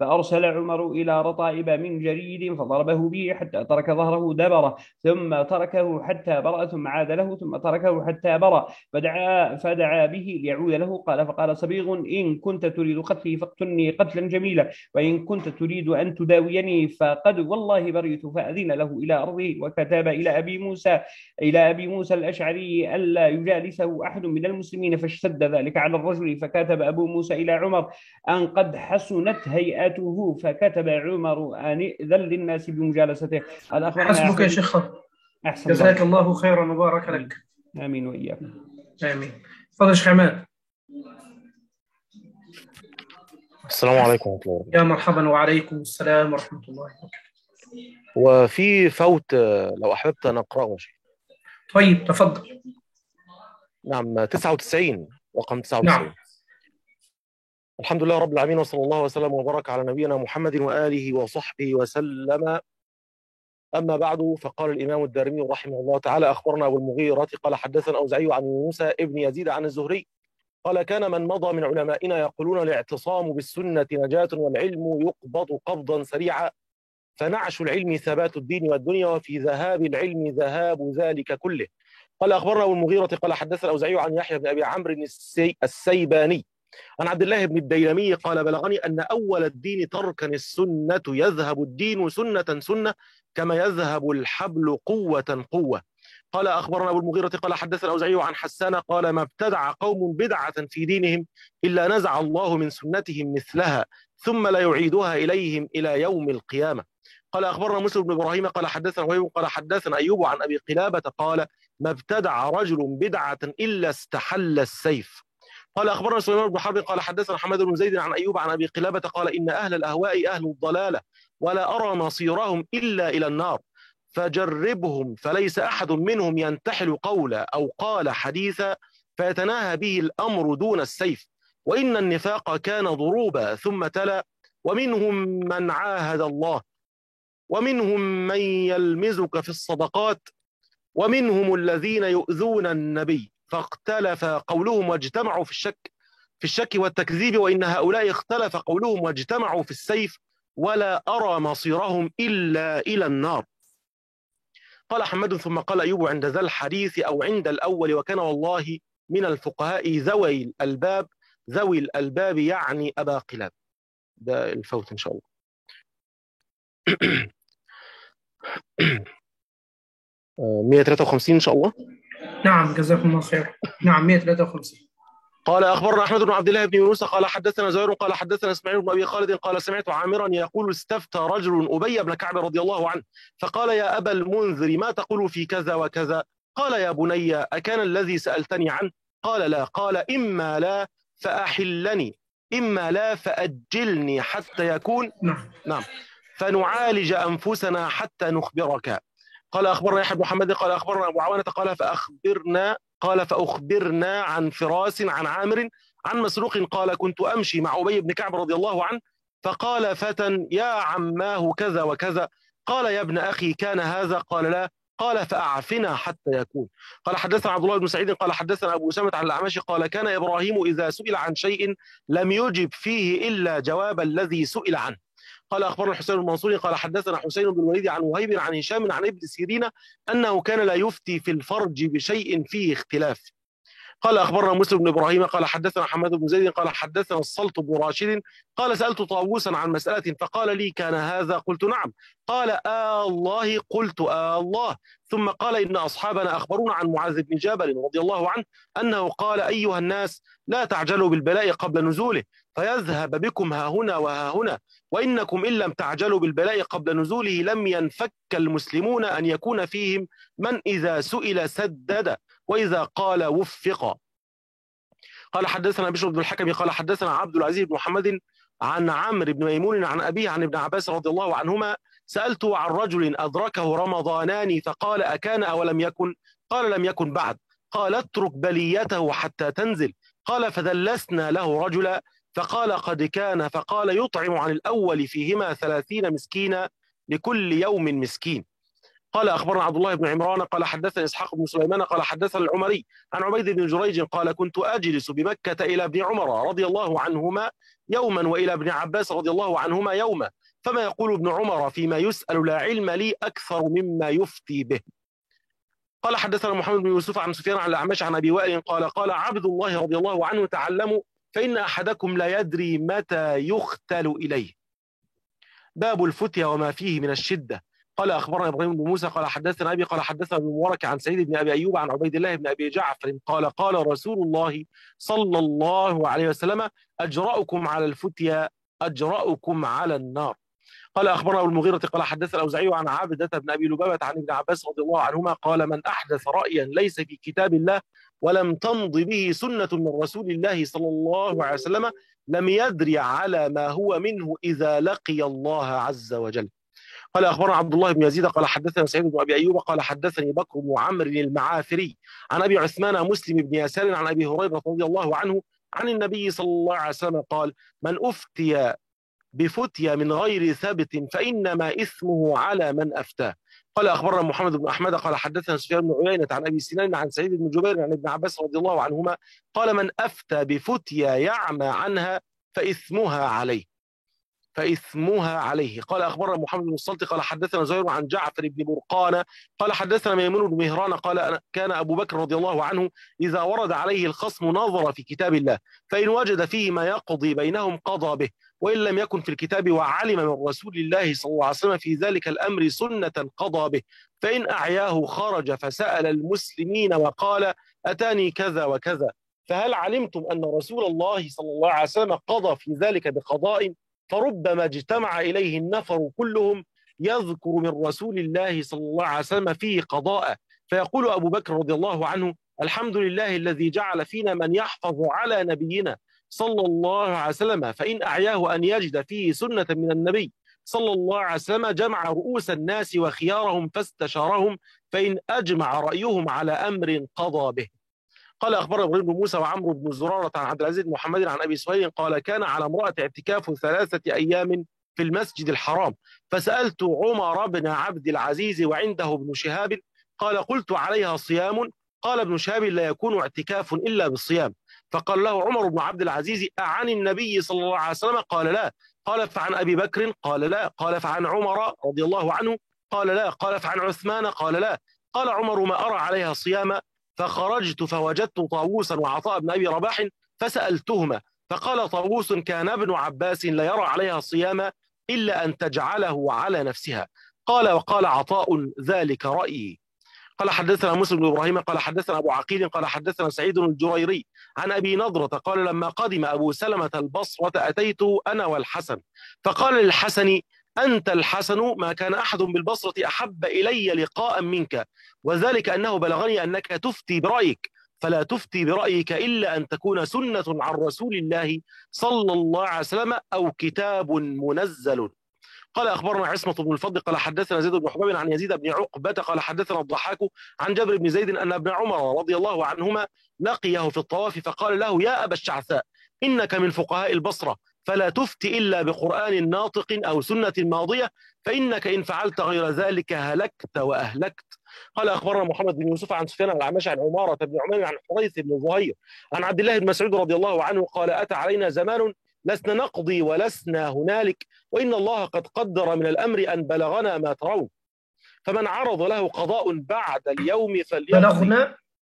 فأرسل عمر إلى رطائب من جريد فضربه به حتى ترك ظهره دبره، ثم تركه حتى برأ، ثم عاد له، ثم تركه حتى برأ، فدعا به ليعود له. فقال صبيغ: إن كنت تريد قتلي فاقتلني قتلا جميلا، وإن كنت تريد أن تداويني فقد والله بريت. فأذن له إلى أرضه، وكتب إلى أبي موسى الأشعري ألا يجالسه أحد من المسلمين، فاشتد ذلك على الرجل. فكتب أبو موسى إلى عمر أن قد حسنت هيئته، فكتب عمر أن إذن للناس بمجالسته. حسبك يا شيخ. جزاك الله خيرا وبارك لك. آمين وإياكم. آمين. تفضل شيخ عماد. السلام عليكم ورحمة الله وبركاته. يا مرحبا. وعليكم السلام ورحمة الله وبركاته. وفي فوت لو أحببت أن أقرأه شيء. طيب تفضل. نعم، 99 رقم 99. نعم. الحمد لله رب العالمين، وصلى الله وسلم وبارك على نبينا محمد وآله وصحبه وسلم. أما بعد، فقال الإمام الدارمي رحمه الله تعالى: أخبرنا أبو المغيرة قال حدثنا أوزعي عن موسى ابن يزيد عن الزهري قال: كان من مضى من علمائنا يقولون الاعتصام بالسنة نجاة، والعلم يقبض قبضا سريعا، فنعش العلم ثبات الدين والدنيا، وفي ذهاب العلم ذهاب ذلك كله. قال: أخبرنا أبو المغيرة قال حدثنا الأوزعي عن يحيى بن أبي عمرو السيباني عن عبد الله بن الديلمي قال: بلغني أن أول الدين تركا السنة، يذهب الدين سنة سنة كما يذهب الحبل قوة قوة. قال: أخبرنا أبو المغيرة قال حدثنا الأوزعي عن حسان قال: ما ابتدع قوم بدعة في دينهم إلا نزع الله من سنتهم مثلها، ثم لا يعيدها إليهم إلى يوم القيامة. قال: أخبرنا مسلم بن إبراهيم قال حدثنا وهيب قال حدثنا أيوب عن أبي قلابة قال: ما ابتدع رجل بدعة إلا استحل السيف. قال: أخبرنا سليمان بن حرب قال حدثنا حماد بن زيد عن أيوب عن أبي قلابة قال: إن أهل الأهواء أهل الضلالة، ولا أرى مصيرهم إلا إلى النار، فجربهم، فليس أحد منهم ينتحل قولا أو قال حديثا فيتناهى به الأمر دون السيف، وإن النفاق كان ضروبا. ثم تلا: ومنهم من عاهد الله، ومنهم من يلمزك في الصدقات، ومنهم الذين يؤذون النبي، فاختلف قولهم واجتمعوا في الشك والتكذيب، وإن هؤلاء اختلف قولهم واجتمعوا في السيف، ولا أرى مصيرهم إلا إلى النار. قال حماد: ثم قال أيوب عند ذا الحديث أو عند الأول: وكان والله من الفقهاء ذوي الألباب يعني أبا قلاب. ده الفوت إن شاء الله. 153 إن شاء الله. نعم جزاكم الله خير. نعم 153. قال: أخبرنا أحمد بن عبد الله بن يونس قال حدثنا زهير قال حدثنا إسماعيل بن أبي خالد قال: سمعت عامرا يقول: استفتى رجل أبي بن كعب رضي الله عنه فقال: يا أبا المنذر، ما تقول في كذا وكذا؟ قال: يا بني، أكان الذي سألتني عنه؟ قال: لا. قال: إما لا فأحلني، إما لا فأجلني حتى يكون نعم فنعالج أنفسنا حتى نخبرك. قال: أخبرنا يحيى بن محمد قال أخبرنا أبو عوانة قال فأخبرنا عن فراس عن عامر عن مسروق قال: كنت أمشي مع أبي بن كعب رضي الله عنه، فقال فتى: يا عماه كذا وكذا. قال: يا ابن أخي كان هذا؟ قال: لا. قال: فأعفنا حتى يكون. قال: حدثنا عبد الله بن سعيد قال حدثنا أبو أسامة عن الأعمش قال: كان إبراهيم إذا سئل عن شيء لم يجب فيه إلا جواب الذي سئل عنه. قال: أخبرنا الحسين بن منصور قال حدثنا حسين بن الوليد عن وهيب عن هشام عن ابن سيرين أنه كان لا يفتي في الفرج بشيء فيه اختلاف. قال: أخبرنا مسلم بن إبراهيم قال حدثنا حماد بن زيد قال حدثنا السلط بن راشد قال: سألت طاووسا عن مسألة فقال لي: كان هذا؟ قلت: نعم. قال: الله؟ قلت: الله. ثم قال: إن أصحابنا أخبرونا عن معاذ بن جبل رضي الله عنه أنه قال: أيها الناس، لا تعجلوا بالبلاء قبل نزوله فيذهب بكم ها هنا وها هنا، وإنكم إن لم تعجلوا بالبلاء قبل نزوله لم ينفك المسلمون أن يكون فيهم من إذا سئل سدد وإذا قال وفق. قال: حدثنا بشر بن الحكم قال حدثنا عبد العزيز بن محمد عن عمرو بن ميمون عن أبيه عن ابن عباس رضي الله عنهما: سألته عن رجل أدركه رمضانان فقال: أكان أو لم يكن؟ قال: لم يكن بعد. قال: اترك بليته حتى تنزل. قال: فدلسنا له رجلا فقال: قد كان. فقال: يطعم عن الأول فيهما 30 مسكينا لكل يوم مسكين. قال أخبرنا عبد الله بن عمران قال حدثنا إسحاق بن سليمان قال حدثنا العمري عن عبيد بن جريج قال كنت أجلس بمكة إلى ابن عمر رضي الله عنهما يوما وإلى ابن عباس رضي الله عنهما يوما، فما يقول ابن عمر فيما يسأل لا علم لي أكثر مما يفتي به. قال حدثنا محمد بن يوسف عن سفيان عن الأعمش عن أبي وائل قال قال عبد الله رضي الله عنه تعلموا فإن أحدكم لا يدري متى يختل إليه. باب الفتيا وما فيه من الشدة. قال أخبرنا إبراهيم بن موسى قال حدثنا أبي قال حدثنا ابن مبارك عن سعيد بن أبي أيوب عن عبيد الله بن أبي جعفر قال قال رسول الله صلى الله عليه وسلم أجرأكم على الفتيا أجرأكم على النار. قال أخبرنا أبو المغيرة قال حدثنا الأوزاعي عن عابدة بن أبي لبابة عن ابن عباس رضي الله عنهما قال من أحدث رأيا ليس في كتاب الله ولم تمض به سنة من رسول الله صلى الله عليه وسلم لم يدري على ما هو منه إذا لقي الله عز وجل. قال أخبرنا عبد الله بن يزيد قال حدثنا سعيد بن أبي أيوب قال حدثني بكر بن عمرو المعافري عن أبي عثمان مسلم بن يسار عن أبي هريرة رضي الله عنه عن النبي صلى الله عليه وسلم قال من أفتي بفتيا من غير ثبت فإنما إثمه على من أفتاه. قال أخبرنا محمد بن أحمد قال حدثنا سفيان بن عيينة عن أبي سنان عن سعيد بن جبير عن ابن عباس رضي الله عنهما قال من أفتى بفتيا يعمى عنها فإثمها عليه. قال أخبرنا محمد بن الصلت قال حدثنا زهير عن جعفر بن برقانة قال حدثنا ميمون بن مهران قال كان أبو بكر رضي الله عنه إذا ورد عليه الخصم نظر في كتاب الله فإن وجد فيه ما يقضي بينهم قضى به وإن لم يكن في الكتاب وعلم من رسول الله صلى الله عليه وسلم في ذلك الأمر سنة قضى به فإن أعياه خرج فسأل المسلمين وقال أتاني كذا وكذا فهل علمتم أن رسول الله صلى الله عليه وسلم قضى في ذلك بقضاء فربما اجتمع إليه النفر كلهم يذكر من رسول الله صلى الله عليه وسلم فيه قضاء فيقول أبو بكر رضي الله عنه الحمد لله الذي جعل فينا من يحفظ على نبينا صلى الله عليه وسلم فإن أعياه أن يجد فيه سنة من النبي صلى الله عليه وسلم جمع رؤوس الناس وخيارهم فاستشارهم فإن أجمع رأيهم على أمر قضى به. قال أخبرنا إبراهيم بن موسى وعمرو بن زرارة عن عبد العزيز بن محمد عن أبي سهيل قال كان على امرأة اعتكاف 3 أيام في المسجد الحرام فسألت عمر بن عبد العزيز وعنده ابن شهاب قال قلت عليها صيام قال ابن شهاب لا يكون اعتكاف إلا بالصيام فقال له عمر بن عبد العزيز أعن النبي صلى الله عليه وسلم قال لا قال فعن أبي بكر قال لا قال فعن عمر رضي الله عنه قال لا قال فعن عثمان قال لا قال عمر ما أرى عليها صياما فخرجت فوجدت طاووسا وعطاء بن أبي رباح فسألتهما فقال طاووس كان ابن عباس لا يرى عليها صياما إلا أن تجعله على نفسها قال وقال عطاء ذلك رأيي. قال حدثنا مسلم بن إبراهيم قال حدثنا أبو عقيل قال حدثنا سعيد الجريري عن أبي نضرة قال لما قدم أبو سلمة البصرة أتيته أنا والحسن فقال للحسن أنت الحسن ما كان أحد بالبصرة أحب إلي لقاء منك وذلك أنه بلغني أنك تفتي برأيك فلا تفتي برأيك إلا أن تكون سنة عن رسول الله صلى الله عليه وسلم أو كتاب منزل. قال أخبرنا عصمة بن الفضل قال حدثنا زيد بن حباب عن يزيد بن عقبة قال حدثنا الضحاك عن جابر بن زيد أن ابن عمر رضي الله عنهما لقيه في الطواف فقال له يا أبا الشعثاء إنك من فقهاء البصرة فلا تفتي إلا بقرآن ناطق أو سنة ماضية فإنك إن فعلت غير ذلك هلكت وأهلكت. قال أخبرنا محمد بن يوسف عن سفيان الأعمش عن عمارة بن عمير عن حريث بن ظهير عن عبد الله بن مسعود رضي الله عنه قال أتى علينا زمان لسنا نقضي ولسنا هنالك وإن الله قد قدر من الأمر أن بلغنا ما ترون فمن عرض له قضاء بعد اليوم فليقضي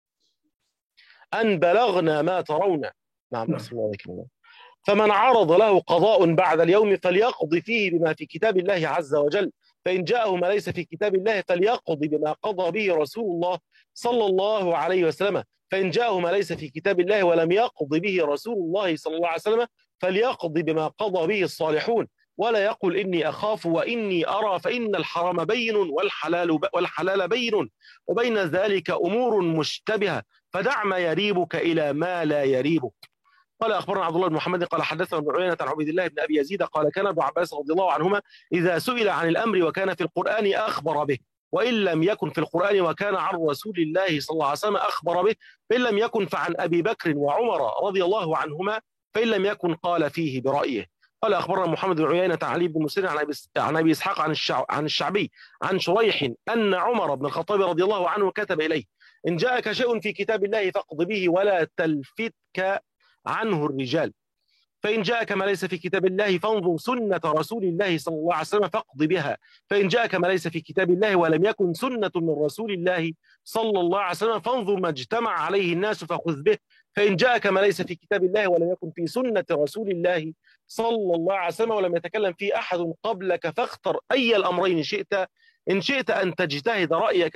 أن بلغنا ما ترون. نعم فمن عرض له قضاء بعد اليوم فليقضي فيه بما في كتاب الله عز وجل فإن جاءه ما ليس في كتاب الله فليقضي بما قضى به رسول الله صلى الله عليه وسلم فإن جاءه ما ليس في كتاب الله ولم يقضي به رسول الله صلى الله عليه وسلم فليقضي بما قضى به الصالحون ولا يقل إني أخاف وإني أرى فإن الحرام بين والحلال بين وبين ذلك أمور مشتبهة فدع ما يريبك إلى ما لا يريبك. قال أخبرنا عبد الله بن محمد قال حدثنا ابن عيينة عن عبيد الله بن أبي يزيد قال كان ابن عباس رضي الله عنهما إذا سئل عن الأمر وكان في القرآن أخبر به وإن لم يكن في القرآن وكان عن رسول الله صلى الله عليه وسلم أخبر به فإن لم يكن فعن أبي بكر وعمر رضي الله عنهما فإن لم يكن قال فيه برأيه. قال أخبرنا محمد بن عيينة عن علي بن مسلم عن أبي إسحاق عن الشعبي عن شريح أن عمر بن الخطاب رضي الله عنه كتب إليه: إن جاءك شيء في كتاب الله فاقض به ولا تلفتك عنه الرجال، فإن جاءك ما ليس في كتاب الله فانظر سنة رسول الله صلى الله عليه وسلم فاقض بها، فإن جاءك ما ليس في كتاب الله ولم يكن سنة من رسول الله صلى الله عليه وسلم فانظر ما اجتمع عليه الناس فخذ به، فإن جاءك ما ليس في كتاب الله ولم يكن في سنة رسول الله صلى الله عليه وسلم ولم يتكلم فيه أحد قبلك فاختر أي الأمرين شئت، إن شئت أن تجتهد رأيك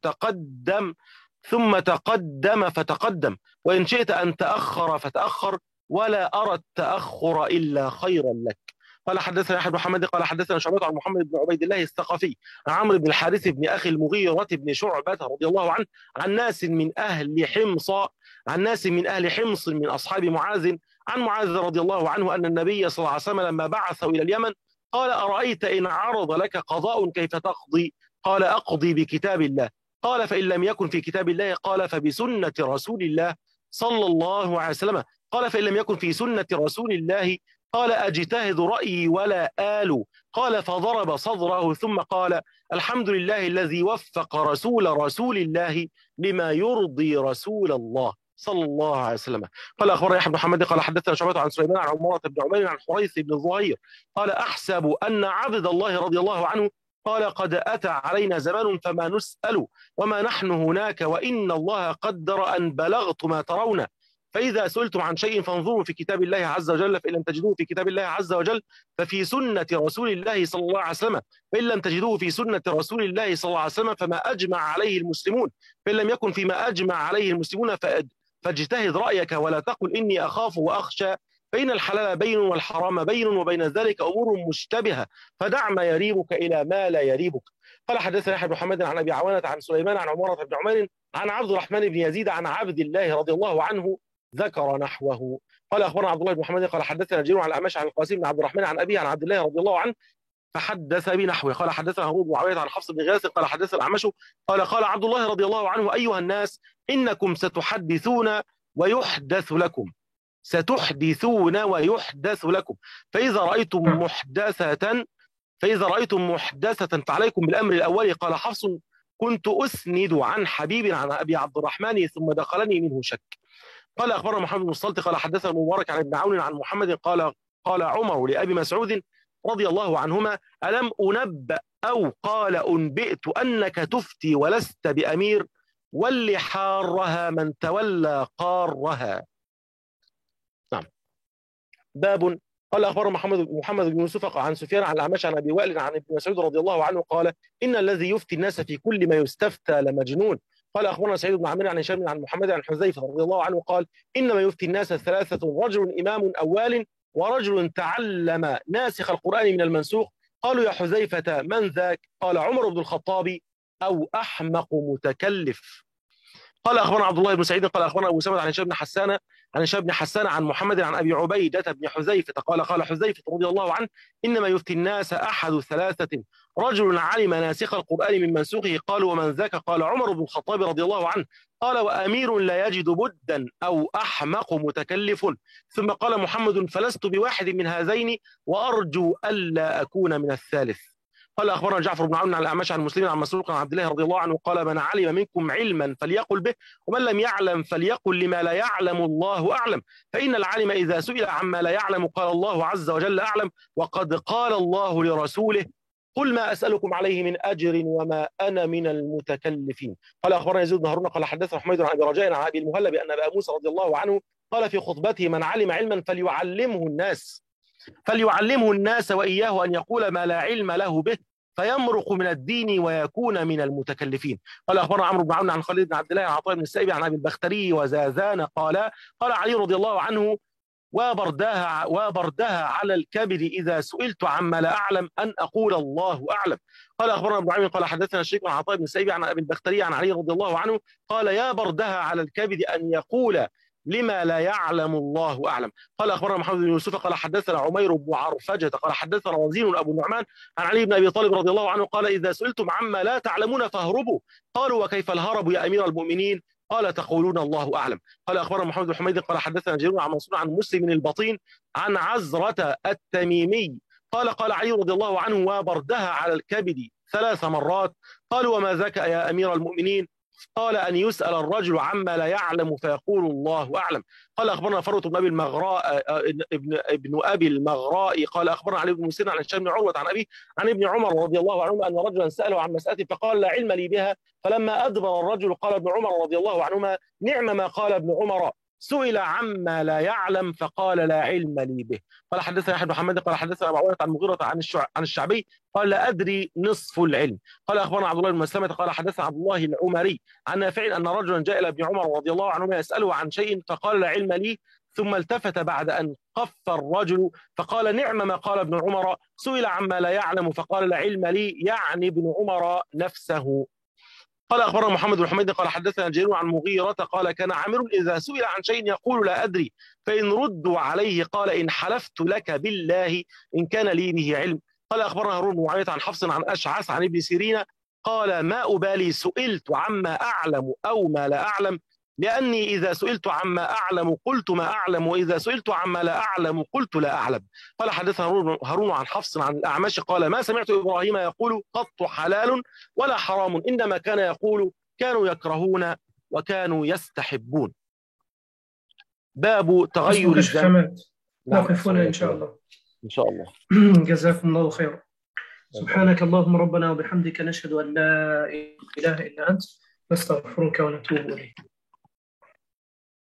ثم تقدم فتقدم، وإن شئت أن تأخر فتأخر، ولا أرى التأخر إلا خيرا لك. قال حدثنا أحمد بن حماد قال حدثنا شعبة عن محمد بن عبيد الله الثقفي عن عمرو بن الحارث بن أخي المغيرة بن شعبة رضي الله عنه عن ناس من أهل حمص من أصحاب معاذ عن معاذ رضي الله عنه أن النبي صلى الله عليه وسلم لما بعثه إلى اليمن قال: أرأيت إن عرض لك قضاء كيف تقضي؟ قال: أقضي بكتاب الله. قال: فإن لم يكن في كتاب الله؟ قال: فبسنة رسول الله صلى الله عليه وسلم. قال: فإن لم يكن في سنة رسول الله؟ قال: أجتهد رأيي ولا آل. قال: فضرب صدره ثم قال: الحمد لله الذي وفق رسول الله لما يرضي رسول الله صلى الله عليه وسلم. قال أخبرنا يحيى بن محمد قال حدثنا شعبة عن سليمان عن عمارة بن عمير عن حريث بن الظهير قال: أحسب أن عبد الله رضي الله عنه قال: قد أتى علينا زمان فما نسأل وما نحن هناك، وإن الله قدر أن بلغت ما ترون، فإذا سئلتم عن شيء فانظروا في كتاب الله عز وجل، فإن لم تجدوه في كتاب الله عز وجل ففي سنة رسول الله صلى الله عليه وسلم، فإن لم تجدوه في سنة رسول الله صلى الله عليه وسلم فما أجمع عليه المسلمون، فإن لم يكن فيما أجمع عليه المسلمون فاجتهد رأيك ولا تقل إني أخاف وأخشى، فإن الحلال بين والحرام بين وبين ذلك أمور مشتبهة، فدع ما يريبك إلى ما لا يريبك. قال حدثنا يحيى بن محمد عن أبي عوانة عن سليمان عن عمارة بن عمير عن عبد الرحمن بن يزيد عن عبد الله رضي الله عنه ذكر نحوه. قال أخبرنا عبد الله بن محمد قال حدثنا جرير عن الأعمش عن القاسم بن عبد الرحمن عن أبيه عن عبد الله رضي الله عنه فحدث بنحوه. قال حدثنا هارون بن معاوية عن حفص بن غياث قال حدثنا الأعمش قال: قال عبد الله رضي الله عنه: أيها الناس إنكم ستحدثون ويحدث لكم، فإذا رأيتم محدثة فعليكم بالأمر الأول. قال حفص: كنت أسند عن حبيب عن أبي عبد الرحمن ثم دخلني منه شك. قال أخبرنا محمد بن الصلت قال حدثنا مبارك عن ابن عون عن محمد قال عمر لأبي مسعود رضي الله عنهما: ألم أنبأ أو قال أنبئت أنك تفتي ولست بأمير، ول حارها من تولى قارها. نعم. باب. قال أخبرنا محمد بن يوسف عن سفيان عن الأعمش عن أبي وائل عن ابن مسعود رضي الله عنه قال: إن الذي يفتي الناس في كل ما يستفتى لمجنون. قال أخبرنا سعيد بن عامر عن هشام عن محمد عن حذيفة رضي الله عنه قال: إنما يفتي الناس ثلاثة: رجل إمام أوال، ورجل تعلم ناسخ القرآن من المنسوخ. قالوا: يا حذيفة من ذاك؟ قال: عمر بن الخطاب أو أحمق متكلف. قال أخبرنا عبد الله بن سعيد قال أخبرنا أبو سمد عن هشام بن حسان عن محمد عن أبي عبيدة بن حذيفة قال حذيفة رضي الله عنه: إنما يفتي الناس أحد ثلاثة: رجل علم ناسخ القرآن من منسوخه. قالوا: ومن ذاك؟ قال: عمر بن الخطاب رضي الله عنه. قال: وأمير لا يجد بدا أو أحمق متكلف. ثم قال محمد: فلست بواحد من هذين وأرجو ألا أكون من الثالث. قال أخبرنا جعفر بن عون عن الأعمش عن مسلم عن مسروق عن عبد الله رضي الله عنه قال: من علم منكم علما فليقل به، ومن لم يعلم فليقل لما لا يعلم الله أعلم، فإن العالم إذا سئل عما لا يعلم قال الله عز وجل أعلم، وقد قال الله لرسوله: قل ما أسألكم عليه من أجر وما أنا من المتكلفين. قال أخبرنا يزيد بن هارون قال حدثنا حميد عن أبي رجاء عن أبي المهلب أن أبا موسى رضي الله عنه قال في خطبته: من علم علما فليعلمه الناس وإياه أن يقول ما لا علم له به فيمرق من الدين ويكون من المتكلفين. قال أخبرنا عمرو بن عون عن خالد بن عبد الله عن عطاء بن السائب عن أبي البختري وزاذان قال علي رضي الله عنه: وبردها على الكبد إذا سئلت عما لا أعلم أن أقول الله أعلم. قال أخبرنا ابن عمير قال حدثنا الشيخ عن عطاء بن السائب عن أبي البختري عن علي رضي الله عنه قال: يا بردها على الكبد أن يقول لما لا يعلم الله أعلم. قال أخبرنا محمد بن يوسف قال حدثنا عمير بن عرفجة قال حدثنا وزين أبو النعمان عن علي بن أبي طالب رضي الله عنه قال: إذا سئلتم عما لا تعلمون فاهربوا. قالوا: وكيف الهرب يا أمير المؤمنين؟ قال تقولون الله أعلم. قال أخبرنا محمد بن حميد قال حدثنا جرير عن منصور عن مسلم البطين عن عزرة التميمي قال قال علي رضي الله عنه وبردها على الكبد 3 مرات. قالوا وما ذاك يا أمير المؤمنين؟ قال أن يسأل الرجل عما لا يعلم فيقول الله أعلم. قال أخبرنا فروة بن أبي المغراء ابن أبي المغراء قال أخبرنا علي بن مسلم عن هشام بن عروة عن أبيه عن ابن عمر رضي الله عنهما أن رجلا سأله عن مسألة فقال لا علم لي بها. فلما أدبر الرجل قال ابن عمر رضي الله عنهما نعم ما قال ابن عمر سئل عما لا يعلم فقال لا علم لي به. قال حدثنا يحيى بن محمد قال حدثنا أبو عوانة عن مغيرة عن الشعبي قال لا أدري نصف العلم. قال أخبرنا عبد الله بن مسلمة قال حدثنا عبد الله العمري عن نافع أن رجلا جاء إلى ابن عمر رضي الله عنهما يسأله عن شيء فقال لا علم لي ثم التفت بعد أن قف الرجل فقال نعم ما قال ابن عمر سئل عما لا يعلم فقال لا علم لي يعني ابن عمر نفسه. قال أخبرنا محمد بن حميد قال حدثنا جرير عن مغيرة قال كان عامر إذا سئل عن شيء يقول لا أدري فإن ردوا عليه قال إن حلفت لك بالله إن كان لي به علم. قال أخبرنا هارون بن معاوية عن حفص عن أشعث عن ابن سيرين قال ما أبالي سئلت عما أعلم أو ما لا أعلم لأني إذا سئلت عما أعلم قلت ما أعلم وإذا سئلت عما لا أعلم قلت لا أعلم. قال حدثنا هارون عن حفص عن الأعمش قال ما سمعت إبراهيم يقول قط حلال ولا حرام إنما كان يقول كانوا يكرهون وكانوا يستحبون. باب تغير الزمان. نقف هنا إن شاء الله. إن شاء الله. جزاكم الله خيرا. سبحانك اللهم ربنا وبحمدك نشهد أن لا إله إلا أنت نستغفرك ونتوب إليك.